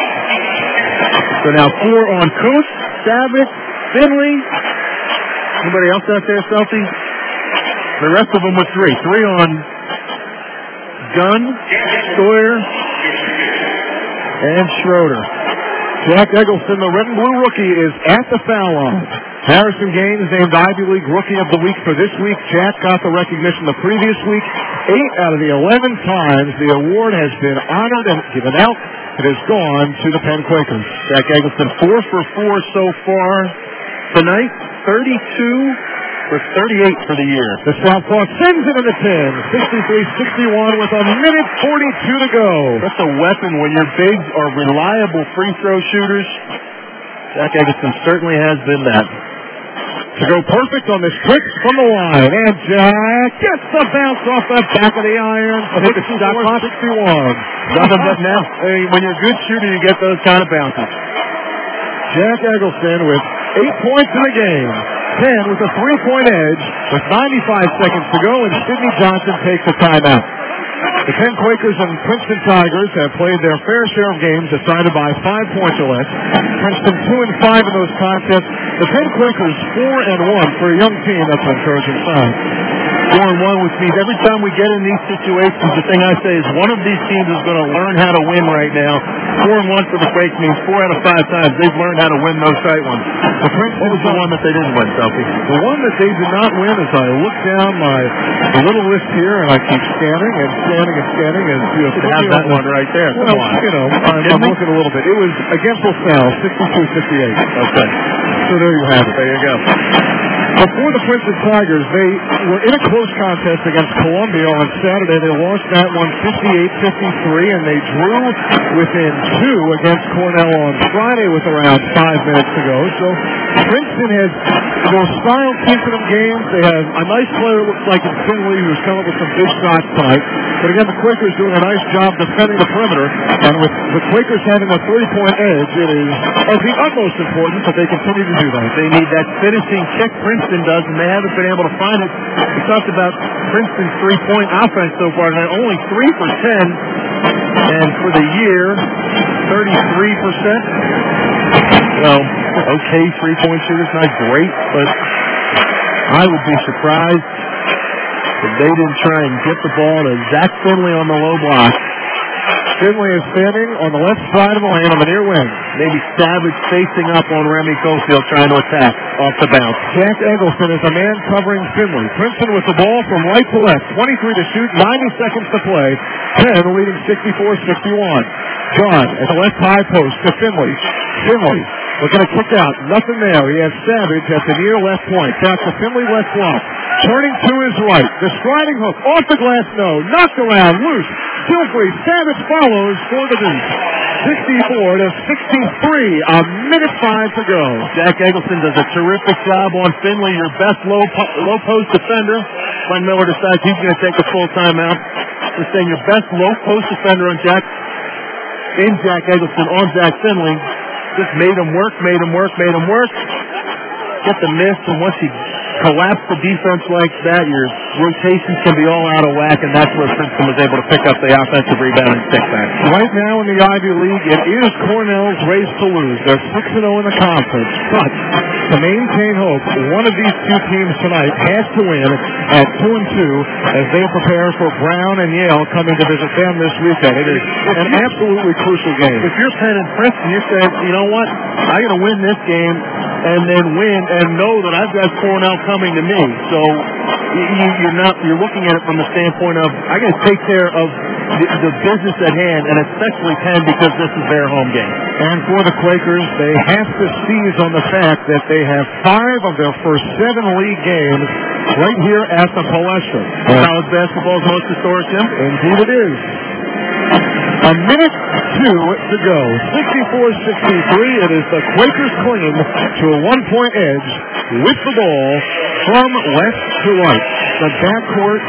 S3: So now 4 on Kuntz, Savage, Finley. Anybody else out there, Selfie? The rest of them with 3. 3 on Gunn, Sawyer, and Schroeder.
S2: Jack Eggleston, the red and blue rookie, is at the foul line. Harrison Gaines named Ivy League Rookie of the Week for this week. Jack got the recognition the previous week. 8 out of the 11 times the award has been honored and given out. It has gone to the Penn Quakers.
S3: Jack Eggleston 4 for 4 so far tonight. 32 for 38 for the year.
S2: The Southpaw sends it in the 10. 63-61 with a minute 42 to go.
S3: That's a weapon when your bigs are reliable free throw shooters. Jack Eggleston certainly has been that.
S2: To go perfect on this trick from the line. And Jack gets the bounce off the back of the iron.
S3: I think it's shot clock
S2: 61.
S3: Nothing but now. Hey, when you're a good shooter, you get those kind of bounces.
S2: Jack Eggleston with 8 points in the game. 10 with a 3-point edge with 95 seconds to go, and Sidney Johnson takes a timeout. The Penn Quakers and Princeton Tigers have played their fair share of games decided by 5 points or less. Princeton 2-5 in those contests. The Penn Quakers 4-1 for a young team. That's an encouraging sign.
S3: 4-1, which means every time we get in these situations, the thing I say is one of these teams is going to learn how to win right now. 4-1 for the Quakes means 4 out of 5 times they've learned how to win those tight ones. What was the one that they didn't win, Sophie?
S2: The one that they did not win is I look down my little list here and I keep scanning and you
S3: have that one right there.
S2: Well, I'm looking a little bit. It was against LaSalle, 62-58.
S3: Okay.
S2: So there you have it.
S3: There you go.
S2: Before the Princeton Tigers, they were in a close contest against Columbia on Saturday. They lost that one 58-53, and they drew within 2 against Cornell on Friday with around 5 minutes to go. So Princeton has their style keeping them games. They have a nice player, it looks like, in Finley, who's come up with some big shots tonight. But again, the Quakers doing a nice job defending the perimeter. And with the Quakers having a 3-point edge, it is of the utmost importance that they continue to do that.
S3: They need that finishing kick Princeton does, and they haven't been able to find it. We talked about Princeton's 3-point offense so far tonight, only 3 for 10. And for the year, 33%. Well, okay, 3-point shooters, not great, but I would be surprised if they didn't try and get the ball to Zach Finley on the low block.
S2: Finley is standing on the left side of the lane on the near wing.
S3: Maybe Savage facing up on Remy Cofield trying to attack off the bounce.
S2: Jack Eggleston is a man covering Finley. Princeton with the ball from right to left. 23 to shoot, 90 seconds to play. 10 leading 64-61. John at the left high post to Finley. Finley looking to kick out. Nothing there. He has Savage at the near left point. Back to Finley left block. Turning to his right. The striding hook. Off the glass, no. Knocked around. Loose. Still free. Savage follows for the deuce. 64-63. A minute 5 to go.
S3: Jack Eggleston does a terrific job on Finley. Your best low post defender. Glenn Miller decides he's going to take a full timeout. We're saying your best low post defender on Jack Eggleston on Zach Finley. Just made him work. Get the miss, and once he collapse the defense like that, your rotations can be all out of whack, and that's where Princeton was able to pick up the offensive rebound and stick back.
S2: Right now in the Ivy League, it is Cornell's race to lose. They're 6-0 in the conference, but to maintain hope, one of these two teams tonight has to win at 2-2 as they prepare for Brown and Yale coming to visit them this weekend. It is an absolutely crucial game.
S3: If you're Penn and Princeton, you're saying, you know what, I got to win this game and then win and know that I've got Cornell coming to me. So you're looking at it from the standpoint of I got to take care of the business at hand, and especially Penn because this is their home game.
S2: And for the Quakers, they have to seize on the fact that they have 5 of their first 7 league games right here at the Palestra.
S3: College basketball's most historic, Jim?
S2: Indeed it is. A minute 2 to go. 64-63. It is the Quakers clinging to a 1-point edge with the ball from left to right. The backcourt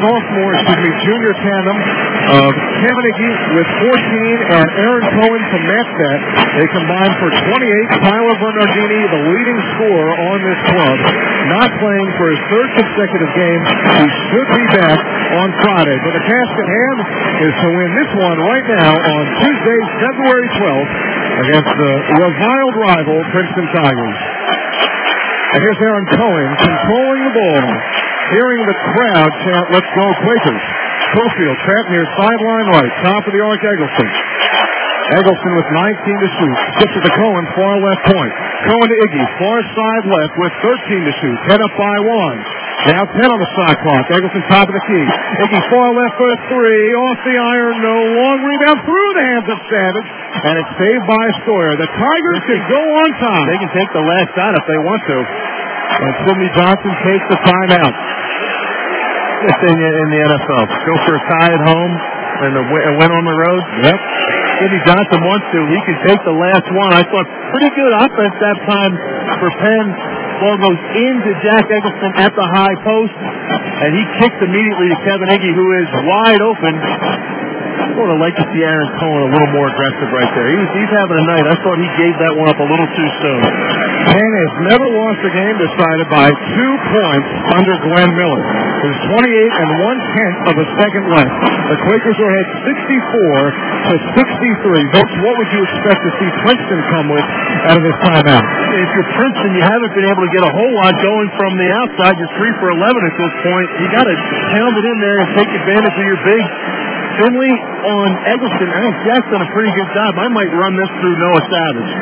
S2: junior tandem of Kevin Iggy with 14 and Aaron Cohen to match that. They combine for 28. Tyler Bernardini, the leading scorer on this club, not playing for his 3rd consecutive game. He should be back on Friday. But the task at hand is to win this one right now on Tuesday, February 12th against the reviled rival Princeton Tigers. And here's Aaron Cohen controlling the ball, hearing the crowd chant, "Let's go Quakers." Cofield trapped near sideline right, top of the arc Eggleston. Eggleston with 19 to shoot. Skips it to Cohen, far left point. Cohen to Iggy, far side left with 13 to shoot. Head up by 1. Now 10 on the shot clock. Eggleston top of the key. Iggy far left for a 3. Off the iron, no. Long rebound through the hands of Savage. And it's saved by Stoyer. The Tigers can go on time.
S3: They can take the last shot if they want to.
S2: And Sidney Johnson takes the timeout.
S3: This thing in the NFL. Go for a tie at home and win on the road.
S2: Yep.
S3: Sidney Johnson wants to. He can take the last one. I thought pretty good offense that time for Penn. Ball goes into Jack Eggleston at the high post, and he kicks immediately to Kevin Iggy, who is wide open. I would have liked to see Aaron Cohen a little more aggressive right there. He's having a night. I thought he gave that one up a little too soon.
S2: Penn has never lost a game decided by 2 points under Glenn Miller. There's 28 1/10 of a second left. The Quakers are ahead 64-63. Vince, what would you expect to see Princeton come with out of this timeout?
S3: If you're Princeton, you haven't been able to get a whole lot going from the outside. You're 3 for 11 at this point. You got to pound it in there and take advantage of your big. Finley on Eggleston. I think Jack's done a pretty good job. I might run this through Noah Savage.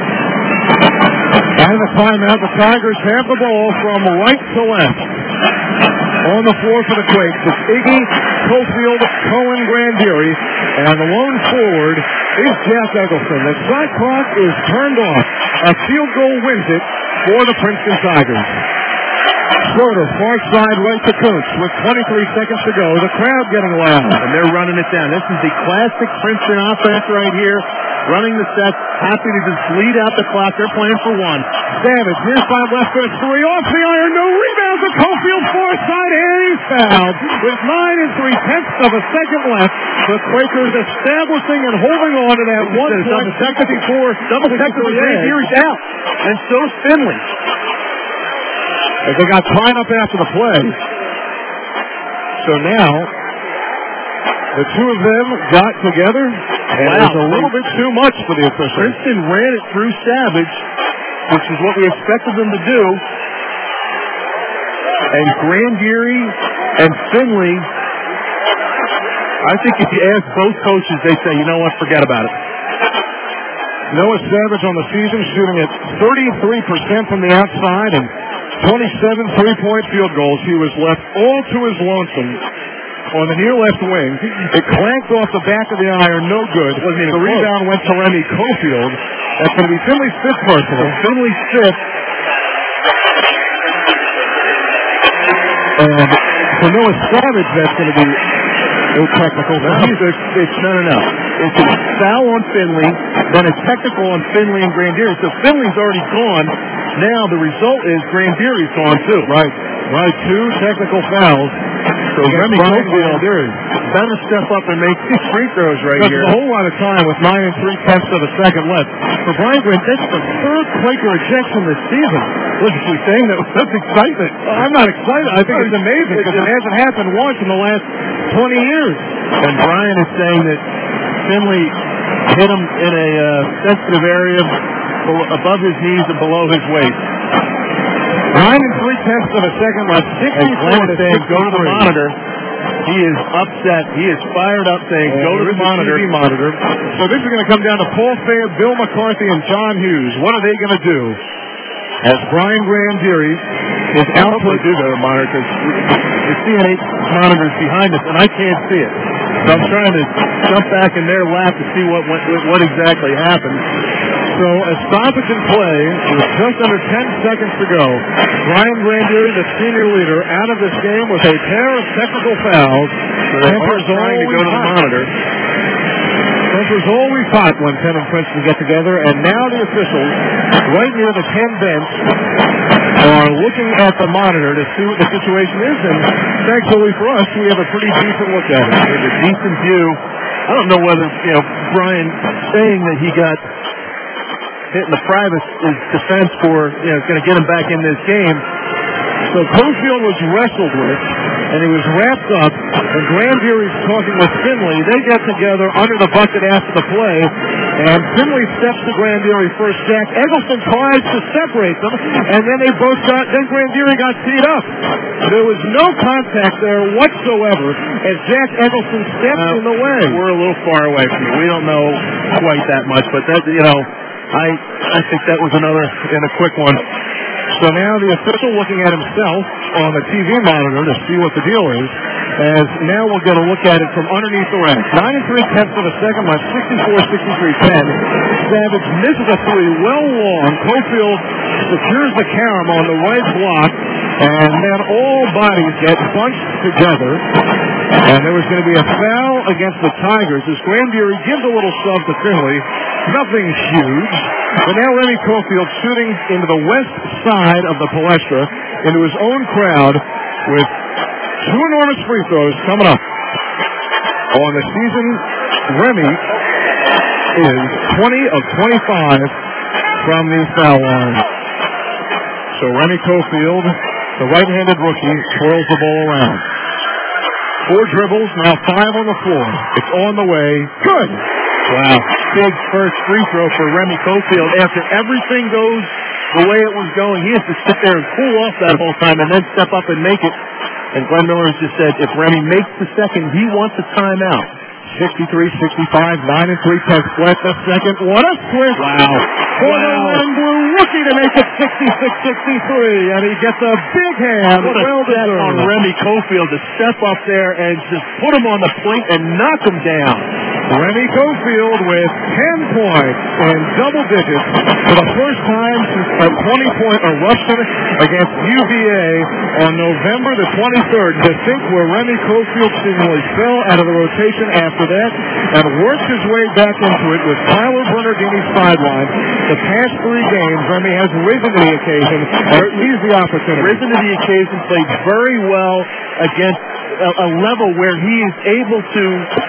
S2: And the timeout, the Tigers have the ball from right to left. On the floor for the Quakes, it's Iggy, Cofield, Cohen, Grandieri, and the lone forward is Jack Eggleston. The shot clock is turned off. A field goal wins it for the Princeton Tigers. Schroeder, far side right to Kuntz with 23 seconds to go. The crowd getting loud.
S3: And they're running it down. This is the classic Princeton offense right here. Running the set, happy to just lead out the clock. They're playing for 1.
S2: Savage, near side left foot, 3 off the iron. No rebounds at Cofield, far side, and he's fouled. With 9 3/10 of a second left, the Quakers establishing and holding on to that 1 point.
S3: Double technical Grandieri's out. And so's Finley.
S2: As they got tied up after the play. So now, the two of them got together, and it was a little bit too much for the officials.
S3: Princeton ran it through Savage, which is what we expected them to do. And Grandieri and Finley, I think if you ask both coaches, they say, you know what, forget about it.
S2: Noah Savage on the season shooting at 33% from the outside and 27 3-point field goals. He was left all to his lonesome on the near left wing. It clanked off the back of the iron, no good. The rebound went to Remy Cofield. That's going to be Finley's 5th personal.
S3: Finley's 5th.
S2: And for Noah Savage, that's going to be no technical.
S3: No. It's a foul on Finley, then a technical on Finley and Grandieri. So Finley's already gone. Now the result is Grandieri's gone too.
S2: Right. 2 technical fouls.
S3: So Remy Cofield better step up and make 2 free throws right here.
S2: There's a whole lot of time with 9 3/10 of a second left. For Brian Grant, that's the 3rd Quaker ejection this season.
S3: What is he saying? That's excitement.
S2: I'm not excited. I think it's amazing because it hasn't happened once in the last 20 years.
S3: And Brian is saying that Finley hit him in a sensitive area above his knees and below his waist.
S2: 9 3/10 of a second left. 64
S3: saying, go to the monitor. He is upset. He is fired up saying, go to the monitor.
S2: So this is going to come down to Paul Fair, Bill McCarthy, and John Hughes. What are they going to do? As Brian Grandieri is out
S3: to do the monitor because the CNH monitor's behind us and I can't see it. So I'm trying to jump back in their lap to see what exactly happened.
S2: So a stoppage in play with just under 10 seconds to go. Brian Grandieri, the senior leader, out of this game with a pair of technical fouls.
S3: Temper's trying to go to the monitor.
S2: Temper's always hot when Penn and Princeton get together, and now the officials, right near the Penn bench, are looking at the monitor to see what the situation is, and thankfully for us, we have a pretty decent look at it.
S3: We have a decent view. I don't know whether, Brian saying that he got hit in the private defense for, is going to get him back in this game.
S2: So Cofield was wrestled with, and he was wrapped up, and Grandieri's talking with Finley. They get together under the bucket after the play, and Finley steps to Grandieri first. Jack Eggleston tries to separate them, and then Grandieri got teed up. There was no contact there whatsoever as Jack Eggleston stepped in the way.
S3: We're a little far away from it. We don't know quite that much, but that, I think that was another and a quick one.
S2: So now the official looking at himself on the TV monitor to see what the deal is, as now we're going to look at it from underneath the rack. 9 3/10 of a second left, 64-63 Penn. Savage misses a 3 well long. Cofield secures the carom on the right block, and then all bodies get bunched together. And there was going to be a foul against the Tigers as Grandieri gives a little shove to Finley. Nothing huge. But now Remy Cofield shooting into the west side of the Palestra, into his own crowd, with 2 enormous free throws coming up. On the season, Remy is 20 of 25 from the foul line. So Remy Cofield, the right-handed rookie, swirls the ball around. 4 dribbles, now 5 on the floor. It's on the way. Good.
S3: Wow. Big first free throw for Remy Cofield. After everything goes the way it was going, he has to sit there and cool off that whole time and then step up and make it. And Glenn Miller has just said, if Remy makes the second, he wants a timeout.
S2: 63-65, 9-3 10 split the second. What a switch.
S3: Wow.
S2: For the Red and Blue rookie to make it 66-63, and he gets a big hand.
S3: What a set on Remy Cofield to step up there and just put him on the plate and knock him down.
S2: Remy Cofield with 10 points and double digits for the first time since a 20-point eruption against UVA on November the 23rd. To think where Remy Cofield seemingly fell out of the rotation after that and worked his way back into it with Tyler Bernardini's sideline. The past 3 games, Remy has risen to the occasion or seized the opportunity.
S3: Risen to the occasion, played very well against a level where he is able to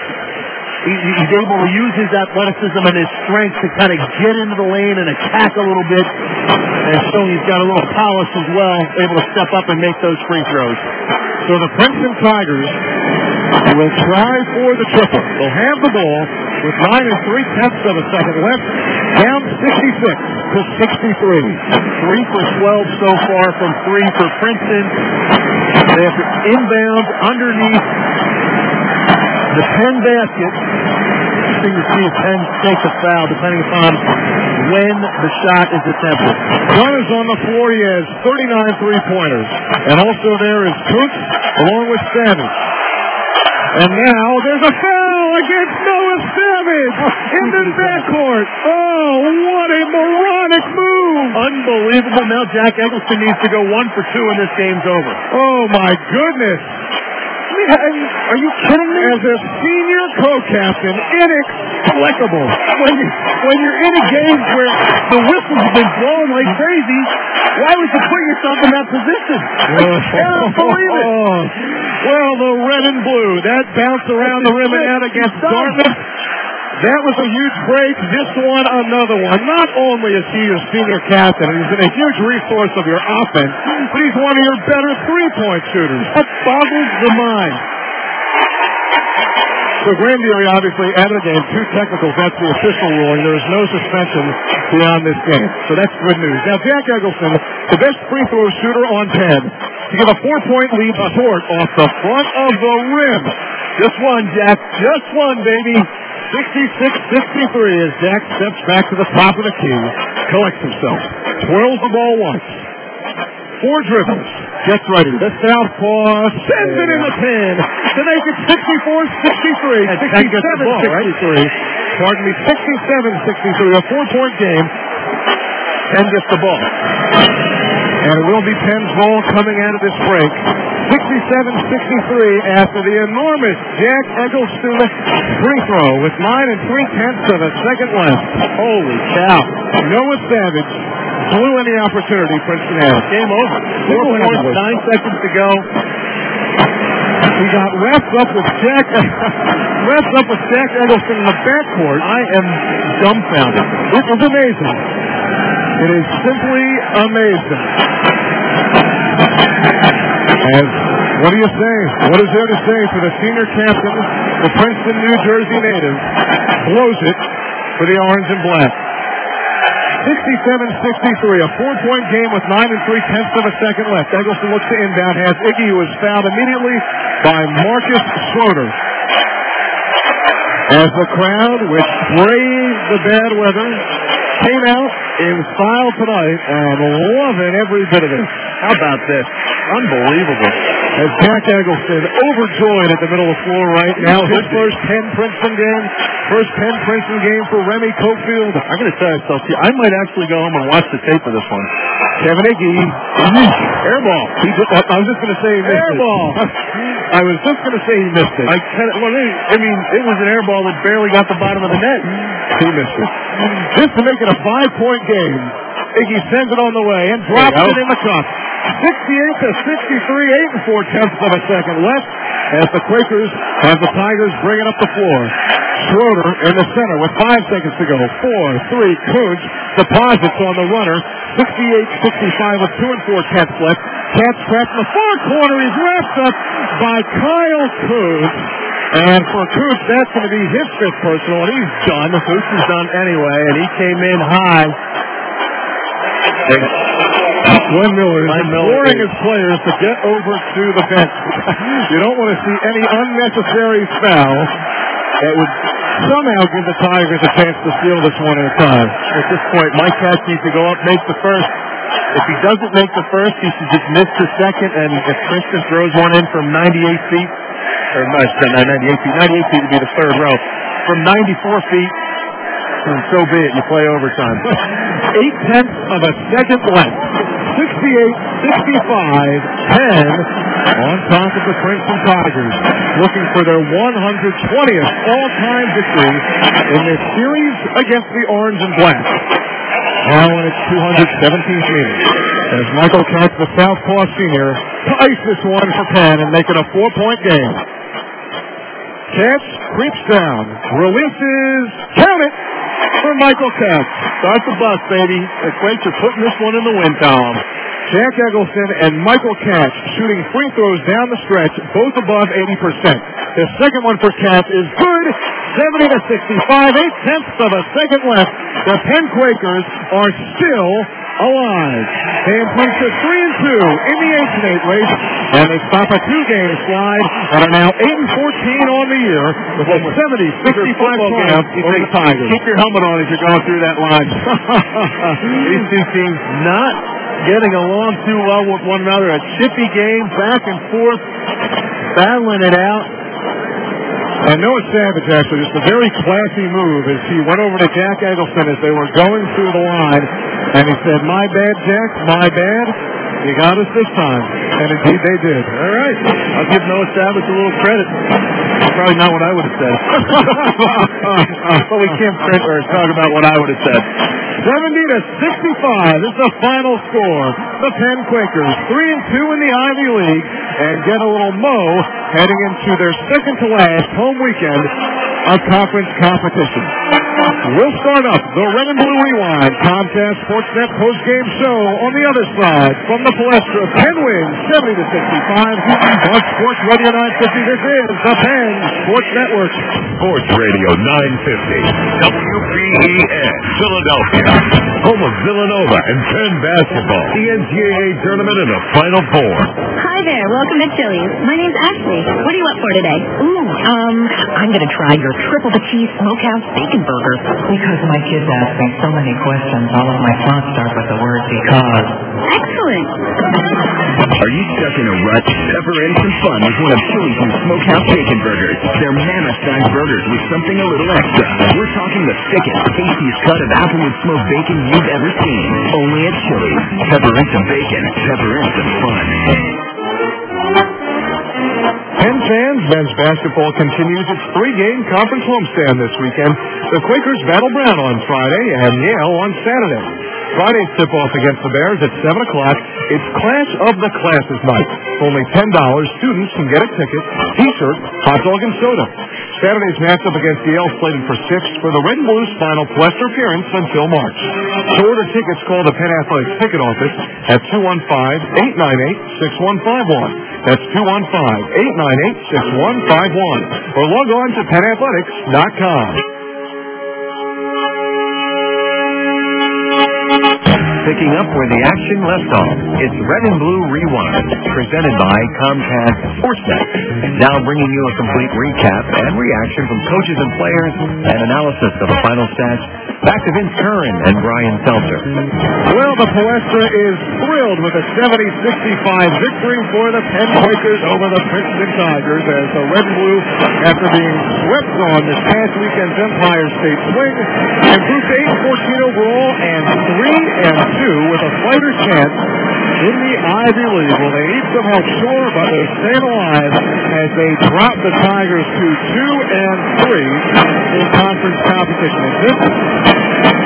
S3: he's able to use his athleticism and his strength to kind of get into the lane and attack a little bit. And so he's got a little polish as well, able to step up and make those free throws.
S2: So the Princeton Tigers will try for the triple. They'll have the ball with 9 3/10 of a second left, down 66-63.
S3: 3 for 12 so far from 3 for Princeton. They have to inbound underneath the Penn basket. Interesting to see if Penn takes a foul depending upon when the shot is attempted.
S2: Runners on the floor. He has 39 3-pointers. And also there is Cooks along with Savage. And now there's a foul against Noah Savage in the backcourt. Oh, what a moronic move.
S3: Unbelievable. Now Jack Eggleston needs to go 1 for 2 and this game's over.
S2: Oh, my goodness.
S3: Are you kidding me?
S2: As a senior co-captain, inexplicable.
S3: When you're in a game where the whistles have been blowing like crazy, why would you put yourself in that position? I can't believe it.
S2: Well, the red and blue, that bounced around the rim and out against Dartmouth. That was a huge break. This one, another one. Not only is he your senior captain, and he's been a huge resource of your offense, but he's one of your better 3-point shooters. That boggles the mind. So Granbury obviously out of the game. 2 technicals. That's the official ruling. There is no suspension beyond this game. So that's good news. Now, Jack Eggleston, the best free throw shooter on Penn, to give a 4-point lead short off the front of the rim.
S3: Just one, Jack. Just one, baby.
S2: 66-63 as Jack steps back to the top of the key, collects himself, twirls the ball once, 4 dribbles, gets ready. The southpaw sends it in the pin to make it 64-63, 67-63. Pardon me, 67-63, a 4-point game. Penn gets the ball. And it will be Penn's ball coming out of this break. 67-63 after the enormous Jack Eggleston free throw with 9 3/10 of a second left. Holy cow. Noah Savage blew any opportunity Princeton had.
S3: Game over. 4 points, 9 seconds to go.
S2: He got wrapped up with Jack Eggleston in the backcourt.
S3: I am dumbfounded.
S2: It was amazing. It is simply amazing. And what do you say? What is there to say for the senior captain, the Princeton, New Jersey native, blows it for the orange and black. 67-63, a 4-point game with 9 3/10 of a second left. Eggleston looks to inbound, has Iggy, who is fouled immediately by Marcus Schroeder. As the crowd, which braved the bad weather, came out in style tonight and loving every bit of it.
S3: How about this? Unbelievable.
S2: As Jack Eggleston, overjoyed at the middle of the floor right now. His first Penn Princeton game. First Penn Princeton game for Remy Cofield.
S3: I'm going to tell you, Chelsea, I might actually go home and watch the tape of this one.
S2: Kevin Iggy. Airball. I was just going to say he missed
S3: airball.
S2: I was just going to say he missed it.
S3: It was an airball that barely got the bottom of the net.
S2: He missed it. Just to make it a 5-point game, Iggy sends it on the way and drops it in the cup. 68-63, 8 4/10 of a second left as the Quakers have the Tigers bringing up the floor. Schroeder in the center with 5 seconds to go. 4-3, Kuntz deposits on the runner. 68-65 with 2 and 4 tenths left. Cats trapped in the far corner. He's wrapped up by Kyle Coots. And for Coots, that's going to be his 5th personal, and he's done. Coots is done anyway, and he came in high. Glenn Miller is imploring his players to get over to the bench. You don't want to see any unnecessary foul that would somehow give the Tigers a chance to steal this one at a time.
S3: At this point, Mike Katz needs to go up, make the first. If he doesn't make the first, he should just miss the second, and if Princeton throws one in from 98 feet, or not 98 feet, 98 feet would be the third row, from 94 feet, and so be it, you play overtime.
S2: 8/10 of a second left. 68-65, 10 on top of the Princeton Tigers, looking for their 120th all-time victory in this series against the Orange and Black. Now in its 217th meeting, as Michael Katz, the Southpaw senior, to ice this one for Penn and make it a 4-point game. Katz creeps down, releases, count it, for Michael Katz.
S3: Start the bus, baby. The Quakes are putting this one in the win column.
S2: Jack Eggleston and Michael Katz shooting free throws down the stretch, both above 80%. The second one for Katz is good, 70-65, 8/10 of a second left. The Penn Quakers are still alive. They improve to 3-2 in the 8-8 race, and they stop a 2-game slide and are now 8-14 on the year with a 70-65 triumph over the Tigers.
S3: Keep your helmet on as you're going through that line. These two teams not getting along too well with one another. A chippy game, back and forth, battling it out.
S2: And Noah Savage, actually, just a very classy move as he went over to Jack Eggleston as they were going through the line. And he said, "My bad, Jack, my bad. You got us this time." And indeed they did.
S3: All right. I'll give Noah Savage a little credit. Probably not what I would have said. But we can't print or talk about what I would have said.
S2: 70-65 is the final score. The Penn Quakers 3-2 in the Ivy League and get a little mo heading into their second-to-last home weekend of conference competition. We'll start up the Red and Blue Rewind Comcast Sportsnet postgame show on the other side from the Palestra. Penn wins 70-65 on Sports Radio 950. This is the Penn Sports Network.
S8: Sports Radio 950, WPEN, Philadelphia, home of Villanova and Penn basketball. The NCAA tournament in the Final Four.
S4: Hi there, welcome to Chili's. My name's Ashley. What are you up for today?
S5: I'm going to try your triple the cheese smokehouse bacon burger. Because my kids ask me so many questions, all of my thoughts start with the word because.
S4: Excellent.
S11: Are you stuck in a rut? Pepper in some fun with one of Chili's new smokehouse bacon burgers. They're mammoth-sized burgers with something a little extra. We're talking the thickest, tastiest cut of applewood smoked bacon you've ever seen. Only at Chili's. Pepper in some bacon. Pepper in some fun.
S2: Penn fans, men's basketball continues its 3-game conference homestand this weekend. The Quakers battle Brown on Friday and Yale on Saturday. Friday's tip-off against the Bears at 7 o'clock. It's Clash of the Classes night. Only $10. Students can get a ticket, t-shirt, hot dog, and soda. Saturday's matchup against Yale slated for 6 for the Red and Blues' final Palestra appearance until March. To order tickets, call the Penn Athletics ticket office at 215-898-6151. That's 215-898-6151. Or log on to PennAthletics.com.
S1: Picking up where the action left off, it's Red and Blue Rewind, presented by Comcast Sportsnet. Now bringing you a complete recap and reaction from coaches and players and analysis of the final stats. Back to Vince Curran and Brian Seltzer.
S2: Well, the Palestra is thrilled with a 70-65 victory for the Penn Quakers over the Princeton Tigers as the Red and Blue, after being swept on this past weekend's Empire State Swing, improved to 8-14 overall and 3-2 with a fighter's chance in the Ivy League. Well, they need some help, sure, but they're staying alive as they drop the Tigers to 2-3 in conference competition. And this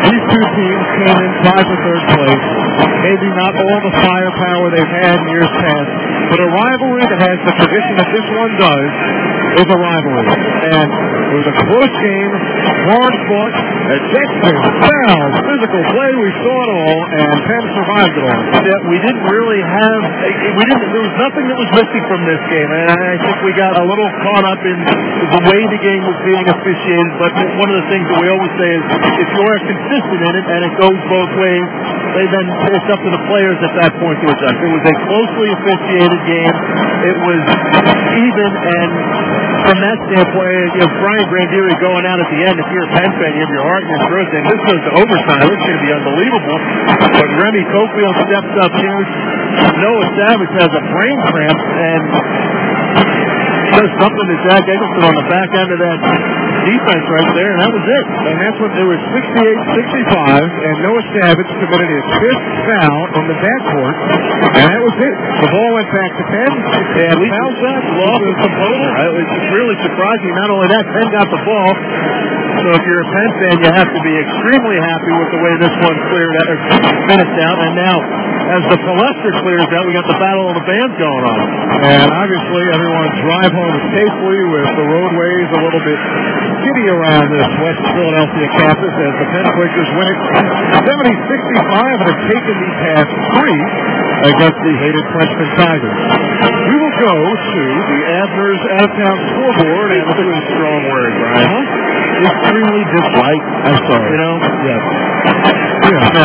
S2: These two teams came in tied for third place. Maybe not all the firepower they've had in years past, but a rivalry that has the tradition that this one does is a rivalry. And it was a close game, hard fought, ejections, fouls, physical play. We saw it all, and Penn survived it all.
S3: Yeah, we didn't really have. There was nothing that was missing from this game, and I think we got a little caught up in the way the game was being officiated. But one of the things that we always say is, if you are consistent in it and it goes both ways, it's up to the players at that point to adjust. It was a closely officiated game. It was even, and from that standpoint, Brian Grandieri going out at the end, if you're a Penn fan, you have your heart in your throat saying, this goes to overtime. It's going to be unbelievable. But Remy Cofield steps up here. Noah Savage has a brain cramp and does something to Jack Eggleston on the back end of that defense right there, and that was it.
S2: And that's when they were 68-65, and Noah Savage committed his fifth foul on the backcourt, and that was it. The ball went back to Penn.
S3: And foul shots, lost his composure. It's really surprising. Not only that, Penn got the ball. So if you're a Penn fan, you have to be extremely happy with the way this one finished out. And now, as the Palestra clears out, we got the Battle of the Bands going on.
S2: And obviously, everyone drive home safely with the roadways a little bit skiddy around this West Philadelphia campus as the Penn Quakers win it 70-65 and have taken the past three against the hated Frenchman Tigers. We will go to the Abner's out-of-town scoreboard, and this is a strong word, Brian.
S3: Extremely disliked.
S2: I'm sorry.
S3: Yes.
S2: Yeah,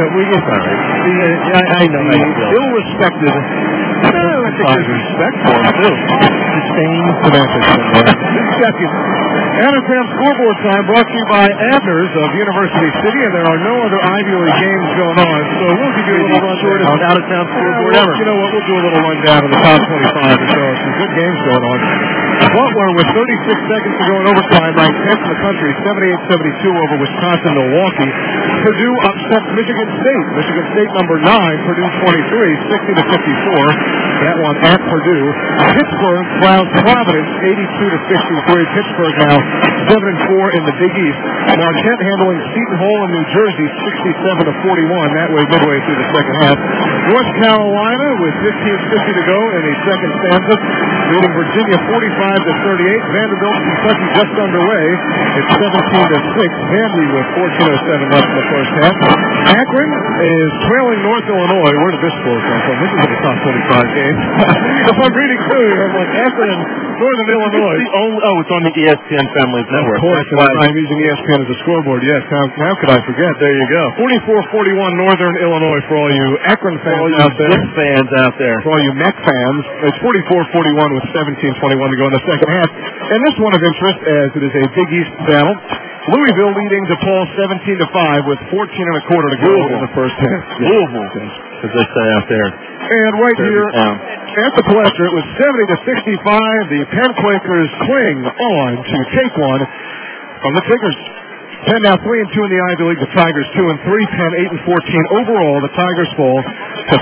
S2: I know. Ill-respected. I think there's respect for him, too. Disdain semantics. Second, out-of-town scoreboard time brought to you by Abner's of University City, and there are no other Ivy League games going on, so we'll give you a little rundown.
S3: Out-of-town scoreboard ever.
S2: You know what? We'll do a little rundown of the top 25 to show us some good games going on. Butler, with 36 seconds to go in overtime, ranked 10th in the country, 78-72 over Wisconsin-Milwaukee. Purdue upsets Michigan State. Michigan State number 9, Purdue 23, 60-54. That one at Purdue. Pittsburgh clouds Providence, 82-53. Pittsburgh now 7-4 in the Big East. Marquette handling Seton Hall in New Jersey, 67-41. That way midway through the second half. North Carolina with 15:50 to go in the second stanza, beating Virginia 45-38. Vanderbilt, Kentucky just underway. It's 17-6. Vandy with 14:07 left in the first half. Akron is trailing North Illinois. Where did this score come from? This is the top 25 game. If I'm reading through, I'm like Akron and Northern Illinois.
S3: It's on the ESPN Families Network.
S2: Of course, I'm using ESPN as a scoreboard. Yes, how could I forget? There you go. 44-41 Northern Illinois for all you Akron fans out there.
S3: Fans out there.
S2: For all you MEC fans, it's 44-41 with 17:21 to go in the second half. And this one of interest, as it is a Big East battle. Louisville leading DePaul 17-5 with 14 and a quarter to go in the first half.
S3: Louisville, as they say out there.
S2: And right here at the Palestra, it was 70-65. The Penn Quakers cling on to take one from the Tigers. Penn now 3-2 in the Ivy League. The Tigers 2-3. Penn 8-14 overall. The Tigers fall to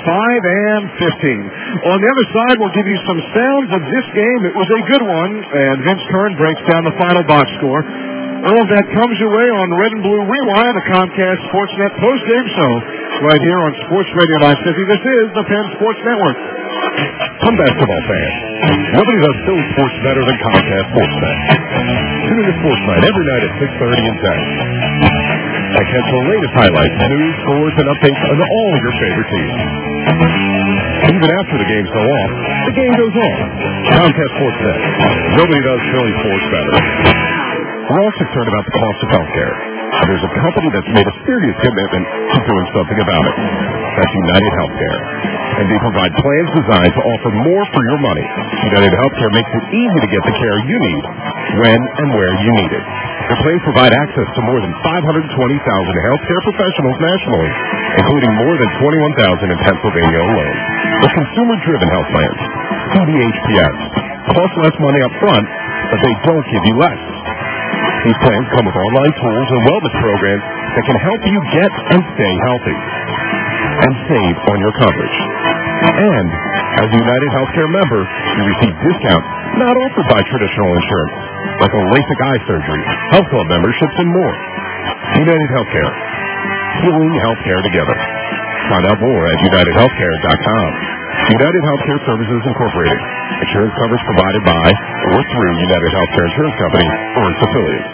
S2: 5-15. On the other side, we'll give you some sounds of this game. It was a good one, and Vince Kern breaks down the final box score. All of that comes your way on Red and Blue Rewind, the Comcast Sportsnet post-game show, right here on Sports Radio 950. This is the Penn Sports Network.
S8: Some basketball fans. Nobody does Philly sports better than Comcast Sportsnet. Tune in to Sports Night every night at 6:30 and 10. And catch the latest highlights, news, scores, and updates on all your favorite teams. Even after the games go off, the game goes on. Comcast Sportsnet. Nobody does Philly sports better. We're all concerned about the cost of health care. There's a company that's made a serious commitment to doing something about it. That's United Healthcare. And they provide plans designed to offer more for your money. United Healthcare makes it easy to get the care you need, when and where you need it. The plans provide access to more than 520,000 healthcare professionals nationally, including more than 21,000 in Pennsylvania alone. The consumer-driven health plans, CDHPS, cost less money up front, but they don't give you less. These plans come with online tools and wellness programs that can help you get and stay healthy and save on your coverage. And as a United Healthcare member, you receive discounts not offered by traditional insurance, like a LASIK eye surgery, health club memberships, and more. United Healthcare. healing healthcare together. Find out more at UnitedHealthcare.com. United Healthcare Services Incorporated. Insurance coverage provided by or through United Healthcare Insurance Company or its affiliates.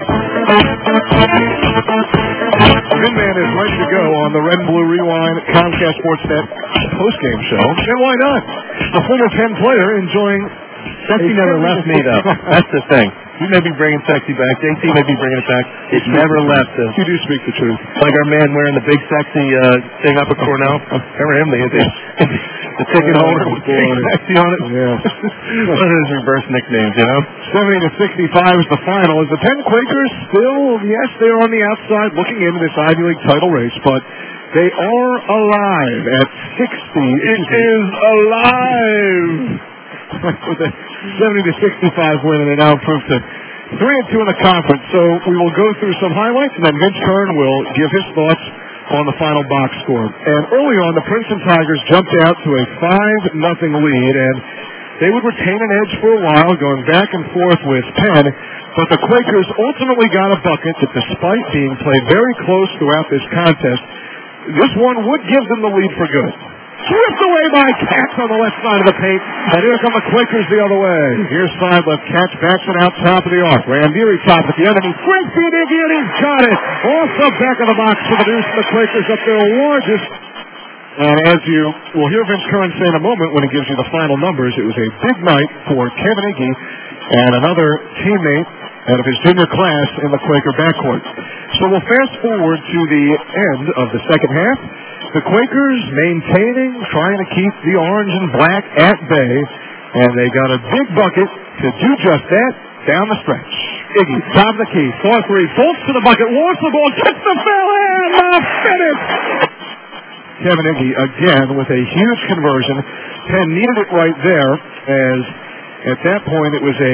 S2: Min Man is ready to go on the Red and Blue Rewind Comcast Sportsnet postgame show. And why not? The former Penn player enjoying...
S3: Sexy never left me, though. That's the thing. You may be bringing Sexy back. JT may be bringing it back. It never left us.
S2: You do speak the truth.
S3: Like our man wearing the big sexy thing up at Cornell. Remember him? The ticket holder with big sexy on it?
S2: Yeah.
S3: One of his reverse nicknames, you know?
S2: 70-65 is the final. Is the Penn Quakers still, yes, they're on the outside looking into this Ivy League title race, but they are alive at 60. It is alive! With a 70-65 win, and they now improved to 3-2 in the conference. So we will go through some highlights, and then Vince Kern will give his thoughts on the final box score. And early on, the Princeton Tigers jumped out to a 5-0 lead, and they would retain an edge for a while, going back and forth with Penn. But the Quakers ultimately got a bucket that, despite being played very close throughout this contest, this one would give them the lead for good. Swept away by Katz on the left side of the paint, and here come the Quakers the other way. Here's 5 left. Katz backs it out top of the arc. Randieri top at the end, and he swings the Iggy, and he's got it. Off the back of the box for the Deuce. The Quakers up their largest. And as you will hear Vince Kern say in a moment when he gives you the final numbers, it was a big night for Kevin Iggy and another teammate out of his junior class in the Quaker backcourt. So we'll fast forward to the end of the second half. The Quakers maintaining, trying to keep the orange and black at bay, and they got a big bucket to do just that down the stretch. Iggy, top of the key, 4-3, bolts to the bucket, lost the ball, gets the foul, and the finish! Kevin Iggy again with a huge conversion. Penn needed it right there, as at that point it was a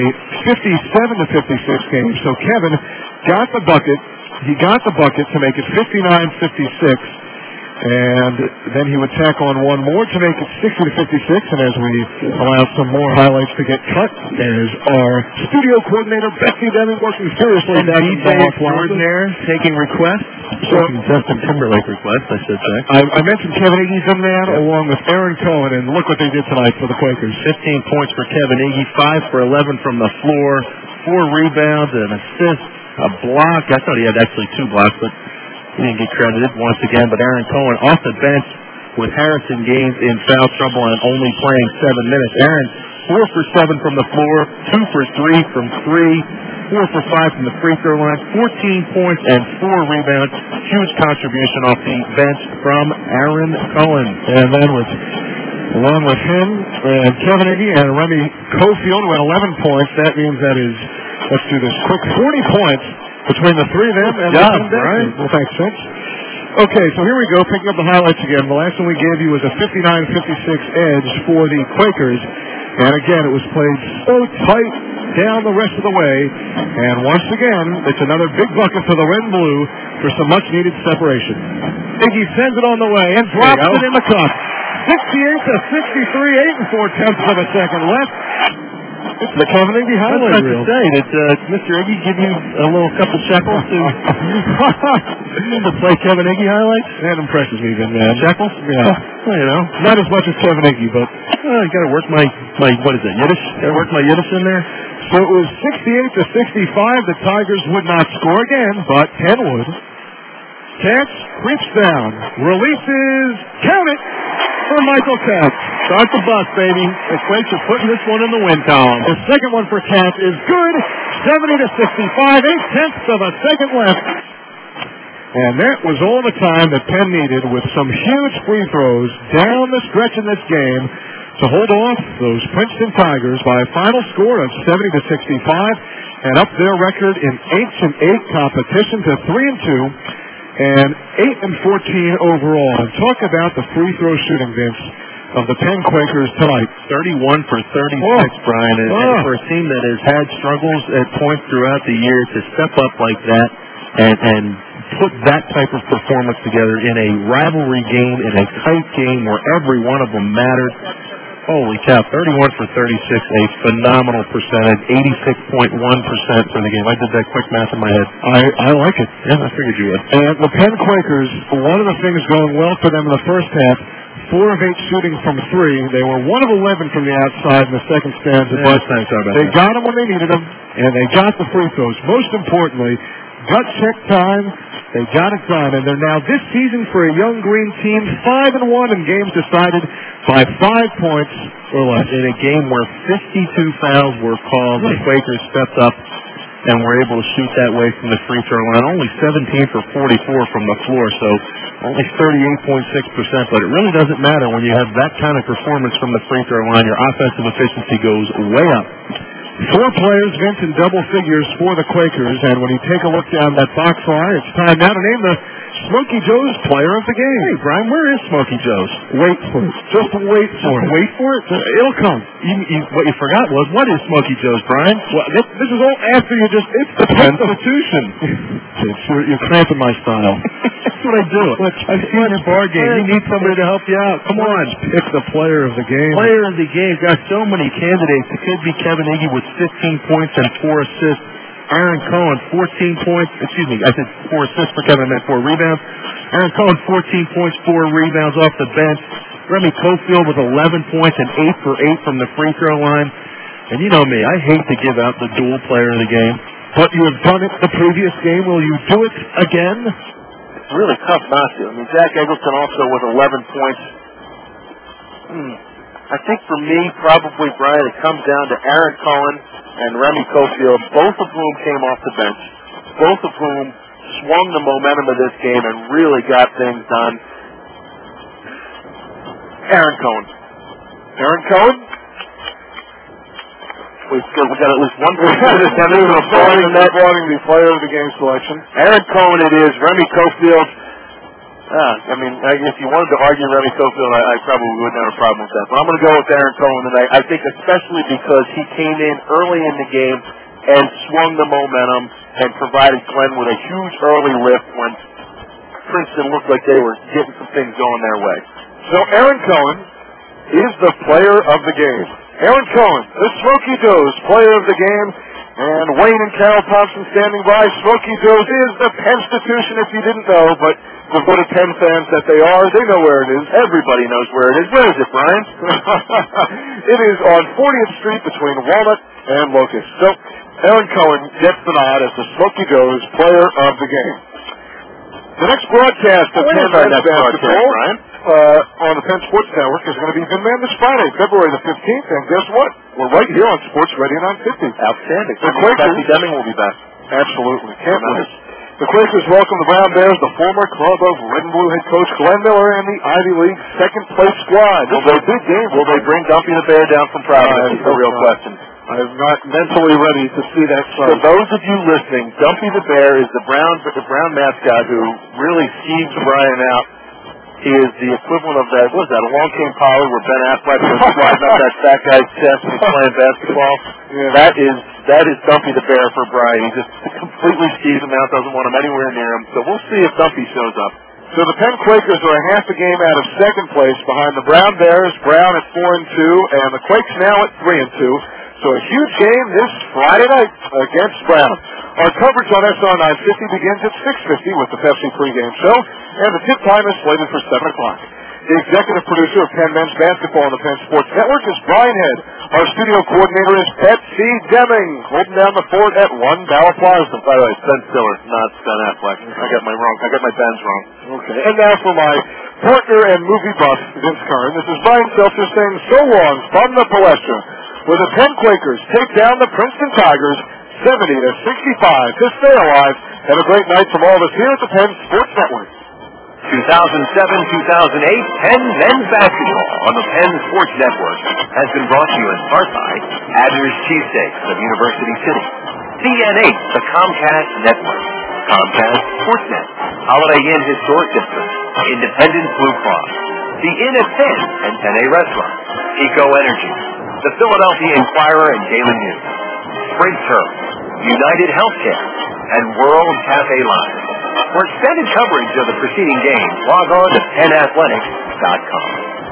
S2: 57-56 game. So Kevin got the bucket. He got the bucket to make it 59-56. And then he would tack on one more to make it 60-56. And as we allow some more highlights to get cut, as our studio coordinator, Betsy Deming, working furiously
S3: down DJ extraordinaire taking requests. Justin Timberlake requests, I should say.
S2: I mentioned Kevin Iggy's in there, along with Aaron Cohen, and look what they did tonight for the Quakers.
S3: 15 points for Kevin Iggy, 5 for 11 from the floor, 4 rebounds, an assist, a block. I thought he had actually 2 blocks, but he didn't get credited once again. But Aaron Cohen off the bench with Harrison Gaines in foul trouble and only playing 7 minutes. Aaron, 4 for 7 from the floor, 2 for 3 from 3, 4 for 5 from the free throw line, 14 points and 4 rebounds. Huge contribution off the bench from Aaron Cohen.
S2: And then along with him and Kevin Iggy and Remy Cofield, who had 11 points. That means that is, let's do this quick, 40 points between the three of them. And
S3: right?
S2: Well, thanks, Vince. Okay, so here we go, picking up the highlights again. The last one we gave you was a 59-56 edge for the Quakers. And again, it was played so tight down the rest of the way. And once again, it's another big bucket for the Red and Blue for some much-needed separation. Iggy sends it on the way and drops it in the cup. 68-63, 8 4/10 of a second left. It's the Kevin Iggy highlight reel.
S3: Did Mr. Iggy give you a little couple shekels to play Kevin Iggy highlights?
S2: That impresses me, then, man.
S3: Shekels?
S2: Yeah.
S3: Well, you know.
S2: Not as much as Kevin Iggy, but...
S3: I got to work my, what is it, Yiddish? Got to work my Yiddish in there?
S2: So it was 68-65. The Tigers would not score again, but Penn would. Katz creeps down, releases, count it, for Michael Katz.
S3: Start the bus, baby. The Quakes are putting this one in the win column.
S2: The second one for Katz is good, 70-65, 8/10 of a second left. And that was all the time that Penn needed, with some huge free throws down the stretch in this game to hold off those Princeton Tigers by a final score of 70-65 and up their record in 8-8 competition to 3-2. And 8-14 overall. And talk about the free throw shooting, Vince, of the Penn Quakers tonight.
S3: 31 for 36, Brian. And for a team that has had struggles at points throughout the year, to step up like that and put that type of performance together in a rivalry game, in a tight game where every one of them mattered,
S2: Holy cow, 31 for 36, a phenomenal percentage, 86.1% for the game. I did that quick math in my head.
S3: I like it.
S2: Yeah, I figured you would.
S3: And the Penn Quakers, one of the things going well for them in the first half, 4 of 8 shooting from 3. They were 1 of 11 from the outside in the second stanza, but they got them when they needed them, and they got the free throws. Most importantly, gut check time, they got it done, and they're now this season for a young green team 5-1 in games decided by 5 points or less.
S2: In a game where 52 fouls were called, the Quakers stepped up and were able to shoot that way from the free throw line. Only 17 for 44 from the floor, so only 38.6%. But it really doesn't matter when you have that kind of performance from the free throw line. Your offensive efficiency goes way up.
S3: 4 players, Vince, in double figures for the Quakers, and when you take a look down that box line, it's time now to name the Smoky Joe's player of the game.
S2: Hey, Brian, where is Smoky Joe's?
S3: Wait for it. Just wait for it.
S2: Wait for it?
S3: It'll come.
S2: What you forgot was, what is Smoky Joe's, Brian?
S3: Well, this is all after you just... It's the
S2: Constitution.
S3: You're cramping my style.
S2: That's what I do. I've seen your bar game. You need somebody to help you out. Come on.
S3: Pick the player of the game.
S2: Player of the game. Got so many candidates. It could be Kevin Iggy with 15 points and 4 assists. Aaron Cohen, 14 points. Excuse me, I said 4 assists for Kevin. I meant 4 rebounds. Aaron Cohen, 14 points, 4 rebounds off the bench. Remy Cofield with 11 points and 8 for 8 from the free throw line. And you know me, I hate to give out the dual player of the game.
S3: But you have done it the previous game. Will you do it again?
S12: It's really tough not to. I mean, Zach Eggleston also with 11 points. I think for me, probably, Brian, it comes down to Aaron Cohen and Remy Cofield, both of whom came off the bench, both of whom swung the momentum of this game and really got things done. Aaron Cohen. Aaron Cohen? We got at least one person applauding the player of the game selection. Aaron Cohen it is. Remy Cofield. If you wanted to argue Remy Cofield, I probably wouldn't have a problem with that. But I'm going to go with Aaron Cohen tonight. I think especially because he came in early in the game and swung the momentum and provided Glenn with a huge early lift when Princeton looked like they were getting some things going their way. So Aaron Cohen is the player of the game. Aaron Cohen, the Smoky Joe's player of the game. And Wayne and Carol Thompson standing by. Smoky Joe's is the Penstitution, if you didn't know, but the voted Penn fans that they are, they know where it is. Everybody knows where it is. Where is it, Brian? It is on 40th Street between Walnut and Locust. So Aaron Cohen gets the nod as the Smoky Joe's player of the game. The next broadcast of Penn men's basketball on the Penn Sports Network is going to be Vinman this Friday, February the 15th, and guess what? We're right here on Sports Radio 950. Outstanding. The Quakers, Betsy Deming will be back. Absolutely. Can't wait. The Quakers welcome the Brown Bears, the former club of Red and Blue head coach Glenn Miller, and the Ivy League second-place squad. Will they bring Dumpy the Bear down from Providence? That's the real question.
S3: I am not mentally ready to see that fight.
S12: For those of you listening, Dumpy the Bear is the Brown mascot who really skeeves Brian out. He is the equivalent of that, what is that, Along Came Polly, where Ben Affleck was sliding up that fat guy's chest when he's playing basketball? Yeah. That is Dumpy the Bear for Brian. He just completely skeeves him out, doesn't want him anywhere near him. So we'll see if Dumpy shows up. So the Penn Quakers are a half a game out of second place behind the Brown Bears. Brown at 4-2, and the Quakes now at 3-2. So a huge game this Friday night against Brown. Our coverage on SR 950 begins at 6:50 with the Pepsi pregame show, and the tip time is slated for 7 o'clock. The executive producer of Penn Men's Basketball on the Penn Sports Network is Brian Head. Our studio coordinator is Betsy Deming, holding down the fort at 1 Bauer Plaza. By the way, it's Ben Stiller, not Ben Affleck. I got my Ben's wrong. Okay. And now for my partner and movie buff, Vince Kern. This is Brian Seltzer saying so long from the Palestra, where the Penn Quakers take down the Princeton Tigers 70-65 to stay alive. Have a great night from all of us here at the Penn Sports Network.
S1: 2007-2008 Penn Men's Basketball on the Penn Sports Network has been brought to you in part by Adler's Cheesesteaks of University City, CN8, the Comcast Network, Comcast Sportsnet, Holiday Inn Historic District, Independence Blue Cross, the Inn at Penn and Penn A Restaurant, Eco Energy, the Philadelphia Inquirer and Daily News, Sprint Turf, United Healthcare, and World Cafe Live. For extended coverage of the preceding games, log on to PennAthletics.com.